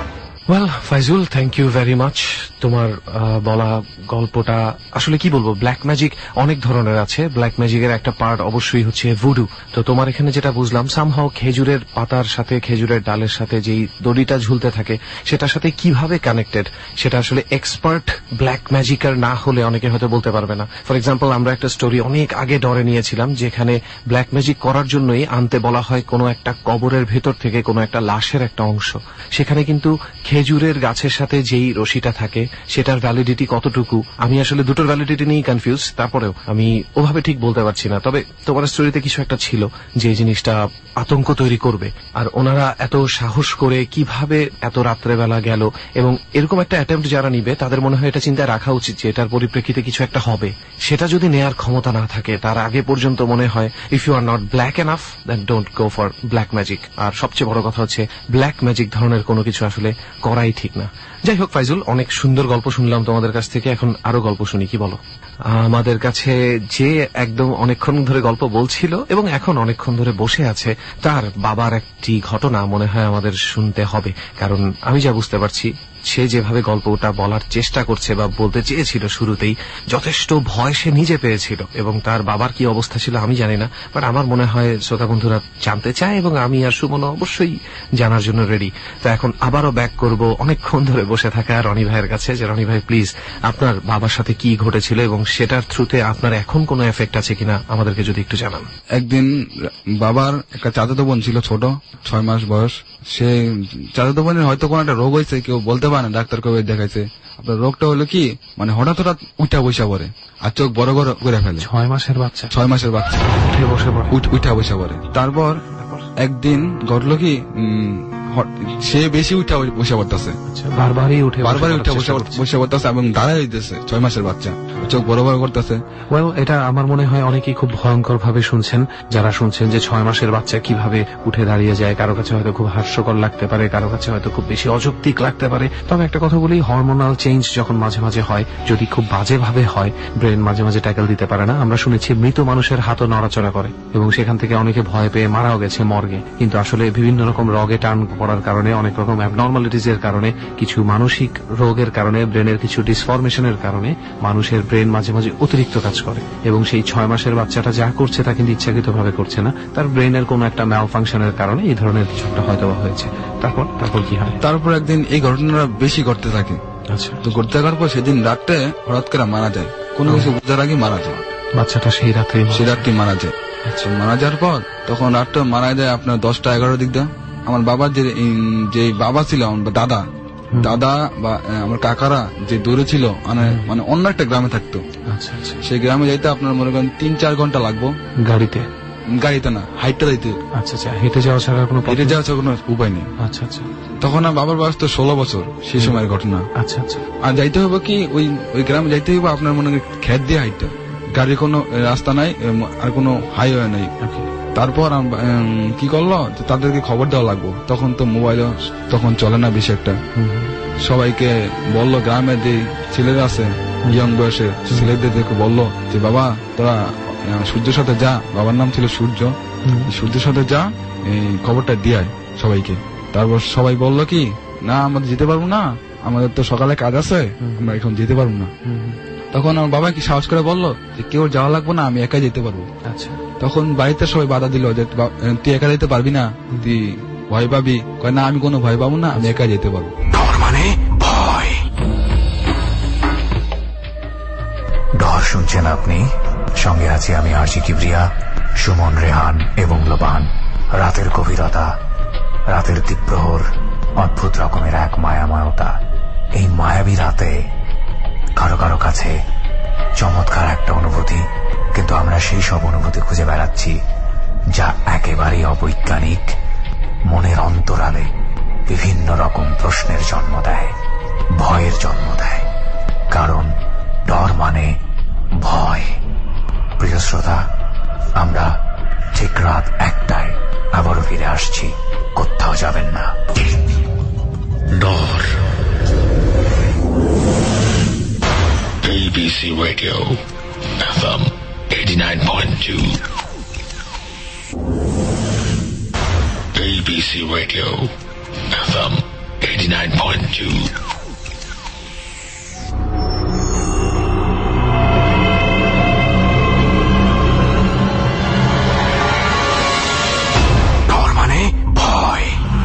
Well Faizul, thank you very much. তোমার বলা গল্পটা আসলে কি বলবো, ব্ল্যাক ম্যাজিক অনেক ধরনের আছে। ব্ল্যাক ম্যাজিকের একটা পার্ট অবশ্যই হচ্ছে ভুডু। তো তোমার এখানে যেটা বুঝলাম, সামহাও খেজুরের পাতার সাথে, খেজুরের ডালের সাথে যেই দড়িটা ঝুলতে থাকে সেটার সাথে কিভাবে কানেক্টেড, সেটা আসলে এক্সপার্ট ব্ল্যাক ম্যাজিকার না হলে অনেকে হয়তো বলতে পারবে না। ফর এক্সাম্পল, আমরা একটা স্টোরি অনেক আগে ডরে নিয়েছিলাম, যেখানে ব্ল্যাক ম্যাজিক করার জন্যই আনতে বলা হয় কোনো একটা কবরের ভেতর থেকে কোনো একটা লাশের একটা অংশ। সেখানে কিন্তু খেজুরের গাছের সাথে যেই রশিটা থাকে সেটার ভ্যালিডিটি কতটুকু, আমি আসলে দুটোর ভ্যালিডিটি নিয়ে কনফিউজ, তারপরেও আমি ওভাবে ঠিক বলতে পারছি না। তবে তোমার স্টোরিতে কিছু একটা ছিল যে জিনিসটা আতঙ্ক তৈরি করবে। আর ওনারা এত সাহস করে কিভাবে এত রাত্রেবেলা গেল, এবং এরকম একটা অ্যাটেম্প্ট যারা নিবে তাদের মনে হয় এটা চিন্তায় রাখা উচিত যে এটার পরিপ্রেক্ষিতে কিছু একটা হবে। সেটা যদি নেয়ার ক্ষমতা না থাকে, তার আগে পর্যন্ত মনে হয় if you are not black enough then don't go for black magic. আর সবচেয়ে বড় কথা হচ্ছে ব্ল্যাক ম্যাজিক ধরনের কোনো কিছু আসলে করাই ঠিক না। যাই হোক ফাইজুল, অনেক সুন্দর গল্প শুনলাম তোমাদের কাছ থেকে। এখন আরো গল্প শুনি, কি বলো? আমাদের কাছে যে একদম অনেকক্ষণ ধরে গল্প বলছিল এবং এখন অনেকক্ষণ ধরে বসে আছে, তার বাবার একটি ঘটনা মনে হয় আমাদের শুনতে হবে। কারণ আমি যা বুঝতে পারছি, সে যেভাবে গল্পটা বলার চেষ্টা করছে বা বলতে চেয়েছিল শুরুতেই, যথেষ্ট ভয় সে নিজে পেয়েছিল, এবং তার বাবার কি অবস্থা ছিল আমি জানি না, বাট আমার মনে হয় শ্রোতা বন্ধুরা জানতে চায় এবং আমি আর সুমন অবশ্যই জানার জন্য রেডি। তো এখন আবারও ব্যাক করব অনেকক্ষণ ধরে বসে থাকা রনি ভাইয়ের কাছে, যে রনি ভাই প্লিজ আপনার বাবার সাথে কি ঘটেছিল এবং সেটার থ্রুতে আপনার এখন কোনো এফেক্ট আছে কিনা আমাদেরকে যদি একটু জানান। একদিন বাবার একটা চাচাতো বোন ছিল, ছোট 6 মাস বয়স। সে চাচাতো বোনের হয়তো কোনো একটা রোগ হয়েছে, কেউ বলতে পারে না, ডাক্তার কবে দেখাইছে। আপনার রোগটা হলো কি, মানে হঠাৎ উঠা বসা পড়ে আর চোখ বড় বড় করে ফেলে। 6 মাসের বাচ্চা উঠা বসা পড়ে। তারপর একদিন ঘটলো কি, সে বেশি উঠে বসে পড়তেছে, বারবারই উঠে বসে পড়তেছে এবং দাঁড়ায় দিতেছে 6 মাসের বাচ্চা, চোখ বড় বড় করতেছে। ওয়েল, এটা আমার মনে হয় অনেকেই খুব ভয়ঙ্কর ভাবে শুনছেন, যারা শুনছেন যে 6 মাসের বাচ্চা কিভাবে উঠে দাঁড়িয়ে যায়। কারো কাছে হয়তো খুব হাস্যকর লাগতে পারে, কারো কাছে হয়তো খুব বেশি অযৌক্তিক লাগতে পারে। তবে একটা কথা বলি, হরমোনাল চেঞ্জ যখন মাঝে মাঝে হয়, যদি খুব বাজে ভাবে হয়, ব্রেন মাঝে মাঝে ট্যাকল দিতে পারে না। আমরা শুনেছি মৃত মানুষের হাতও নড়াচড়া করে এবং সেখান থেকে অনেকে ভয় পেয়ে মারাও গেছে মর্গে। কিন্তু আসলে বিভিন্ন রকম রোগে টান পড়ার কারণে, অনেক রকম অ্যাবনর্মালিটিজ এর কারণে, কিছু মানসিক রোগের কারণে, ব্রেনের কিছু ডিসফরমেশনের কারণে মানুষের ব্রেন মাঝে মাঝে অতিরিক্ত কাজ করে এবং সেই 6 মাসের বাচ্চাটা যা করছে তা কিন্তু ইচ্ছাকৃত ভাবে করছে না, তার ব্রেনের কোনো একটা ম্যালফাংশনের কারণে এই ধরনের কিছু একটা হয়তো হয়েছে। তারপর কি হয়? তারপর একদিন এই ঘটনাটা বেশি ঘটতে থাকে। আচ্ছা, তো ঘটতে থাকার পর সেদিন রাতে হঠাৎ করে মারা যায়, কোনো কিছু বুঝার আগে মারা যায় বাচ্চাটা, সেই রাত্রে মারা যায়। আচ্ছা, মারা যাওয়ার পর তখন রাতটা মারা যায় আপনার 10টা-11 দিক দিয়ে। আমার বাবার যে বাবা ছিল, দাদা বা আমার কাকারা যে দূরে ছিল, মানে অন্য একটা গ্রামে থাকতো। আচ্ছা, সেই গ্রামে যাইতে আপনার মনে করেন 3-4 ঘন্টা লাগবো গাড়িতে না, হাইটটা যাইতে। আচ্ছা, হেঁটে যাওয়া ছাড়া কোনো উপায় নেই। আচ্ছা, তখন বাবার বয়স তো 16 বছর, সেই সময়ের ঘটনা। আচ্ছা, আর যাইতে হবে কি ওই গ্রামে যাইতে হবে আপনার মনে করেন খেত দিয়ে হাইটটা, গাড়ির কোনো রাস্তা নাই আর কোনো হাইওয়ে নাই। তারপর কি করলো, তাদেরকে খবর দেওয়া লাগবো। তখন তো মোবাইল তখন চলে না বেশি একটা। সবাইকে বললো, গ্রামের যে ছেলেরা আছে ইয়ং বয়সের ছেলেদেরকে বললো যে বাবা তোরা সূর্যের সাথে যা, বাবার নাম ছিল সূর্যের সাথে যা, এই খবরটা দিয়ে সবাইকে। তারপর সবাই বললো কি, না আমাদের যেতে পারবো না, আমাদের তো সকালে কাজ আছে, আমরা এখন যেতে পারবো না। তখন আমার বাবা কি সাহস করে বললো যে কেউ যাওয়া লাগবো না, আমি একাই যেতে পারবো। আচ্ছা, তখন বাড়িতে সবাই বাধা দিল যে তুই একা যেতে পারবি না, তুই ভয় পাবি। কয় না, আমি কোনো ভয় পাবো না, আমি একা যেতে পারবো। মানে ভয়, ডর শুনছেন আপনি, সঙ্গে আছি আমি আরজি কিবরিয়া, সুমন, রেহান এবং লোবান। রাতের গভীরতা, রাতের দ্বীপ্রহর, অদ্ভুত রকমের এক মায়াময়তা। এই মায়াবী রাতে কারো কারো কাছে চমৎকার একটা অনুভূতি, কিন্তু আমরা সেই সব অনুভূতি খুঁজে বেড়াচ্ছি যা একেবারেই অবৈজ্ঞানিক, মনের অন্তরালে বিভিন্ন রকম প্রশ্নের জন্ম দেয়, ভয়ের জন্ম দেয়। কারণ ডর মানে ভয়। প্রিয় শ্রোতা, আমরা ঠিক রাত 1টায় আবারও ফিরে আসছি, কোথাও যাবেন না। ডর, ABC Radio, FM 89.2. ABC Radio, FM 89.2. ডর মানে ভয়।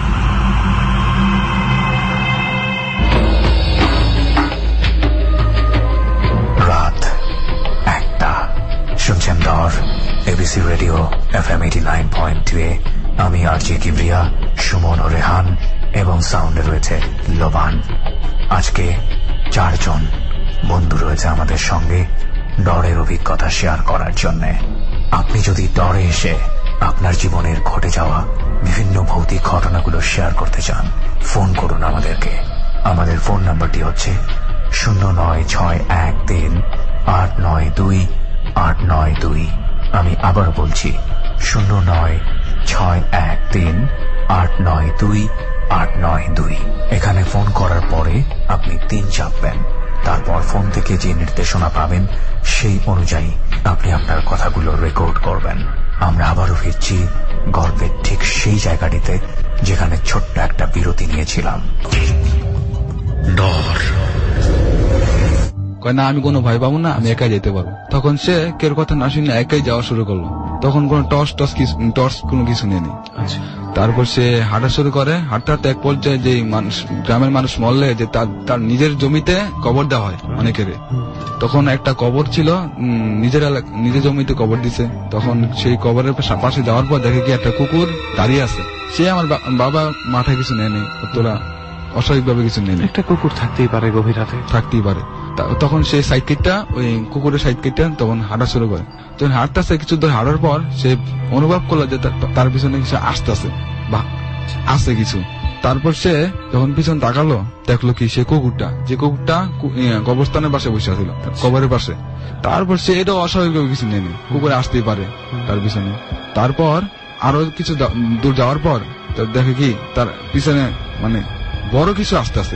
রাত 1টা, শুনছেন ডর, ABC রেডিও FM 89.2 এ। আমি আরজি কিবরিয়া, সুমন ও রেহান, এবং সাউন্ডে রয়েছে লোবান। আজকে 4 জন বন্ধু রয়েছে আমাদের সঙ্গে ডরের অভিজ্ঞতা শেয়ার করার জন্য। আপনি যদি ডরে এসে আপনার জীবনের ঘটে যাওয়া বিভিন্ন ভৌতিক ঘটনাগুলো শেয়ার করতে চান, ফোন করুন আমাদেরকে। আমাদের ফোন নাম্বারটি হচ্ছে 0৯৬১৩৮৯২৮৯২। আমি আবার বলছি 0৯৬১৩৮৯২৮৯২। এখানে ফোন করার পরে আপনি 3 চাপবেন, তারপর ফোন থেকে যে নির্দেশনা পাবেন সেই অনুযায়ী আপনি আপনার কথাগুলো রেকর্ড করবেন। আমরা আবারও ফিরছি গল্পের ঠিক সেই জায়গাটিতে যেখানে ছোট্ট একটা বিরতি নিয়েছিলাম। ডর, কয় না, আমি কোনো ভয় পাবো না, আমি একাই যেতে পারবো। তখন সে কেউ কথা না শুনে একাই যাওয়া শুরু করলো। তখন কোনো টর্চ কোনো কিছু নেই। তারপর সে হাঁটা শুরু করে। হাঁটতে হাঁটতে এক পর্যায়ে যে গ্রামের মানুষ মরলে যে তার নিজের জমিতে কবর দেওয়া হয় অনেকের, তখন একটা কবর ছিল, নিজের জমিতে কবর দিছে। তখন সেই কবরের পাশে যাওয়ার পর দেখে কি একটা কুকুর দাঁড়িয়ে আছে। সে আমার বাবা মাথায় কিছু নেই, তোরা অস্বাভাবিকভাবে কিছু নেই। একটা কুকুর থাকতেই পারে, গভীর রাতে থাকতেই পারে। তখন সে সাইড কেটটা, ওই কুকুরের সাইড কেটটা তখন হাঁটা শুরু করে। তখন হাঁটতেছে, কিছু দূর হাঁটার পর সে অনুভব করলো যে তার পিছনে কিছু আসতেছে বা আছে কিছু। তারপর সে যখন পিছন তাকালো দেখলো কি সে কুকুরটা, যে কুকুরটা কবরস্থানের পাশে বসে আছিল, কবরের পাশে। তারপর সে এটা অস্বাভাবিক কিছু নেই, কুকুরে আসতেই পারে তার পিছনে। তারপর আরো কিছু দূর যাওয়ার পর দেখে কি তার পিছনে মানে বড় কিছু আসতে আছে।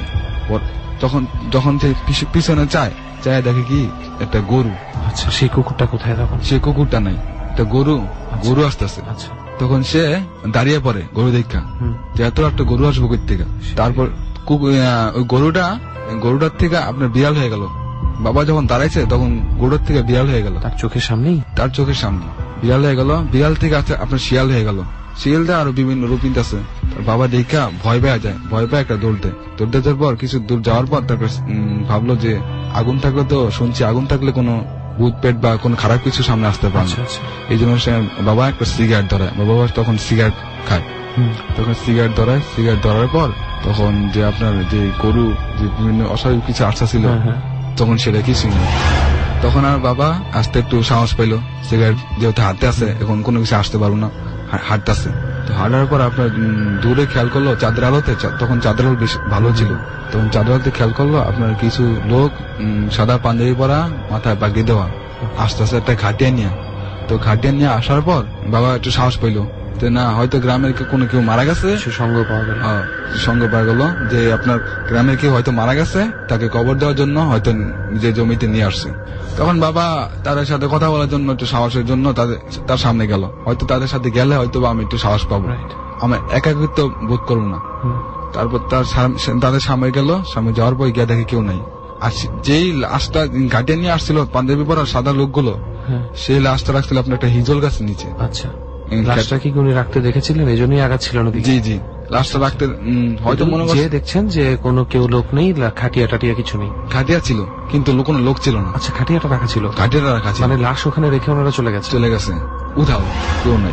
যখন সে পিছনে চায় দেখে কি একটা গরু। আচ্ছা, সেই কুকুরটা কোথায়? তখন সে কুকুরটা নাই, একটা গরু আসতেছে। আচ্ছা, তখন সে দাঁড়িয়ে পড়ে গরু দেখা, যে এত একটা গরু আসবো কই থেকে। তারপর ওই গরুটার থেকে আপনার বিড়াল হয়ে গেল। বাবা যখন দাঁড়াইছে তখন গরুটার থেকে বিড়াল হয়ে গেল, তার চোখের সামনেই। তার চোখের সামনে বিড়াল হয়ে গেল। বিড়াল থেকে আপনার শিয়াল হয়ে গেল। শিয়ালটা আরো বিভিন্ন রূপ নিতেছে। বাবা দেখা ভয় পেয়ে যায়, ভয় পেয়ে একটা দৌড়তে যাওয়ার পর কিছু দূর যাওয়ার পর তারপর ভাবলো যে আগুন থাকলে তো শুনছি আগুন থাকলে কোনো ভূত পেট বা কোনো খারাপ কিছু সামনে আসতে পারে। এই জন্য বাবা একটা সিগারেট ধরায়। বাবা তখন সিগারেট খায়, তখন সিগারেট ধরার পর তখন যে আপনার যে গরু যে বিভিন্ন অস্বাভাবিক কিছু আসা ছিল তখন সেটা কিছু নেই। তখন আর বাবা আসতে একটু সাহস পাইল, সিগারেট যেহেতু হাতে আছে এখন কোনো কিছু আসতে পারবো না, হাঁটতেছে। তো হাঁটার পর আপনার দূরে খেয়াল করলো চাঁদের আলোতে, তখন চাঁদের আলো বেশ ভালো ছিল, তখন চাঁদের আলোতে খেয়াল করলো আপনার কিছু লোক সাদা পাঞ্জাবি পরা, মাথায় পাগড়ি দেওয়া আস্তে আস্তে একটা ঘাটিয়া নিয়ে আসার পর বাবা একটু সাহস পাইলো যে না হয়তো গ্রামের কোনো কেউ মারা গেছে, সঙ্গ পাওয়া গেল যে আপনার গ্রামের কেউ হয়তো মারা গেছে, তাকে কবর দেওয়ার জন্য হয়তো নিজের জমিতে নিয়ে আসছে। তখন বাবা তাদের সাথে কথা বলার জন্য একটু সাহসের জন্য তার সামনে গেল। হয়তো তাদের সাথে গেলে হয়তো আমি একটু সাহস পাবো, আমার একাকিত্ব বোধ করবো না। তারপর তাদের সামনে গেল, সামনে যাওয়ার পর গিয়ে দেখে কেউ নাই। আর যেই লাশটা ঘাটিয়ে নিয়ে আসছিল পাঞ্জাবি পরা সাদা লোকগুলো, সেই লাশটা রাখছিল আপনার একটা হিজল গাছের নিচে। আচ্ছা, লাশটা কি উনি রাখতে দেখেছিলেন, এই জন্যই আগাচ্ছিল না? জি, লাশটা রাখতে হয়তো মনে করছে দেখছেন যে কোনো কেউ লোক নেই, খাটিয়া টাটিয়া কিছু নেই। খাটিয়া ছিল কিন্তু কোনো লোক ছিল না। আচ্ছা, খাটিয়াটা রাখা ছিল, মানে লাশ ওখানে রেখে ওনারা চলে গেছে উধাও, কেউ নাই।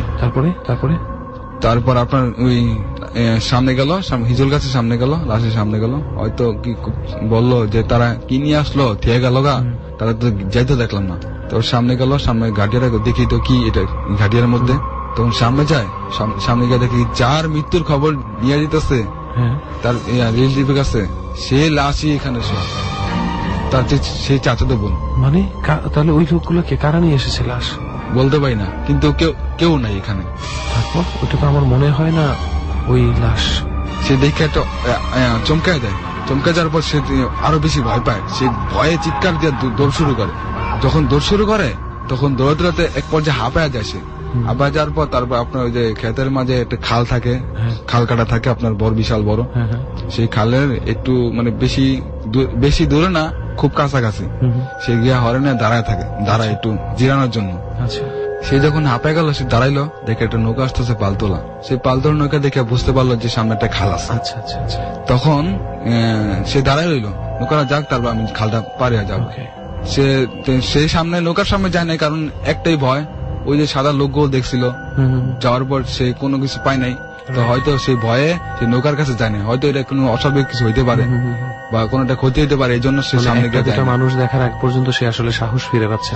তারপর আপনার ওই সামনে গেল, হিজল গাছের সামনে গেল, লাশের সামনে গেল, হয়তো কি বললো যে তারা কি নিয়ে আসলো থিয়ে গেল গা, তারা তো যাইতো দেখলাম না। তো সামনে গেল, সামনে ঘাটিয়াটা দেখি তো কি এটা ঘাটিয়ার মধ্যে। তখন সামনে গিয়ে দেখি যার মৃত্যুর খবর নিয়ে যেতেছে তার রিলেটিভের কাছে, সে লাশই এখানে, তার সেই চাচাতো বোন। মানে তাহলে ওই লোকগুলোকে কারা নিয়ে এসেছে লাশ বলতে পারি না, কিন্তু কেউ নাই এখানে। তারপর ওটা তো আমার মনে হয় না ওই লাশ। সে দেখে একটা চমকায় যায়, চমকে যাওয়ার পর সে আরো বেশি ভয় পায়। সে ভয়ে চিৎকার দিয়ে দৌড় শুরু করে। যখন দৌড় শুরু করে তখন দৌড়াতে এক পর্যায়ে হাঁপায় যায় সে। হাঁপায় যাওয়ার পর তারপর আপনার ওই যে ক্ষেতের মাঝে একটা খাল থাকে, খাল কাটা থাকে আপনার বিশাল বড়। সেই খালের একটু মানে বেশি দূরে না, খুব কাছাকাছি সে গিয়া হরেনে দাঁড়ায় একটু জিরানোর জন্য। সে যখন হাঁপায় গেল, সে দাঁড়াইলো, দেখে একটা নৌকা আসতেছে পালতোলা। সেই পালতোলা নৌকা দেখে বুঝতে পারলো যে সামনে একটা খাল আছে। তখন সে দাঁড়াই রইলো, নৌকাটা যাক, তারপর আমি খালটা পারিয়া যাবো। সেই সামনে নৌকার সামনে যায় নাই, কারণ একটাই ভয়, ওই যে সাদা লোকগুলো দেখছিল। যাওয়ার পর সে কোনো কিছু পায় নাই, তো হয়তো সেই ভয়ে সে নৌকার কাছে যায় না, হয়তো এটা কোনো অস্বাভাবিক কিছু হইতে পারে বা কোনোটা ক্ষতি হইতে পারে, এই জন্য সে সামনে গিয়ে মানুষ দেখার আগ পর্যন্ত সে আসলে সাহস ফিরে পাচ্ছে।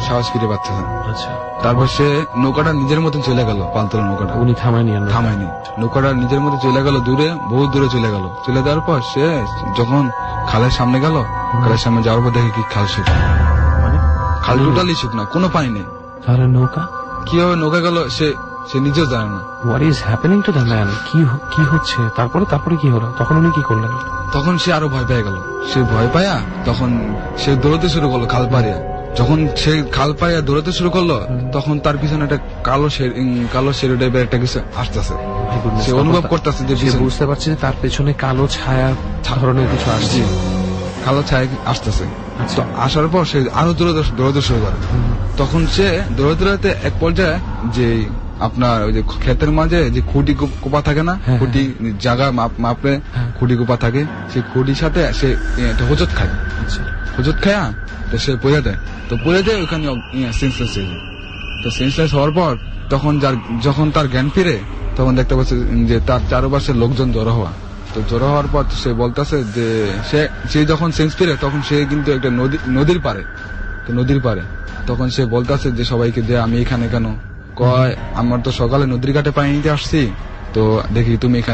তারপর সে নৌকাটা নিজের মতন চলে গেল, পালতোলা নৌকাটা উনি থামায়নি, নৌকাটা নিজের মতো চলে গেল, বহু দূরে চলে গেল। চলে যাওয়ার পর সে যখন খালের সামনে গেল, খালের সামনে যাওয়ার পর দেখে কি খাল শুকনো, খাল টোটালি শুকনো, কোনো পানি নেই। তাহলে নৌকা কিভাবে নৌকা গেল সে নিজেও জানে না। What is happening to the man? কি হচ্ছে? তারপরে কি হলো? তখন উনি কি করলেন? তখন সে আরো ভয় পেয়ে গেল। সে ভয় পায়া তখন সে দৌড়তে শুরু করলো খাল পাড়িয়া। যখন সে খাল পাড়িয়া দৌড়াতে শুরু করলো, তখন তার পিছনে একটা কালো শেরু টাইপের একটা কিছু আসতেছে। সে অনুভব করতেছে যে বুঝতে পারছে যে তার পেছনে কালো ছায়া ধরনের কিছু আসছে, কালো ছায়া আসতেছে। তো আসার পর সে আরো দৌড়াতে শুরু করে। তখন সে দৌড়াতে এক পর্যায়ে যে আপনার ওই যে ক্ষেতের মাঝে যে খুঁটি কোপা থাকে না, খুঁটি জায়গা মাপে খুঁটি কোপা থাকে, সেই খুঁটির সাথে সে হোঁচট খায়। হোঁচট খায়া তো সে পড়ে দেয়। তো পড়ে দেয় ওখানে সেন্সলেস হয়ে যায়। তো সেন্সলেস হওয়ার পর যখন তার জ্ঞান ফিরে, তখন দেখতে পাচ্ছে যে তার চারপাশের লোকজন জড়ো হওয়া। তো জড়ো হওয়ার পর সে বলতেছে যে সে যখন সেন্স ফিরে তখন সে কিন্তু একটা নদীর পারে। তখন সে বলতেছে যে সবাইকে যে আমি এখানে কেন? কয় আমার তো সকালে নদীর ঘাটে পানি নিতে আসছি, তো দেখি তুমি এখানে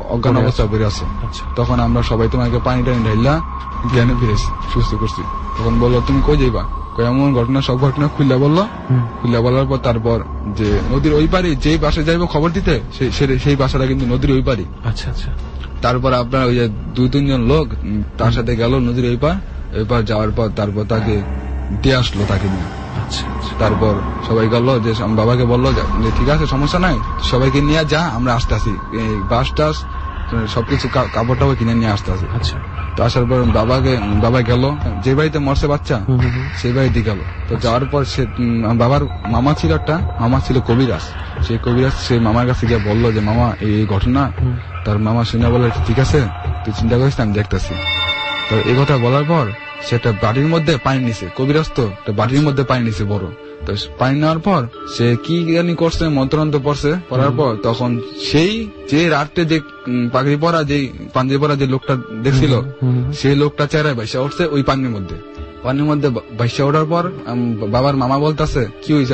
অজ্ঞান অবস্থা বেড়ে আছে। তখন আমরা সবাই তোমাকে পানি টানি ঢাইলা জ্ঞানে ফিরেছি, সুস্থ করছি। তখন বললো তুমি কই যাইবা, এমন ঘটনা সব ঘটনা খুললা বললো। খুললা বলার পর তারপর যে নদীর ওই পারে যেই বাসে যাইবো খবর দিতে সেই বাসাটা কিন্তু নদীর ওই পারে। আচ্ছা আচ্ছা। তারপর আপনার ওই যে 2-3 জন লোক তার সাথে গেল নদীর ওই পার যাওয়ার পর তারপর তাকে দিয়ে আসলো তাকে নিয়ে। তারপর সবাই গেল যে বাবাকে বললো যে ঠিক আছে সমস্যা নাই, সবাইকে নিয়ে যা, আমরা আসতে আসি, বাস টাস সবকিছু কাপড় টাপড় কিনে নিয়ে আসতে আসি। আচ্ছা। তো আসার পর বাবা গেল যে বাড়িতে মরছে বাচ্চা সেই বাড়িতে গেল। তো যাওয়ার পর সে বাবার মামা ছিল কবিরাজ। সেই কবিরাজ সেই মামার কাছে গিয়ে বললো যে মামা এই ঘটনা। তার মামা শুনে বলে ঠিক আছে তুই চিন্তা করিস না, আমি দেখতেছি। তো এই কথা বলার পর সেটা বাড়ির মধ্যে পানি নিছে, কবিরাজ তো বাড়ির মধ্যে পানি নিছে বড়। তো পানি নেওয়ার পর সে কি জানি করছে, মন্ত্রন্ত পড়ছে, পড়ার পর তখন সেই যে রাত্রে যে পাগড়ি পরা যে পাঞ্জাবি পরা যে লোকটা দেখছিল সেই লোকটা চেহারায় ভাইসা উঠছে ওই পানির মধ্যে ভাইসা ওঠার পর বাবার মামা বলতেছে কি হয়েছে,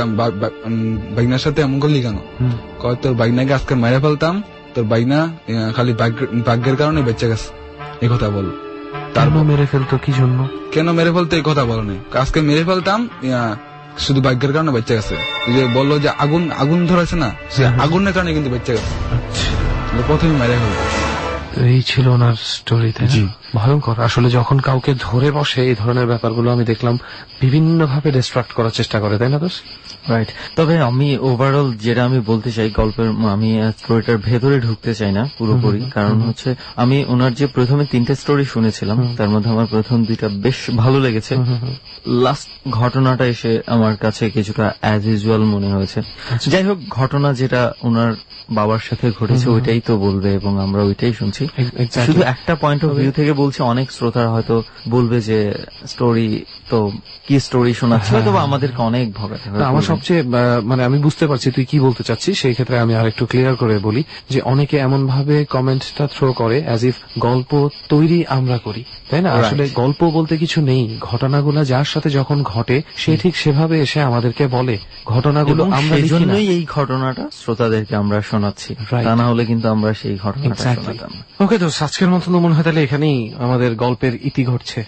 বাইনার সাথে এমন করলি কেন? কয় তোর বাইনাকে আজকে মেরে ফেলতাম, তোর বাইনা খালি ভাগ্যের কারণে বেঁচে গেছে, এই কথা বল। তারপর মেরে ফেলতো কি জন্য, কেন মেরে ফেলতো এই কথা বলো না, আজকে মেরে ফেলতাম শুধু ভাগ্যের কারণে বেঁচে গেছে। যে বললো যে আগুন ধরেছে না, সে আগুনের কারণে কিন্তু বেঁচে গেছে, প্রথমে মেরে ফেলতো। এই ছিল ওনার স্টোরি। জি, ভয়ঙ্কর। আসলে যখন কাউকে ধরে বসে এই ধরনের ব্যাপারগুলো আমি দেখলাম বিভিন্ন ভাবে ডিস্ট্রাক্ট করার চেষ্টা করে, তাই না দোষ? রাইট। তবে আমি ওভারঅল যেটা আমি বলতে চাই গল্পের, আমি স্টোরিটার ভেতরে ঢুকতে চাই না পুরোপুরি, কারণ হচ্ছে আমি ওনার যে প্রথমে 3টে স্টোরি শুনেছিলাম তার মধ্যে আমার প্রথম 2টা বেশ ভালো লেগেছে। লাস্ট ঘটনাটা এসে আমার কাছে কিছুটা অ্যাজ ইউজুয়াল মনে হয়েছে। যাই হোক, ঘটনা যেটা ওনার বাবার সাথে ঘটেছে ওইটাই তো বলবে এবং আমরা ওইটাই শুনছি। শুধু একটা পয়েন্ট অফ ভিউ থেকে বলছি, অনেক শ্রোতারা হয়তো বলবে যে স্টোরি তো কি স্টোরি শোনাচ্ছে, হয়তো আমাদেরকে অনেক ভাবাতে হবে। আমার সবচেয়ে মানে আমি বুঝতে পারছি তুই কি বলতে চাচ্ছিস, সেই ক্ষেত্রে আমি আর একটু ক্লিয়ার করে বলি যে অনেকে এমন ভাবে কমেন্টটা থ্রো করে অ্যাজ ইফ গল্প তৈরি আমরা করি, তাই না? আসলে গল্প বলতে কিছু নেই, ঘটনাগুলো যার সাথে যখন ঘটে সে ঠিক সেভাবে এসে আমাদেরকে বলে ঘটনাগুলো, আমরা এই জন্যই এই ঘটনাটা শ্রোতাদেরকে আমরা শোনাচ্ছি, তা না হলে কিন্তু আমরা সেই ঘটনাটা শোনাতাম। ওকে, তো আজকের মতো মনে হয় তাহলে এখানেই আমাদের গল্পের ইতি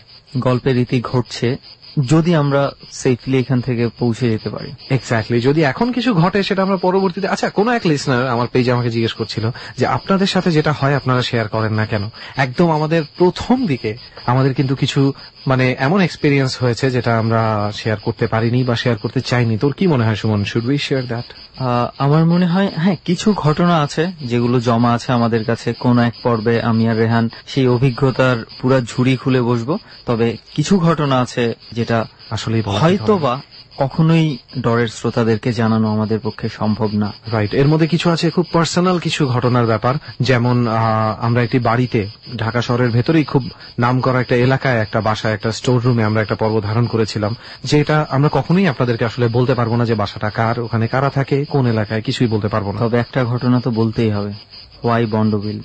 ঘটছে যদি আমরা সেফলি এখান থেকে পৌঁছে যেতে পারি। এক্স্যাক্টলি, যদি এখন কিছু ঘটে সেটা আমরা পরবর্তীতে। আচ্ছা, কোন এক লিসনার আমার পেজে আমাকে জিজ্ঞেস করছিল যে আপনাদের সাথে যেটা হয় আপনারা শেয়ার করেন না কেন। একদম আমাদের প্রথম দিকে আমাদের কিন্তু কিছু মানে এমন এক্সপেরিয়েন্স হয়েছে যেটা আমরা শেয়ার করতে পারিনি বা শেয়ার করতে চাইনি। তোর কি মনে হয় Suman, should we share that? আমার মনে হয় হ্যাঁ, কিছু ঘটনা আছে যেগুলো জমা আছে আমাদের কাছে। কোন এক পর্বে আমি আর রেহান সেই অভিজ্ঞতার পুরা ঝুড়ি খুলে বসবো। তবে কিছু ঘটনা আছে যেটা আসলে হয়তো বা কখনোই ডরের শ্রোতাদেরকে জানানো আমাদের পক্ষে সম্ভব না। রাইট। এর মধ্যে কিছু আছে খুব পার্সোনাল কিছু ঘটনার ব্যাপার, যেমন আমরা একটি বাড়িতে ঢাকা শহরের ভেতরেই খুব নাম করা একটা এলাকায় একটা বাসায় একটা স্টোর রুমে আমরা একটা পর্ব ধারণ করেছিলাম, যেটা আমরা কখনোই আপনাদেরকে আসলে বলতে পারবো না যে বাসাটা কার, ওখানে কারা থাকে, কোন এলাকায়, কিছুই বলতে পারবো না। তবে একটা ঘটনা তো বলতেই হবে, ওয়াই বন্ডবিল।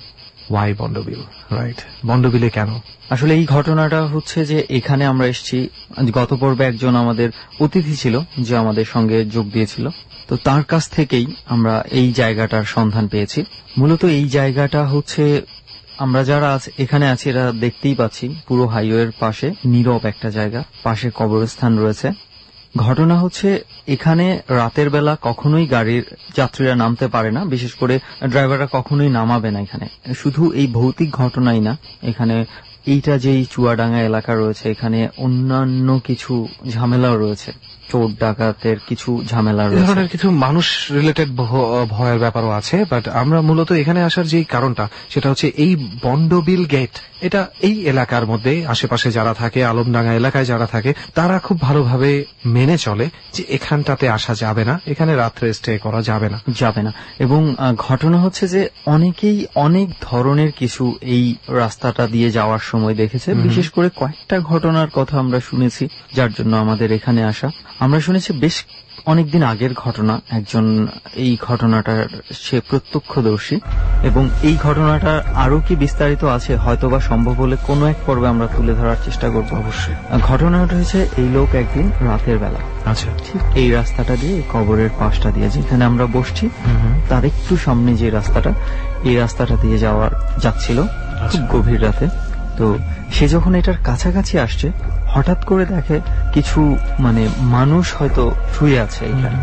রাইট, বন্ডবিলে কেন? আসলে এই ঘটনাটা হচ্ছে যে এখানে আমরা এসেছি, গত পর্বে একজন আমাদের অতিথি ছিল যে আমাদের সঙ্গে যোগ দিয়েছিল, তো তার কাছ থেকেই আমরা এই জায়গাটার সন্ধান পেয়েছি। মূলত এই জায়গাটা হচ্ছে আমরা যারা এখানে আছি এরা দেখতেই পাচ্ছি পুরো হাইওয়ের পাশে নীরব একটা জায়গা, পাশে কবরস্থান রয়েছে। ঘটনা হচ্ছে এখানে রাতের বেলা কখনোই গাড়ির যাত্রীরা নামতে পারে না, বিশেষ করে ড্রাইভাররা কখনোই নামাবে না এখানে। শুধু এই ভৌতিক ঘটনাই না, এখানে এইটা যেই চুয়াডাঙ্গা এলাকা রয়েছে এখানে অন্যান্য কিছু ঝামেলাও রয়েছে, চোর ডাকাতের কিছু ঝামেলা রয়েছে, ধরনের কিছু মানুষ রিলেটেড ভয়ের ব্যাপারও আছে। বাট আমরা মূলত এখানে আসার যে কারণটা সেটা হচ্ছে এই বন্ডবিল গেট, এটা এই এলাকার মধ্যে আশেপাশে যারা থাকে, আলমডাঙ্গা এলাকায় যারা থাকে তারা খুব ভালোভাবে মেনে চলে যে এখানটাতে আসা যাবে না, এখানে রাত্রে স্টে করা যাবে না। এবং ঘটনা হচ্ছে যে অনেকেই অনেক ধরনের কিছু এই রাস্তাটা দিয়ে যাওয়ার সময় সময় দেখেছে। বিশেষ করে কয়েকটা ঘটনার কথা আমরা শুনেছি, যার জন্য আমাদের এখানে আসা। আমরা শুনেছি বেশ অনেকদিন আগের ঘটনা, একজন এই ঘটনাটার সে প্রত্যক্ষদর্শী, এবং এই ঘটনাটা আরো কি বিস্তারিত আছে হয়তোবা সম্ভব হলে কোনো এক পর্বে আমরা তুলে ধরার চেষ্টা করবো। অবশ্যই ঘটনাটা হয়েছে এই লোক একদিন রাতের বেলা, আচ্ছা ঠিক এই রাস্তাটা দিয়ে, কবরের পাশটা দিয়ে যেখানে আমরা বসছি তার একটু সামনে যে রাস্তাটা, এই রাস্তাটা দিয়ে যাচ্ছিল খুব গভীর রাতে। তো সে যখন এটার কাছাকাছি আসছে হঠাৎ করে দেখে কিছু মানুষ হয়তো শুয়ে আছে এখানে।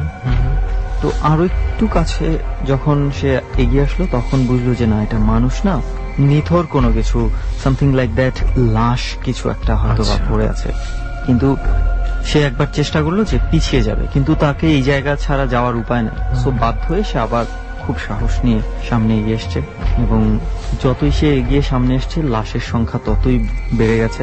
তো আরো একটু কাছে যখন সে এগিয়ে আসলো তখন বুঝলো যে না, এটা মানুষ না, নিথর কোনো কিছু, সামথিং লাইক দ্যাট, লাশ কিছু একটা হয়তো বা পড়ে আছে। কিন্তু সে একবার চেষ্টা করলো যে পিছিয়ে যাবে, কিন্তু তাকে এই জায়গা ছাড়া যাওয়ার উপায় নেই। সো বাধ্য হয়ে সে আবার খুব সাহস নিয়ে সামনে এগিয়ে এসছে, এবং যতই সে এগিয়ে সামনে এসছে লাশের সংখ্যা ততই বেড়ে গেছে।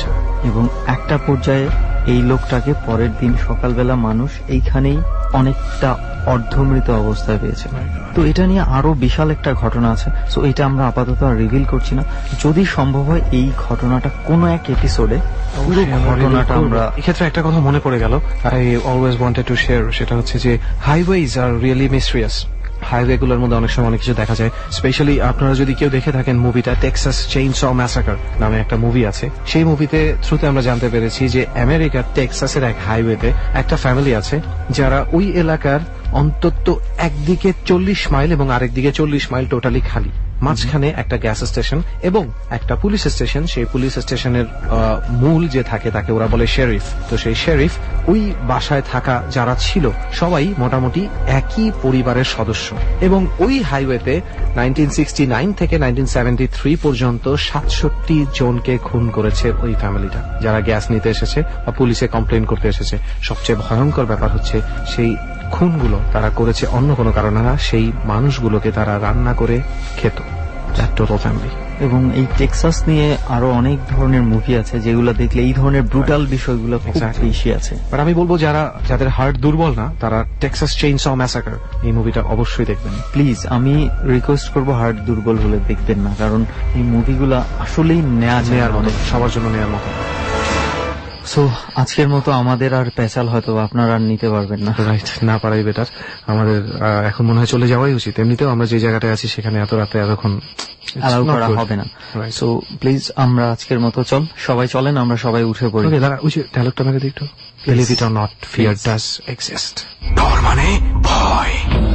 এবং একটা পর্যায়ে এই লোকটাকে পরের দিন সকালবেলা মানুষ এইখানেই অনেকটা অর্ধমৃত অবস্থায় পেয়েছে। তো এটা নিয়ে আরো বিশাল একটা ঘটনা আছে, সো এটা আমরা আপাতত আর রিভিল করছি না। যদি সম্ভব হয় এই ঘটনাটা কোনো এক এপিসোডে পুরো ঘটনাটা আমরা, এক্ষেত্রে একটা কথা মনে পড়ে গেল, I always wanted to share, সেটা হচ্ছে যে highways are really mysterious. Highway গুলোর মধ্যে অনেক সময় অনেক কিছু দেখা যায়। স্পেশালি আপনারা যদি কেউ দেখে থাকেন মুভিটা টেক্সাস চেইনস ম্যাসাকার নামে একটা মুভি আছে, সেই মুভিতে থ্রুতে আমরা জানতে পেরেছি যে আমেরিকার টেক্সাসের এক হাইওয়েতে একটা ফ্যামিলি আছে যারা ওই এলাকার অন্তত একদিকে 40 মাইল এবং আরেকদিকে 40 মাইল টোটালি খালি, মাঝখানে একটা গ্যাস স্টেশন এবং একটা পুলিশ স্টেশন। সেই পুলিশ স্টেশনের মূল যে থাকে তাকে ওরা বলে শেরিফ। তো সেই শেরিফ ওই বাসায় থাকা যারা ছিল সবাই মোটামুটি একই পরিবারের সদস্য, এবং ওই হাইওয়েতে 1969 থেকে 1973 পর্যন্ত 67 জনকে খুন করেছে ওই ফ্যামিলিটা, যারা গ্যাস নিতে এসেছে বা পুলিশে কমপ্লেন করতে এসেছে। সবচেয়ে ভয়ঙ্কর ব্যাপার হচ্ছে সেই খুনগুলো তারা করেছে অন্য কোনো কারণে না, সেই মানুষগুলোকে তারা রান্না করে খেত। এবং এই টেক্সাস নিয়ে আরো অনেক ধরনের মুভি আছে যেগুলো দেখলে এই ধরনের ব্রুটাল বিষয়গুলো খুব বেশি আছে। বাট আমি বলবো যাদের হার্ট দুর্বল না, তারা টেক্সাস চেইনস ম্যাসাকার এই মুভিটা অবশ্যই দেখবেন। প্লিজ আমি রিকোয়েস্ট করবো, হার্ট দুর্বল হলে দেখবেন না, কারণ এই মুভিগুলো আসলেই নেয়ার মতো, সবার জন্য নেয়ার মতো। সো আজকের মতো আমাদের আর পেঁচাল হয়তো আপনারা আর নিতে পারবেন না, রাইট, না পারাই বেটার। আমাদের এখন মনে হয় চলে যাওয়াই উচিত। এমনিতেও আমরা যে জায়গাটায় আছি সেখানে এত রাতে এতক্ষণ অ্যালাউ করা হবে না। সো প্লিজ আমরা আজকের মতো সবাই চলেন, আমরা সবাই উঠে পড়ি। ডায়লগটা মেরে দিই একটু। Believe it or not, fear does exist. ডর মানে ভয়।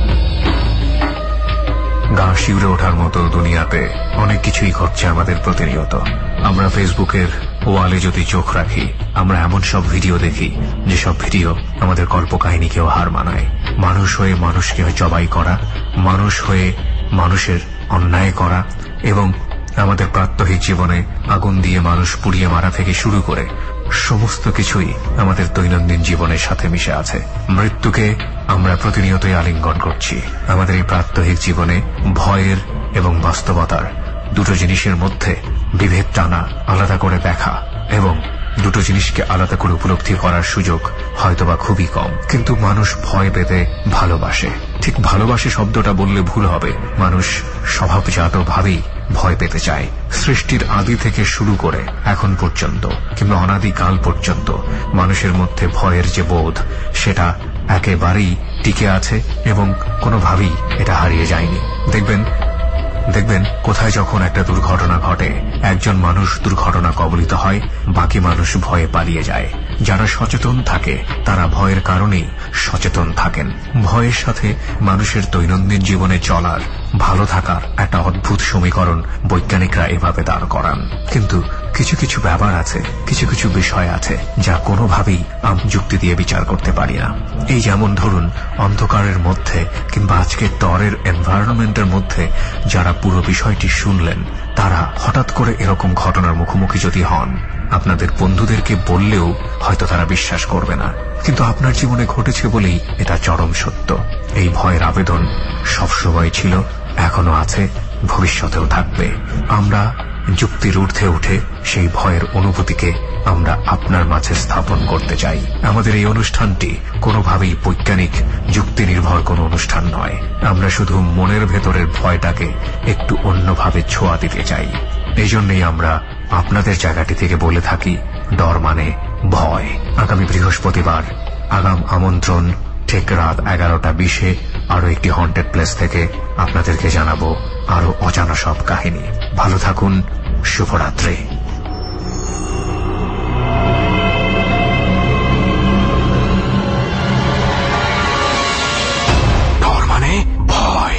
গা শিউরে ওঠার মতো দুনিয়াতে অনেক কিছুই ঘটছে আমাদের প্রতিনিয়ত। আমরা ফেসবুকের ওয়ালে যদি চোখ রাখি, আমরা এমন সব ভিডিও দেখি যেসব ভিডিও আমাদের কল্পকাহিনীকেও হার মানায়। মানুষ হয়ে মানুষকে জবাই করা, মানুষ হয়ে মানুষের অন্যায় করা, এবং আমাদের প্রাত্যহিক জীবনে আগুন দিয়ে মানুষ পুড়িয়ে মারা থেকে শুরু করে সমস্ত কিছুই আমাদের দৈনন্দিন জীবনের সাথে মিশে আছে। মৃত্যুকে আমরা প্রতিনিয়তই আলিঙ্গন করছি। আমাদের এই প্রাত্যহিক জীবনে ভয়ের এবং বাস্তবতার দুটো জিনিসের মধ্যে বিভেদ টানা, আলাদা করে দেখা এবং দুটো জিনিসকে আলাদা করে উপলব্ধি করার সুযোগ হয়তোবা খুবই কম। কিন্তু মানুষ ভয় পেতে ভালোবাসে। ঠিক ভালোবাসে শব্দটা বললে ভুল হবে, মানুষ স্বভাবজাতভাবেই ভয় পেতে চায়। সৃষ্টির আদি থেকে শুরু করে এখন পর্যন্ত কিংবা অনাদিকাল পর্যন্ত মানুষের মধ্যে ভয়ের যে বোধ, সেটা একেবারেই টিকে আছে এবং কোনোভাবেই এটা হারিয়ে যায়নি। দেখবেন কোথায় যখন একটা দুর্ঘটনা ঘটে, একজন মানুষ দুর্ঘটনা কবলিত হয়, বাকি মানুষ ভয়ে পালিয়ে যায়। যারা সচেতন থাকে তারা ভয়ের কারণেই সচেতন থাকেন। ভয়ের সাথে মানুষের দৈনন্দিন জীবনে চলার, ভালো থাকার একটা অদ্ভুত সমীকরণ বৈজ্ঞানিকরা এভাবে দাঁড় করান। কিন্তু কিছু কিছু ব্যাপার আছে, কিছু কিছু বিষয় আছে যা কোনোভাবেই যুক্তি দিয়ে বিচার করতে পারি না। এই যেমন ধরুন, অন্ধকারের মধ্যে কিংবা আজকের ডরের এনভায়রনমেন্টের মধ্যে যারা পুরো বিষয়টি শুনলেন, তারা হঠাৎ করে এরকম ঘটনার মুখোমুখি যদি হন, আপনাদের বন্ধুদেরকে বললেও হয়তো তারা বিশ্বাস করবে না। কিন্তু আপনার জীবনে ঘটেছে বলেই এটা চরম সত্য। এই ভয়ের আবেদন সবসময় ছিল, এখনো আছে, ভবিষ্যতেও থাকবে। আমরা যুক্তির ঊর্ধ্বে উঠে সেই ভয়ের অনুভূতিকে আমরা আপনার মাঝে স্থাপন করতে চাই। আমাদের এই অনুষ্ঠানটি কোনোভাবেই বৈজ্ঞানিক যুক্তি নির্ভর কোনো অনুষ্ঠান নয়। আমরা শুধু মনের ভেতরের ভয়টাকে একটু অন্যভাবে ছোঁয়া দিতে চাই। এই জন্যই আমরা আপনাদের জায়গাটি থেকে বলে থাকি ডর মানে ভয়। আগামী বৃহস্পতিবার আগাম আমন্ত্রণ ঠিক রাত 11:20 আরো একটি হন্টেড প্লেস থেকে আপনাদেরকে জানাবো আরো অজানা সব কাহিনী। ভালো থাকুন, শুভরাত্রি। ডর মানে ভয়।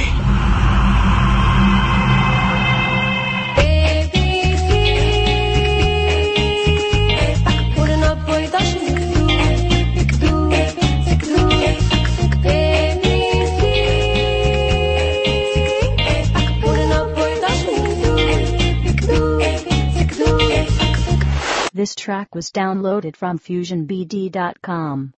This track was downloaded from FusionBD.com.